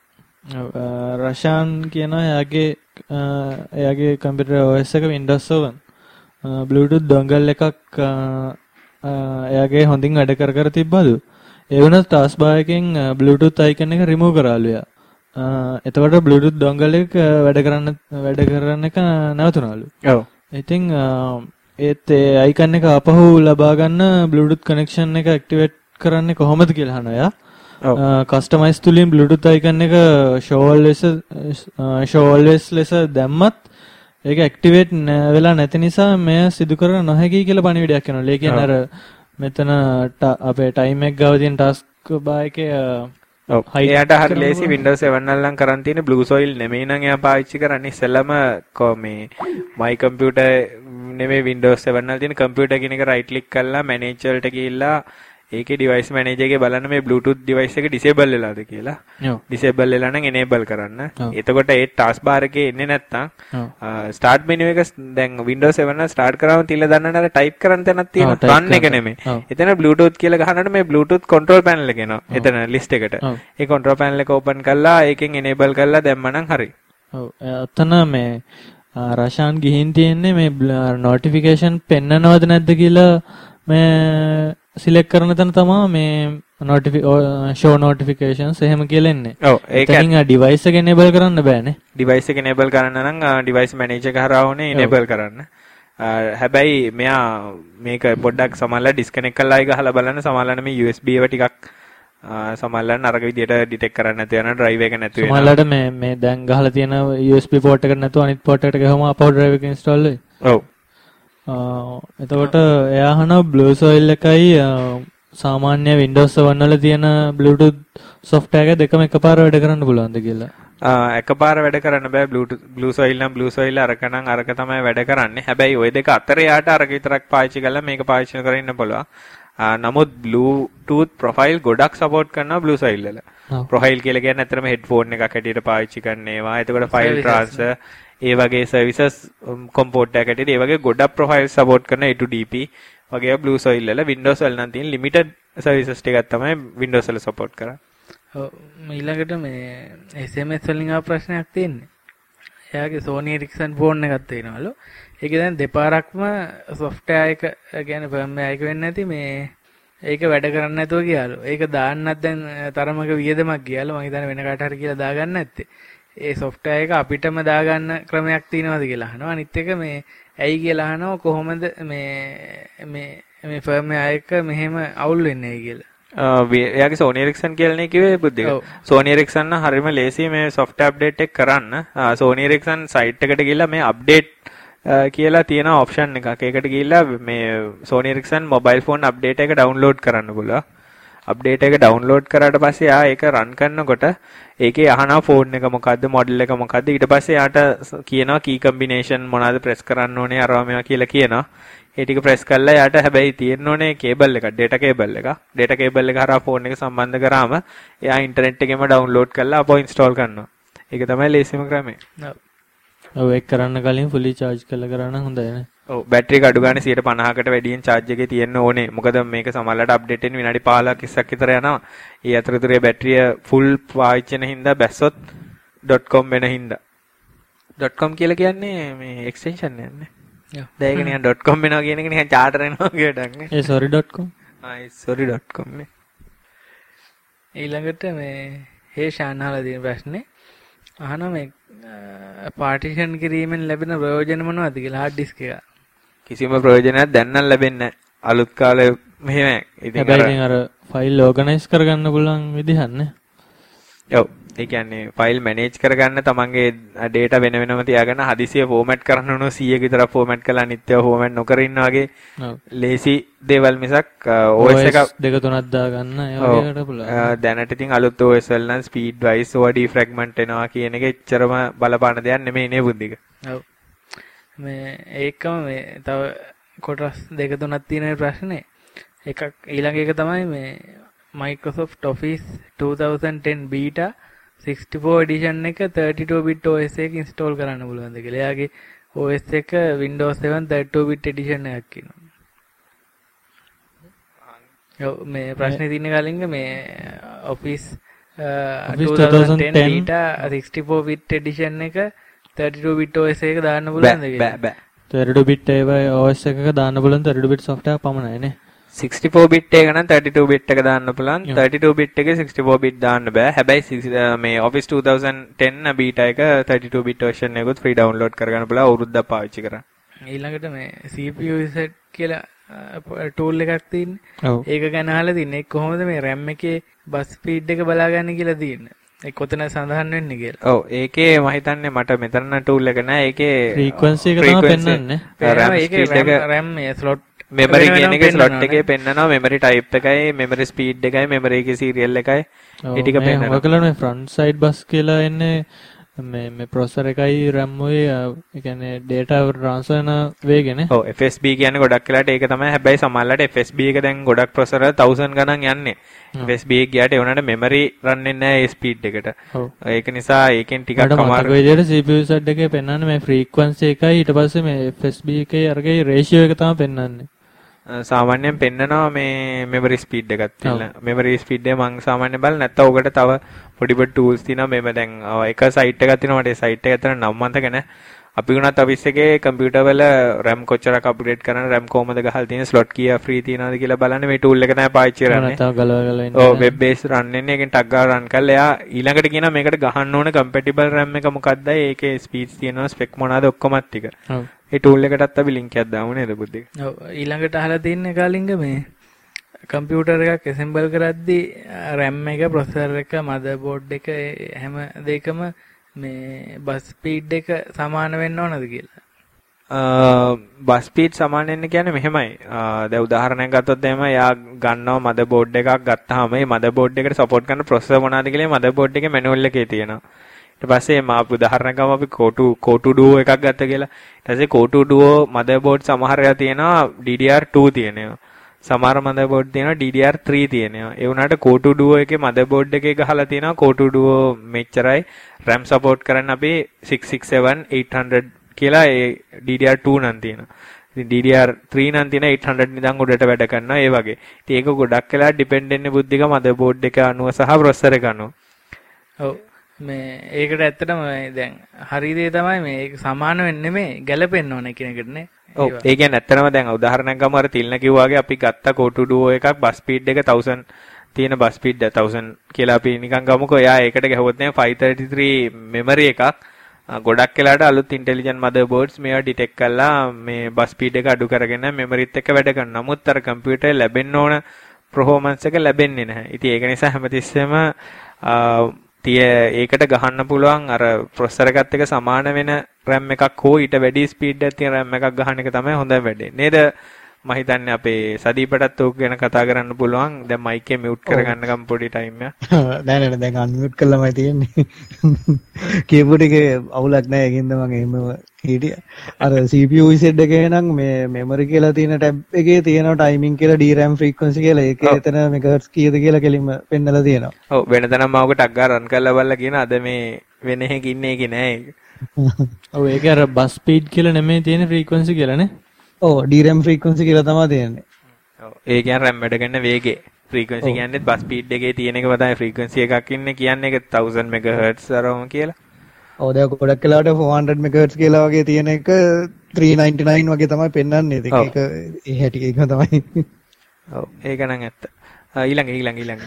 රෂාන් කියනවා එයාගේ කම්පියුටර් OS එක Windows 7 Bluetooth dongle එකක් එයාගේ හොඳින් වැඩ කර තිබ්බලු. ඒ වුණත් taskbar එකෙන් Bluetooth icon එක remove කරාලු එයා. එතකොට Bluetooth dongle එක වැඩ කරන්න එක නැවතුණාලු. ඔව්. ඉතින් ඒත් ඒ icon එක ආපහු ලබා ගන්න Bluetooth connection එක activate කරන්නේ කොහොමද කියලා අහනවා එයා. customize තුලින් Bluetooth icon එක show always ලෙස දැම්මත් ඒක ඇක්ටිවේට් වෙලා නැති නිසා මෙය සිදු කර නොහැකි කියලා පණිවිඩයක් එනවා. ඒ කියන්නේ අර මෙතන අපේ ටයිම් එක ගාව තියෙන ටාස්ක් බාර් එකේ එයාට හරි ලේසි Windows 7 වලනම් කරන් තියෙන Blue Soil නෙමෙයි නම් එයා පාවිච්චි කරන්නේ ඉස්සෙල්ලාම මේ my computer නෙමෙයි Windows 7 වල තියෙන computer කියන එක right click කරලා manage වලට ගිහිල්ලා ඒකේ device manager එකේ බලන්න මේ Bluetooth device එක disable වෙලාද කියලා. disable වෙලා නම් enable කරන්න. එතකොට ඒ task bar එකේ එන්නේ නැත්තම් start menu එක දැන් Windows 7 එක start කරාම තියලා දාන්න අර type කරන්න තැනක් තියෙනවා. run එක නෙමෙයි. එතන Bluetooth කියලා ගහනකොට මේ Bluetooth control panel එක එනවා. එතන list එකට. ඒ control panel එක open කරලා ඒකෙන් enable කරලා දැම්මනම් හරි. ඔව්. අතන මේ රෂාන් ගිහින් තියෙන්නේ මේ notification පෙන්නනවද නැද්ද කියලා මේ සිලෙක්ට් කරන තැන තමයි මේ show notifications එහෙම කියලා එන්නේ. ඔව් ඒක එතනින් device එක enable කරන්න බෑනේ. device එක enable කරන්න නම් device manager එක හරහා ඕනේ enable කරන්න. හැබැයි මෙයා මේක පොඩ්ඩක් සමහරලා disconnect කරලා ආයි ගහලා බලන්න සමහරලා මේ USB ඒවා ටිකක් සමහරලා නරක විදියට detect කරන්න නැතු වෙනවා drive එක නැතු වෙනවා. සමහරලාට මේ දැන් ගහලා තියෙන USB port එකට නැතුව අනිත් port එකට ගහම අපව drive එක install වෙයි. ඔව්. එතකොට එයා අහන Blue Soil එකයි සාමාන්‍ය Windows 7 වල තියෙන Bluetooth software එක දෙකම එකපාර වැඩ කරන්න පුළුවන්ද කියලා. එකපාර වැඩ කරන්න බෑ Blue Soil නම් Blue Soil අරක නම් අරක තමයි වැඩ කරන්නේ. හැබැයි ওই දෙක අතර යාට අරක විතරක් පාවිච්චි කරලා මේක පාවිච්චි කරගෙන ඉන්න පුළුවන්. නමුත් Bluetooth profile ගොඩක් support කරනවා Blue Soil වල. profile කියලා කියන්නේ ඇත්තටම headphone එකක් හැටියට පාවිච්චි කරන ඒවා. එතකොට file transfer ඒ වගේ services comport එකකට ඒ වගේ ගොඩක් profile support කරන A2DP වගේ Blue Soil වල Windows වල නම් තියෙන limited services ටිකක් තමයි Windows වල support කරන්නේ. ඔව් ඊළඟට මේ SMS වලින් ආව ප්‍රශ්නයක් තියෙන්නේ. එයාගේ Sony Ericsson phone එකක් තියෙනවලු. ඒක දැන් දෙපාරක්ම software එක කියන්නේ firmware එක වෙන්නේ නැති මේ ඒක වැඩ කරන්නේ නැතුව ගියාලු. ඒක දාන්නත් දැන් තරමක වියදමක් ගියාලු. මම හිතන්නේ වෙන කාට හරි කියලා දාගන්න නැත්තේ. ඒ software එක අපිටම දාගන්න ක්‍රමයක් තියෙනවද කියලා අහනවා. අනිත් එක මේ ඇයි කියලා අහනවා කොහොමද මේ firmware එක මෙහෙම අවුල් වෙන්නේ කියලා. එයාගේ Sony Ericsson කියලානේ කිව්වේ බුද්ධික. Sony Ericsson නම් හරියම ලේසි මේ software update එක කරන්න. Sony Ericsson site එකට ගිහලා මේ update කියලා තියෙන option එකක්. ඒකට ගිහලා මේ Sony Ericsson mobile phone update එක download කරන්න පුළුවන්. update එක download කරාට පස්සේ ආ ඒක run කරනකොට ඒකේ අහනවා phone එක මොකද්ද model එක මොකද්ද ඊට පස්සේ යාට කියනවා key combination මොනවාද press කරන්න ඕනේ අරවා මේවා කියලා කියනවා. ඒ ටික press කළා යාට හැබැයි තියෙන්න ඕනේ cable එක data cable එක. data cable එක හරහා phone එක සම්බන්ධ කරාම එයා internet එකෙම download කරලා අපෝ install කරනවා. ඒක තමයි ලේසිම ක්‍රමය. ඔව් ඒක කරන්න කලින් fully charge කරලා කරා නම් හොඳයි නේ. ඔව් බැටරි එක අඩු ගානේ 50%කට වැඩියෙන් charge එකේ තියෙන්න ඕනේ. මොකද මේක සමහරවිට update වෙන්න විනාඩි 15ක් 20ක් විතර යනවා. ඒ අතරතුරේ බැටරිය full පාවිච්චි වෙන හින්දා බැස්සොත් .com වෙන හින්දා. .com කියලා කියන්නේ මේ extension නෑනේ. දැන් ඒක නිකන් .com වෙනවා කියන එක නිකන් charter වෙනවා වගේ වැඩක් නේ. ඒ sorry.com. sorry.com නේ. ඊළඟට මේ හේෂාන්හලා තියෙන ප්‍රශ්නේ අහනවා මේ පාටිෂන් කිරීමෙන් ලැබෙන ප්‍රයෝජන මොනවද කියලා hard disk එක. කිසිම ප්‍රයෝජනයක් දැන් නම් ලැබෙන්නේ නැහැ. අලුත් කාලේ මෙහෙම. ඉතින් අර ෆයිල් ඕගනයිස් කරගන්න පුළුවන් විදිහක් නේ. ඔව්. ඒ කියන්නේ ෆයිල් මැනේජ් කරගන්න තමන්ගේ data වෙන වෙනම තියාගෙන හදිසිය ෆෝමැට් කරන්න ඕන 100 ක විතර ෆෝමැට් කරලා අනිත්‍යව ෆෝමැට් නොකර ඉන්න වගේ ලේසි දේවල් මිසක් OS එක දෙක තුනක් දාගන්න ඒ වගේකට පුළුවන්. දැනට ඉතින් අලුත් OS වල නම් speed wise OD fragment වෙනවා කියන එක එච්චරම බලපාන දෙයක් නෙමෙයි නේ බුද්ධික. ඔව්. මේ ඒකම මේ තව කොටස් දෙක තුනක් තියෙන ප්‍රශ්නේ. එකක් ඊළඟ එක තමයි මේ Microsoft Office 2010 beta 64 edition එක 32 bit OS එක install කරන්න පුළුවන්ද කියලා. එයාගේ OS එක Windows 7 32 bit edition එකක් කියනවා. ඔව් මේ ප්‍රශ්නේ තියෙන කලින්ග මේ Office 2010 beta 64 bit edition එක 32 bit OS එක දාන්න පුළුවන්ද කියලා. බෑ. 32 bit OS එකක දාන්න පුළුවන් 32 bit software පමණයි නේ. 64 bit එක නම් 32 bit එක දාන්න පුළුවන්. 32 bit එකේ 64 bit දාන්න බෑ. හැබැයි මේ Office 2010 beta එක 32 bit version එකකුත් free download කරගන්න පුළුවන් අවුරුද්දක් පාවිච්චි කරා. ඊළඟට මේ CPU reset කියලා tool එකක් තියෙන්නේ. ඒක ගැන අහලා තින්නේ. කොහොමද මේ RAM එකේ bus speed එක බලාගන්නේ කියලා තියෙන්නේ. ඒ කොතන සඳහන් වෙන්නේ කියලා. ඔව් ඒකේ මම හිතන්නේ මට මෙතන ටූල් එක නෑ ඒකේ ෆ්‍රීකවන්සි එක තමයි පෙන්වන්නේ. ඒකේ RAM ස්ලොට් මෙමරි කියන එකේ ස්ලොට් එකේ පෙන්නනවා මෙමරි ටයිප් එකයි මෙමරි ස්පීඩ් එකයි මෙමරි එකේ සීරියල් එකයි ඒ ටික පෙන්නනවා. ඔයගොල්ලෝ මේ ෆ්‍රන්ට් සයිඩ් බස් කියලා එන්නේ මේ ප්‍රොසෙසර් එකයි RAM ඔය ඒ කියන්නේ data transfer කරන වේගනේ. ඔව් FSB කියන්නේ ගොඩක් වෙලාට ඒක තමයි. හැබැයි සමහරවිට FSB එක දැන් ගොඩක් ප්‍රොසෙසර් 1000 ගණන් යන්නේ. FSB එක ගියාට ඒ වුණාට මෙමරි රන් වෙන්නේ නැහැ ඒ ස්පීඩ් එකට. ඒක නිසා ඒකෙන් ටිකක් අමාරු. මට විදියට CPU set එකේ පෙන්වන්නේ මේ frequency එකයි ඊට පස්සේ මේ FSB එකේ අරගේ ratio එක තමයි පෙන්වන්නේ. සාමාන්‍යයෙන් පෙන්නනවා මේ මෙමරි ස්පීඩ් එකක් තියෙනවා. මෙමරි ස්පීඩ් එක මම සාමාන්‍යයෙන් බලන්නේ නැත්නම් ඔකට තව පොඩි පොඩි ටූල්ස් තියෙනවා. මේව දැන් එක සයිට් එකක් තියෙනවා. මට ඒ සයිට් එක ඇත්තට නම් මතක නැහැ. අපි උනත් ඔෆිස් එකේ කම්පියුටර් වල RAM කොච්චරක් අප්ග්‍රේඩ් කරන්න RAM කොහමද ගහලා තියෙන්නේ ස්ලොට් කීය ෆ්‍රී තියනවාද කියලා බලන්න මේ ටූල් එක තමයි පාවිච්චි කරන්නේ. නැත්නම් ගලවලා ඉන්නේ. ඔව් වෙබ් බේස් රන් වෙන්නේ. ඒකෙන් ටග් ගාලා රන් කරලා එයා ඊළඟට කියනවා මේකට ගහන්න ඕන කම්පැටිබල් RAM එක මොකක්දයි ඒකේ ස්පීඩ්ස් තියෙනවා ස්පෙක් මොනවාද ඔක්කොමත් ටික. ඔව්. ඒ ටූල් එකටත් අපි ලින්ක් එකක් දාමු නේද බුද්ධික? ඔව් ඊළඟට අහලා තින්නේ කාලින්ග මේ කම්පියුටර් එකක් ඇසෙම්බල් කරද්දී RAM එක ප්‍රොසෙසර් එක මදර්බෝඩ් එක හැම දෙයකම මේ බස් ස්පීඩ් එක සමාන වෙන්න ඕනද කියලා? බස් ස්පීඩ් සමාන වෙන්න කියන්නේ මෙහෙමයි. දැන් උදාහරණයක් ගත්තොත් එහෙම යා ගන්නවා මදර්බෝඩ් එකක් ගත්තාම මේ මදර්බෝඩ් එකට සපෝට් කරන ප්‍රොසෙසර් මොනවාද කියලා මදර්බෝඩ් එකේ මැනුවල් එකේ තියෙනවා. ඊට පස්සේ මා උදාහරණයක් ගමු අපි Core2 Duo එකක් ගත්තා කියලා. ඊට පස්සේ Core2 Duo මදර්බෝඩ් සමහර ඒවා තියෙනවා DDR2 තියෙනවා. සමහර මදර්බෝඩ් තියෙනවා DDR3 තියෙනවා. ඒ වුණාට Core2 Duo එකේ මදර්බෝඩ් එකේ ගහලා තියෙනවා Core2 Duo මෙච්චරයි RAM support කරන්න අපි 667 800 කියලා ඒ DDR2 නම් තියෙනවා. ඉතින් DDR3 නම් තියෙන 800 නිදන් උඩට වැඩ කරනවා ඒ වගේ. ඉතින් ඒක ගොඩක් වෙලා ඩිපෙන්ඩ් වෙන්නේ බුද්ධික මදර්බෝඩ් එක අනුව සහ ප්‍රොසෙසර් එක අනුව. ඔව් මේ ඒකට ඇත්තටම දැන් හරි දේ තමයි මේ ඒක සමාන වෙන්නේ මේ ගැලපෙන්න ඕන එකිනෙකටනේ. ඔව් ඒ කියන්නේ ඇත්තටම දැන් උදාහරණයක් ගමු අර තිල්න කිව්වා වගේ අපි ගත්ත Core2 Duo එකක් බස් ස්පීඩ් එක 1000 තියෙන බස් ස්පීඩ් 1000 කියලා අපි නිකන් ගමුකෝ. එයා ඒකට ගහුවොත් නේ 533 මෙමරි එකක් ගොඩක් වෙලාට අලුත් ඉන්ටෙලිජන්ට් මදර්බෝඩ්ස් මේවා ඩිටෙක්ට් කරලා මේ බස් ස්පීඩ් එක අඩු කරගෙන මෙමරිත් එක්ක වැඩ කරනවා. නමුත් අර කම්පියුටරේ ලැබෙන්න ඕන performance එක ලැබෙන්නේ නැහැ. ඉතින් ඒක නිසා හැමතිස්සෙම ඒකට ගහන්න පුළුවන් අර ප්‍රොසෙසර් එකත් එක්ක සමාන වෙන RAM එකක් හෝ ඊට වැඩි ස්පීඩ් එකක් තියෙන RAM එකක් ගහන එක තමයි හොඳම වැඩේ. නේද? මම හිතන්නේ අපේ සදීපටත් ඕක ගැන කතා කරන්න පුළුවන්. දැන් මයික් එක මියුට් කරගන්න ගම් පොඩි ටයිම් එක. නෑ නෑ දැන් අන්මියුට් කළාමයි තියෙන්නේ. කීබෝඩ් එකේ අවුලක් නෑ ඒකින්ද මම එහෙම හිටියා. අර CPU reset එකේ නම් මේ memory කියලා තියෙන tab එකේ තියෙනවා timing කියලා DRAM frequency කියලා. ඒකේ එතන megahertz කීයද කියලා කෙලින්ම පෙන්නලා තියෙනවා. ඔව් වෙනදනම් මම ඔක ටක් ගාලා රන් කරලා බලලා කියන අද මේ වෙන එකක ඉන්නේ ඒකේ නෑ ඒක. ඔව් ඒක අර bus speed කියලා නෙමෙයි තියෙන frequency කියලානේ. ඔව් DRAM frequency කියලා තමයි තියෙන්නේ. ඔව් ඒ කියන්නේ RAM වැඩ කරන වේගය. frequency කියන්නේ bus speed එකේ තියෙන එක තමයි frequency එකක් ඉන්නේ කියන්නේ ඒක 1000 MHz අරම කියලා. ඔව් දැන් ගොඩක් වෙලාවට 400 MHz කියලා වගේ තියෙන එක 399 වගේ තමයි පෙන්වන්නේ. ඒක ඒ හැටි ඒක තමයි. ඔව් ඒක නම් ඇත්ත. ඊළඟ.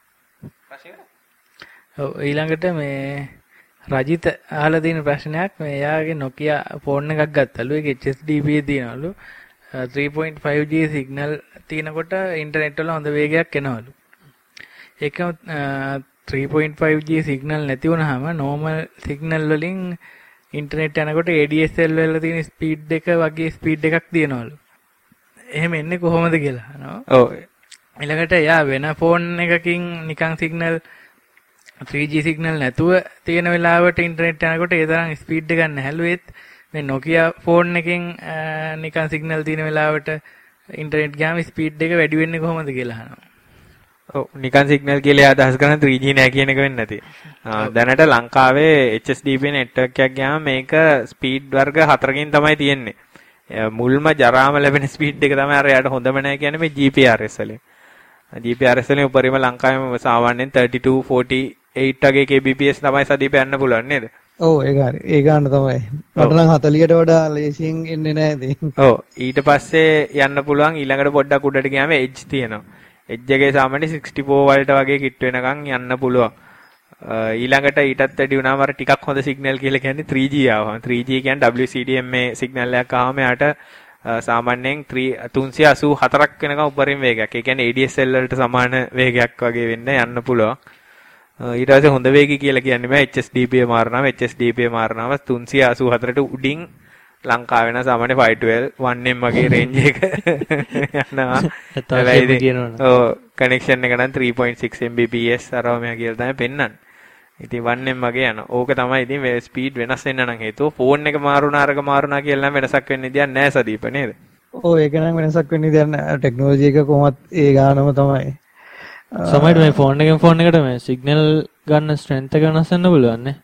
ඔව් ඊළඟට මේ රජිත අහලා තියෙන ප්‍රශ්නයක් මේ එයාගේ Nokia ෆෝන් එකක් ගත්තලු ඒක HSDP තියෙනවලු 3.5G සිග්නල් තියෙනකොට ඉන්ටර්නෙට් වල හොඳ වේගයක් එනවලු. ඒක 3.5G සිග්නල් නැති වුනහම normal සිග්නල් වලින් ඉන්ටර්නෙට් යනකොට ADSL වල තියෙන ස්පීඩ් එක වගේ ස්පීඩ් එකක් තියෙනවලු. එහෙම එන්නේ කොහොමද කියලා අහනවා. ඔව් ඊළඟට එයා වෙන ෆෝන් එකකින් නිකන් සිග්නල් 3G සිග්නල් නැතුව තියෙන වෙලාවට ඉන්ටර්නෙට් යනකොට ඒ තරම් ස්පීඩ් එකක් නැහැලු. ඒත් මේ Nokia ෆෝන් එකෙන් නිකන් සිග්නල් තියෙන වෙලාවට ඉන්ටර්නෙට් ගියාම ස්පීඩ් එක වැඩි වෙන්නේ කොහොමද කියලා අහනවා. ඔව් නිකන් සිග්නල් කියලා අදහස් කරන 3G නෑ කියන එක වෙන්නේ නැති. දැනට ලංකාවේ HSDP network එකක් ගියාම මේක ස්පීඩ් වර්ග 4කින් තමයි තියෙන්නේ. මුල්ම ජරාම ලැබෙන ස්පීඩ් එක තමයි අර යාට හොඳම නෑ කියන්නේ මේ GPRS වලින්. GPRS වලින් උපරිම ලංකාවේ සාමාන්‍යයෙන් 32 48 වගේ kbps තමයි සදීප යන්න පුළුවන් නේද? ඔව් ඒක හරි. ඒ ගන්න තමයි. මට නම් 40ට වඩා ලේසියෙන් එන්නේ නැහැ ඉතින්. ඔව් ඊට පස්සේ යන්න පුළුවන් ඊළඟට පොඩ්ඩක් උඩට ගියාම edge තියෙනවා. edge එකේ සාමාන්‍ය 64 වලට වගේ කිට් වෙනකන් යන්න පුළුවන්. ඊළඟට ඊටත් වැඩි වුණාම අර ටිකක් හොඳ සිග්නල් කියලා කියන්නේ 3G ආවම 3G කියන්නේ WCDMA සිග්නල් එකක් ආවම යාට සාමාන්‍යයෙන් 384ක් වෙනකම් උපරිම වේගයක්. ඒ කියන්නේ ADSL වලට සමාන වේගයක් වගේ වෙන්න යන්න පුළුවන්. ඊට පස්සේ හොඳ වේගය කියලා කියන්නේ බෑ. HSDPA මාරනවා. HSDPA මාරනවා 384ට උඩින් ලංකාවේ නම් සාමාන්‍ය 512 1M වගේ රේන්ජ් එක යනවා. එතකොට කියනවනේ. ඔව් කනෙක්ෂන් එක නම් 3.6 Mbps අරව මෙයා කියලා තමයි පෙන්නන්නේ. ඉතින් 1M වගේ යනවා. ඕක තමයි ඉතින් ස්පීඩ් වෙනස් වෙන්න නම් හේතුව ෆෝන් එක මාරුණා අරක මාරුණා කියලා නම් වෙනසක් වෙන්න දෙයක් නැහැ සදීප නේද? ඔව් ඒක නම් වෙනසක් වෙන්න දෙයක් නැහැ. ටෙක්නොලොජි එක කොහොමත් ඒ ගානම තමයි. සමහරවිට මේ ෆෝන් එකෙන් ෆෝන් එකට මේ සිග්නල් ගන්න ස්ට්‍රෙන්ත් එක වෙනස් වෙන්න පුළුවන් නේ.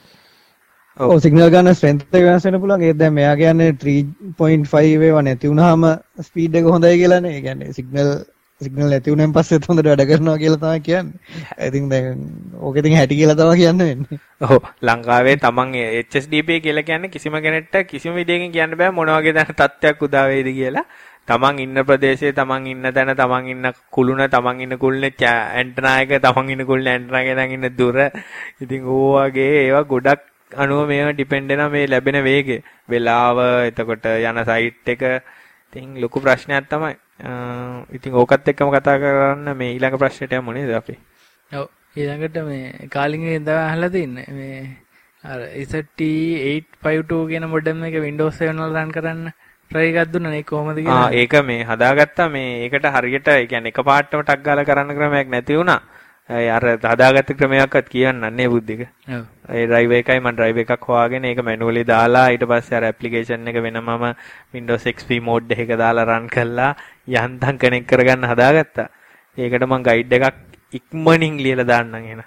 ඔව් සිග්නල් ගන්න ස්ට්‍රෙන්ත් එක වෙනස් වෙන්න පුළුවන්. ඒත් දැන් මෙයා කියන්නේ 3.5 ඒවා නැති වුනහම ස්පීඩ් එක හොඳයි කියලානේ. ඒ කියන්නේ සිග්නල් නැති වුණෙන් පස්සෙත් හොඳට වැඩ කරනවා කියලා තමයි කියන්නේ. ඉතින් දැන් ඕක ඉතින් හැටි කියලා තමයි කියන්න වෙන්නේ. ඔව් ලංකාවේ තමන් HSDPA කියලා කියන්නේ කිසිම කෙනෙක්ට කිසිම විදියකින් කියන්න බෑ මොන වගේ දැන තත්ත්වයක් උදා වේද කියලා. තමන් ඉන්න ප්‍රදේශයේ තමන් ඉන්න තැන තමන් ඉන්න කුළුණ තමන් ඉන්න කුළුණේ ඇන්ටනා එක තමන් ඉන්න කුළුණේ ඇන්ටනා එකෙන් දැන් ඉන්න දුර. ඉතින් ඕවාගේ ඒවා ගොඩක් අනුව මේව ඩිපෙන්ඩ් වෙනවා මේ ලැබෙන වේගය. වෙලාව එතකොට යන සයිට් එක ඉතින් ලොකු ප්‍රශ්නයක් තමයි. ඉතින් ඕකත් එක්කම කතා කරන්න මේ ඊළඟ ප්‍රශ්නෙට යමු නේද අපි? ඔව් ඊළඟට මේ කාලින්ගෙන් තමයි අහලා තින්නේ මේ අර ZT852 කියන මොඩම් එක Windows 7 වල රන් කරන්න try එකක් දුන්නා නේ කොහොමද කියලා. ඒක මේ හදාගත්තා මේ ඒකට හරියට ඒ කියන්නේ එකපාරටම ටක් ගාලා කරන්න ක්‍රමයක් නැති වුණා. අර හදාගත්ත ක්‍රමයක්වත් කියන්නන්නේ බුද්ධික. ඔව්. ඒ ඩ්‍රයිවර් එකයි මම ඩ්‍රයිවර් එකක් හොයාගෙන ඒක මැනුවලි දාලා ඊට පස්සේ අර ඇප්ලිකේෂන් එක වෙනමම Windows XP mode එකක දාලා run කළා යන්තම් කනෙක්ට් කරගන්න හදාගත්තා. ඒකට මම ගයිඩ් එකක් ඉක්මනින් ලියලා දාන්නම් එහෙනම්.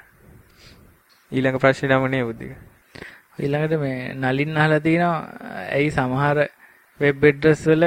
ඊළඟ ප්‍රශ්නේ නමනේ බුද්ධික. ඊළඟට මේ නලින් අහලා තිනවා ඇයි සමහර වෙබ් ඇඩ්‍රස් වල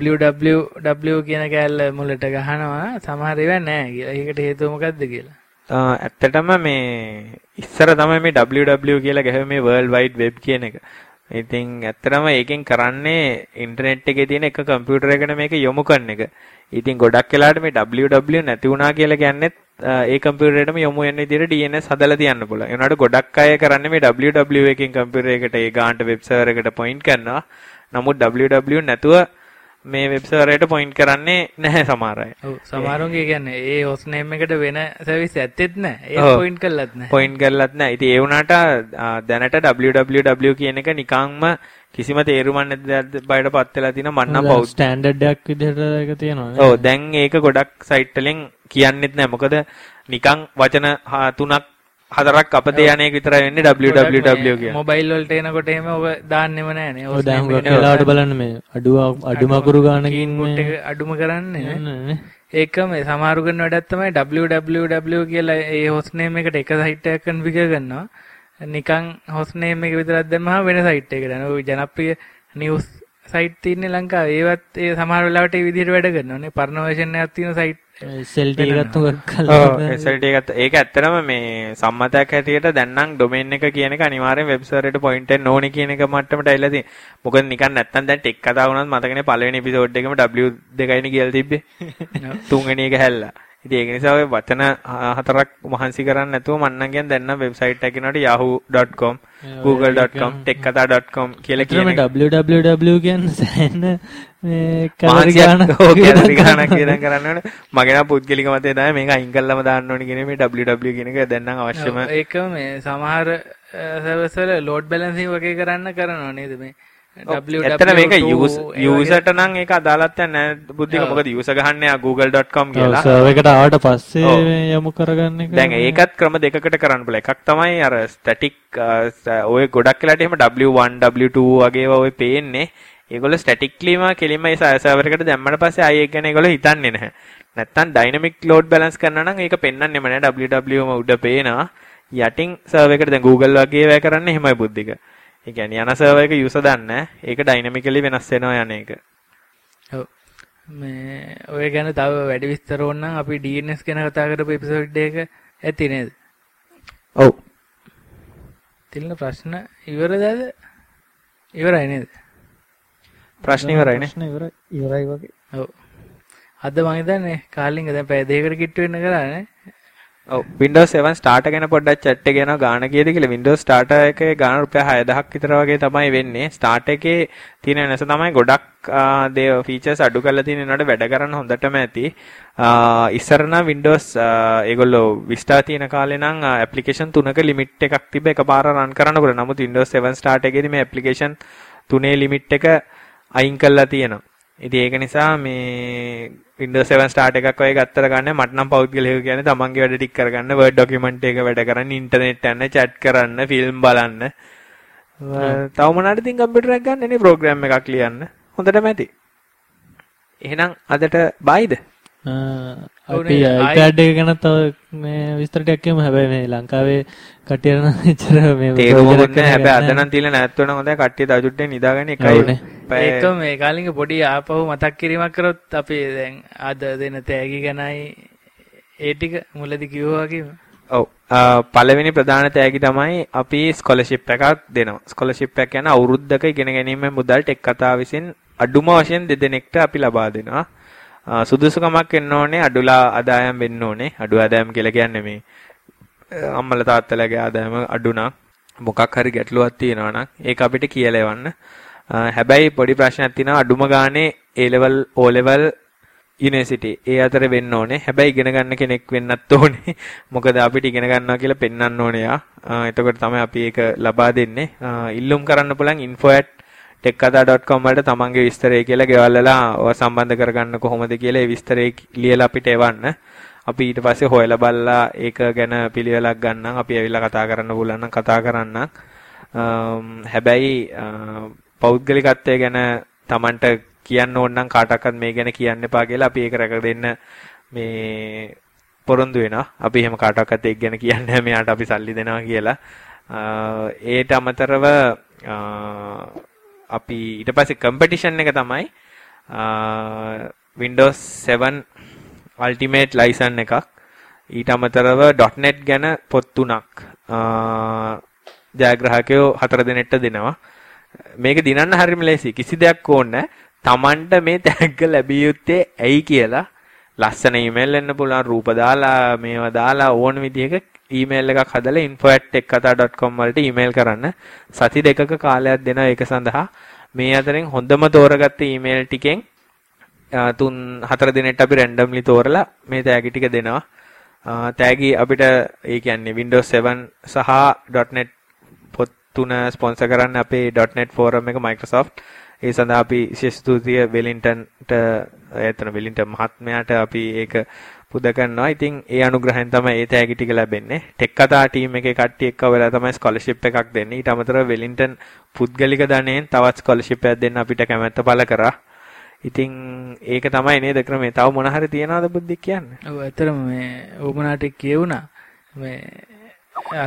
www කියන කෑල්ල මුලට ගහනවා සමහර ඒවා නැහැ කියලා. ඒකට හේතුව මොකද්ද කියලා? ඇත්තටම මේ ඉස්සර තමයි මේ www කියලා ගැහුවේ මේ world wide web කියන එක. ඉතින් ඇත්තටම ඒකෙන් කරන්නේ ඉන්ටර්නෙට් එකේ තියෙන එක කම්පියුටර් එකකට මේක යොමු කරන එක. ඉතින් ගොඩක් වෙලාවට මේ www නැති වුණා කියලා කියන්නේ ඒ කම්පියුටරේටම යොමු වෙන විදිහට DNS හදලා තියන්න පුළුවන්. ඒ වුණාට ගොඩක් අය කරන්නේ මේ www එකකින් කම්පියුටර් එකට ඒ ගානට වෙබ් සර්වර් එකට පොයින්ට් කරනවා. නමුත් www නැතුව මේ වෙබ් සර්වර් එකට පොයින්ට් කරන්නේ නැහැ සමහර අය. ඔව් සමහරුන්ගේ කියන්නේ ඒ host name එකට වෙන සර්විස් ඇත්තෙත් නැහැ. ඒක පොයින්ට් කරලත් නැහැ. පොයින්ට් කරලත් නැහැ. ඉතින් ඒ වුණාට දැනට www කියන එක නිකන්ම කිසිම තේරුමක් නැති දෙයක් බයට පත් වෙලා තියෙන මන්නම් බෞද්ධ ස්ටෑන්ඩඩ් එකක් විදිහට ඒක තියෙනවා. ඔව් දැන් ඒක ගොඩක් සයිට් වලින් කියන්නෙත් නැහැ. මොකද නිකන් වචන 3ක් 4ක් අපතේ යන්නේ විතරයි වෙන්නේ www කියන. මොබයිල් වලට එනකොට එහෙම ඔබ දාන්නෙම නැහනේ. ඔය දැන් වෙලාවට බලන්න මේ අඩුම අකුරු ගානකින් ඉන්පුට් එක අඩුම කරන්නේ නේ. ඒක මේ සමහරු කරන වැඩක් තමයි www කියලා ඒ host name එකට එක සයිට් එකක් කන්ෆිගර් කරනවා. නිකන් host name එක විතරක් දැම්මම වෙන සයිට් එකකට යනවා. ඔය ජනප්‍රිය නිවුස් සයිට් තියෙන්නේ ලංකාවේ. ඒවත් ඒ සමහර වෙලාවට ඒ විදිහට වැඩ කරනවා නේ. පරණ version එකක් තියෙන සයිට් SLT එකත් උගක් කළා. ඔව් SLT එකත් ඒක ඇත්තටම මේ සම්මතයක් හැටියට දැන් නම් ඩොමේන් එක කියන එක අනිවාර්යෙන් වෙබ් සර්වර් එකට පොයින්ට් වෙන්න ඕනේ කියන එක මට්ටමට ඇවිල්ලා තියෙනවා. මොකද නිකන් නැත්තම් දැන් ටෙක් කතා වුණාත් මතකනේ පළවෙනි එපිසෝඩ් එකේම W2යිනේ කියලා තිබ්බේ. තුන්වෙනි එක හැල්ලා. ඉතින් ඒක නිසා ඔය වචන 4ක් මහන්සි කරන්නේ නැතුව මම නම් කියන්නේ දැන් නම් වෙබ්සයිට් එකක් කියනකොට yahoo.com google.com tekkatha.com කියලා කියන්නේ www කියන්නේ සෑහෙන මේ කලරි ගානක් කියන කරන්න ඕනේ. මගේ නම් පුද්ගලික මතය තමයි මේක අයින් කළාම දාන්න ඕනේ කියන මේ www කියන එක දැන් නම් අවශ්‍යම. ඒක මේ සමහර සර්වර්ස් වල load balancing වගේ කරනවා නේද මේ ඇත්තට මේක යූසර්ට නම් ඒක අදාළත් නැහැ බුද්ධික. මොකද යූසර් ගහන්නේ google.com කියලා. සර්වර් එකට ආවට පස්සේ යමු කරගන්න එක. දැන් ඒකත් ක්‍රම දෙකකට කරන්න පුළුවන්. එකක් තමයි අර ස්ටැටික් ඔය ගොඩක් වෙලාට එහෙම W1 W2 වගේ ඔය පේන්නේ. ඒගොල්ලෝ ස්ටැටික්ලිම කෙලින්ම ඒ සර්වර් එකට දැම්මම පස්සේ ආයේ ඒක ගැන ඒගොල්ලෝ හිතන්නේ නැහැ. නැත්තම් ඩයිනමික් ලෝඩ් බැලන්ස් කරනවා නම් ඒක පෙන්වන්නෙම නැහැ. www ම උඩ පේනවා. යටින් සර්වර් එකට දැන් Google වගේ ඒවා කරන්නේ එහෙමයි බුද්ධික. ඒ කියන්නේ යන සර්වර් එක යූසර් දන්නේ ඒක ඩයිනමිකලි වෙනස් වෙනවා යන එක. ඔව්. මේ ඔය ගැන තව වැඩි විස්තර ඕන නම් අපි DNS ගැන කතා කරපු එපිසෝඩ් එක ඇති නේද? ඔව්. තිල්න ප්‍රශ්න ඉවරද? ඉවරයි නේද? ප්‍රශ්න ඉවරයි නේ. ඉවරයි වගේ. ඔව්. අද මම හිතන්නේ කාලින්ග දැන් පැය දෙකකට කිට්ටු වෙන්න කරානේ. ඔව් Windows 7 starter ගැන පොඩ්ඩක් chat එක යනවා ගාන කීයද කියලා. Windows starter එකේ ගාන රුපියල් 6000ක් විතර වගේ තමයි වෙන්නේ. starter එකේ තියෙන වෙනස තමයි ගොඩක් දේ features අඩු කරලා තියෙන වෙනකොට වැඩ කරන්න හොඳටම ඇති. ඉස්සර නම් Windows ඒගොල්ලෝ Vista තියෙන කාලේ නම් application 3ක limit එකක් තිබ්බ එකපාර run කරන්න පුළුවන්. නමුත් Windows 7 starter එකේදී මේ application 3 limit එක අයින් කරලා තියෙනවා. ඉතින් ඒක නිසා මේ Windows 7 start එකක් වගේ ගත්තට ගන්න මට නම් පෞද්ගලිකව කියන්නේ තමන්ගේ වැඩ ටික කරගන්න Word document එක වැඩ කරන්න ඉන්ටර්නෙට් යන්න chat කරන්න ෆිල්ම් බලන්න තව මොනවාද ඉතින් කම්පියුටර් එකක් ගන්න නේ ප්‍රෝග්‍රෑම් එකක් ලියන්න හොඳටම ඇති එහෙනම් අදට බයිද අපි iPad එක ගැන තව මේ විස්තර ටිකක් කියමු හැබැයි මේ ලංකාවේ කට්ටියට නම් එච්චර මේ තේරුමක් නැහැ හැබැයි අද නම් තියලා නැත් වෙන හොඳයි කට්ටිය තව චුට්ටෙන් නිදාගන්න එකයි ඒක මේ කාලින්ගේ පොඩි ආපහු මතක් කිරීමක් කරොත් අපි දැන් අද දෙන තෑගි ගැනයි ඒ ටික මුලදී කිව්වා වගේම ඔව් පළවෙනි ප්‍රධාන තෑගි තමයි අපි ස්කෝලර්ෂිප් එකක් දෙනවා ස්කෝලර්ෂිප් එක කියන්නේ අවුරුද්දක ඉගෙන ගැනීමේ මුදල් ටෙක් කතා විසින් අඩුම වශයෙන් දෙදෙනෙක්ට අපි ලබා දෙනවා සුදුසුකමක් වෙන්න ඕනේ අඩුලා ආදායම් වෙන්න ඕනේ අඩු ආදායම් කියලා කියන්නේ මේ අම්මලා තාත්තලාගේ ආදායම අඩු නම් මොකක් හරි ගැටලුවක් තියෙනවා නම් ඒක අපිට කියලා එවන්න හැබැයි පොඩි ප්‍රශ්නයක් තියෙනවා අඩුම ගානේ A level O level university ඒ අතර වෙන්න ඕනේ හැබැයි ඉගෙන ගන්න කෙනෙක් වෙන්නත් ඕනේ මොකද අපිට ඉගෙන ගන්නවා කියලා පෙන්වන්න ඕනේ එතකොට තමයි අපි ඒක ලබා දෙන්නේ ඉල්ලුම් කරන්න පුළුවන් info@tekkatha.com වලට තමන්ගේ විස්තරය කියලා ගෙවල් වල සම්බන්ධ කරගන්න කොහොමද කියලා ඒ විස්තරය ලියලා අපිට එවන්න අපි ඊට පස්සේ හොයලා බලලා ඒක ගැන පිළිවෙලක් ගන්නම් අපි ඇවිල්ලා කතා කරන්න පුළුවන් නම් කතා කරන්නම් හැබැයි පෞද්ගලිකත්වය ගැන Tamanට කියන්න ඕන නම් කාටවත් මේ ගැන කියන්න එපා කියලා අපි ඒක රැක දෙන්න මේ පොරොන්දු වෙනවා. අපි එහෙම කාටවත් ඒක ගැන කියන්නේ නැහැ මෙයාට අපි සල්ලි දෙනවා කියලා. ඒට අමතරව අපි ඊට පස්සේ කම්පිටිෂන් එක තමයි Windows 7 Ultimate license එකක්. ඊට අමතරව .net ගැන පොත් 3ක් ජයග්‍රාහකයෝ 4 දෙනෙක්ට දෙනවා. මේක දිනන්න හරියම ලේසි. කිසි දෙයක් ඕනේ තමන්ට මේ තෑග්ග ලැබිය යුත්තේ ඇයි කියලා ලස්සන ඊමේල් එන්න පුළුවන් රූප දාලා මේවා දාලා ඕන විදිහක ඊමේල් එකක් හදලා info@tekkatha.com වලට ඊමේල් කරන්න. සති දෙකක කාලයක් දෙනවා ඒක සඳහා. මේ අතරින් හොඳම තෝරගත්ත ඊමේල් ටිකෙන් 4 දිනෙකට අපි රැන්ඩම්ලි තෝරලා මේ තෑගි ටික දෙනවා. තෑගි අපිට ඒ කියන්නේ Windows 7 සහ .net පොත් 3 ස්පොන්සර් කරන්න අපේ .net forum එක Microsoft. ඒ සඳහා අපි විශේෂ ස්තුතිය වෙලින්ටන්ට එතන වෙලින්ටන් මහත්මයාට අපි ඒක පුද කරනවා. ඉතින් ඒ අනුග්‍රහයෙන් තමයි ඒ තෑගි ටික ලැබෙන්නේ. ටෙක් කතා ටීම් එකේ කට්ටිය එක්ක වෙලා තමයි ස්කෝලර්ෂිප් එකක් දෙන්නේ. ඊට අමතරව වෙලින්ටන් පුද්ගලික ධනයෙන් තවත් ස්කෝලර්ෂිප් එකක් දෙන්න අපිට කැමැත්ත පළ කරා. ඉතින් ඒක තමයි නේද ක්‍රමේ. තව මොන හරි තියනවද බුද්ධි කියන්නේ? ඔව් ඇත්තටම මේ ඕමනාට කියුණා. මේ අර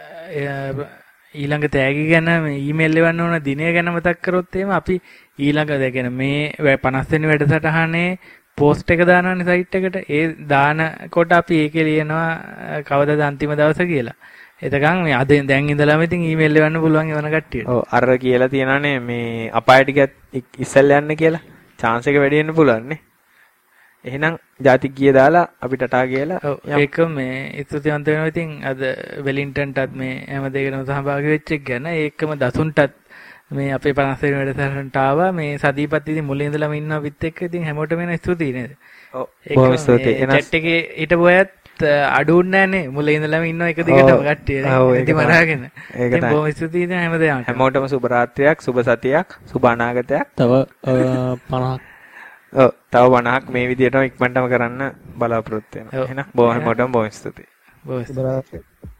ඊළඟ තෑගි ගැන මේ ඊමේල් එවන්න ඕන දිනය ගැන මතක් කරොත් එහෙම අපි ඊළඟ දැන් මේ 50 වෙනි වැඩසටහනේ පෝස්ට් එක දානවානේ සයිට් එකට. ඒ දානකොට අපි ඒකේ ලියනවා කවදාද අන්තිම දවස කියලා. එතකන් මේ අද දැන් ඉඳලාම ඉතින් ඊමේල් එවන්න පුළුවන් එවන කට්ටියට. ඔව් අර කියලා තියනනේ මේ අපාය ටිකත් ඉස්සෙල්ලා යන්න කියලා. chance එක වැඩි වෙන්න පුළුවන් නේ. එහෙනම් ජාතික ගිය දාලා අපිට ටටා කියලා ඒක මේ ස්තුතිවන්ත වෙනවා. ඉතින් අද වෙලින්ටන්ටත් මේ හැම දෙයකටම සහභාගී වෙච්ච එක ගැන ඒකම දසුන්ටත් මේ අපේ 50 වෙනි වැඩසටහනට ආවා. මේ සදීපත් ඉතින් මුලින් ඉඳලම ඉන්නවා පිට එක්ක. ඉතින් හැමෝටම වෙන ස්තුතියි නේද? ඔව් බොහොම ස්තුතියි. එනස් chat එකේ හිටපු අයත් අඩුන්නේ නැහැ නේ. මුලින් ඉඳලම ඉන්නවා එක දිගටම කට්ටිය. ඉතින් මරාගෙන. ඉතින් බොහොම ස්තුතියි ඉතින් හැම දෙයක්ම. හැමෝටම සුබ රාත්‍රියක්, සුබ සතියක්, සුබ අනාගතයක්. තව 50ක් ඔව් තව 50ක් මේ විදිහටම ඉක්මනටම කරන්න බලාපොරොත්තු වෙනවා. එහෙනම් බොහොම ස්තුතියි. බොහොම ස්තුතියි.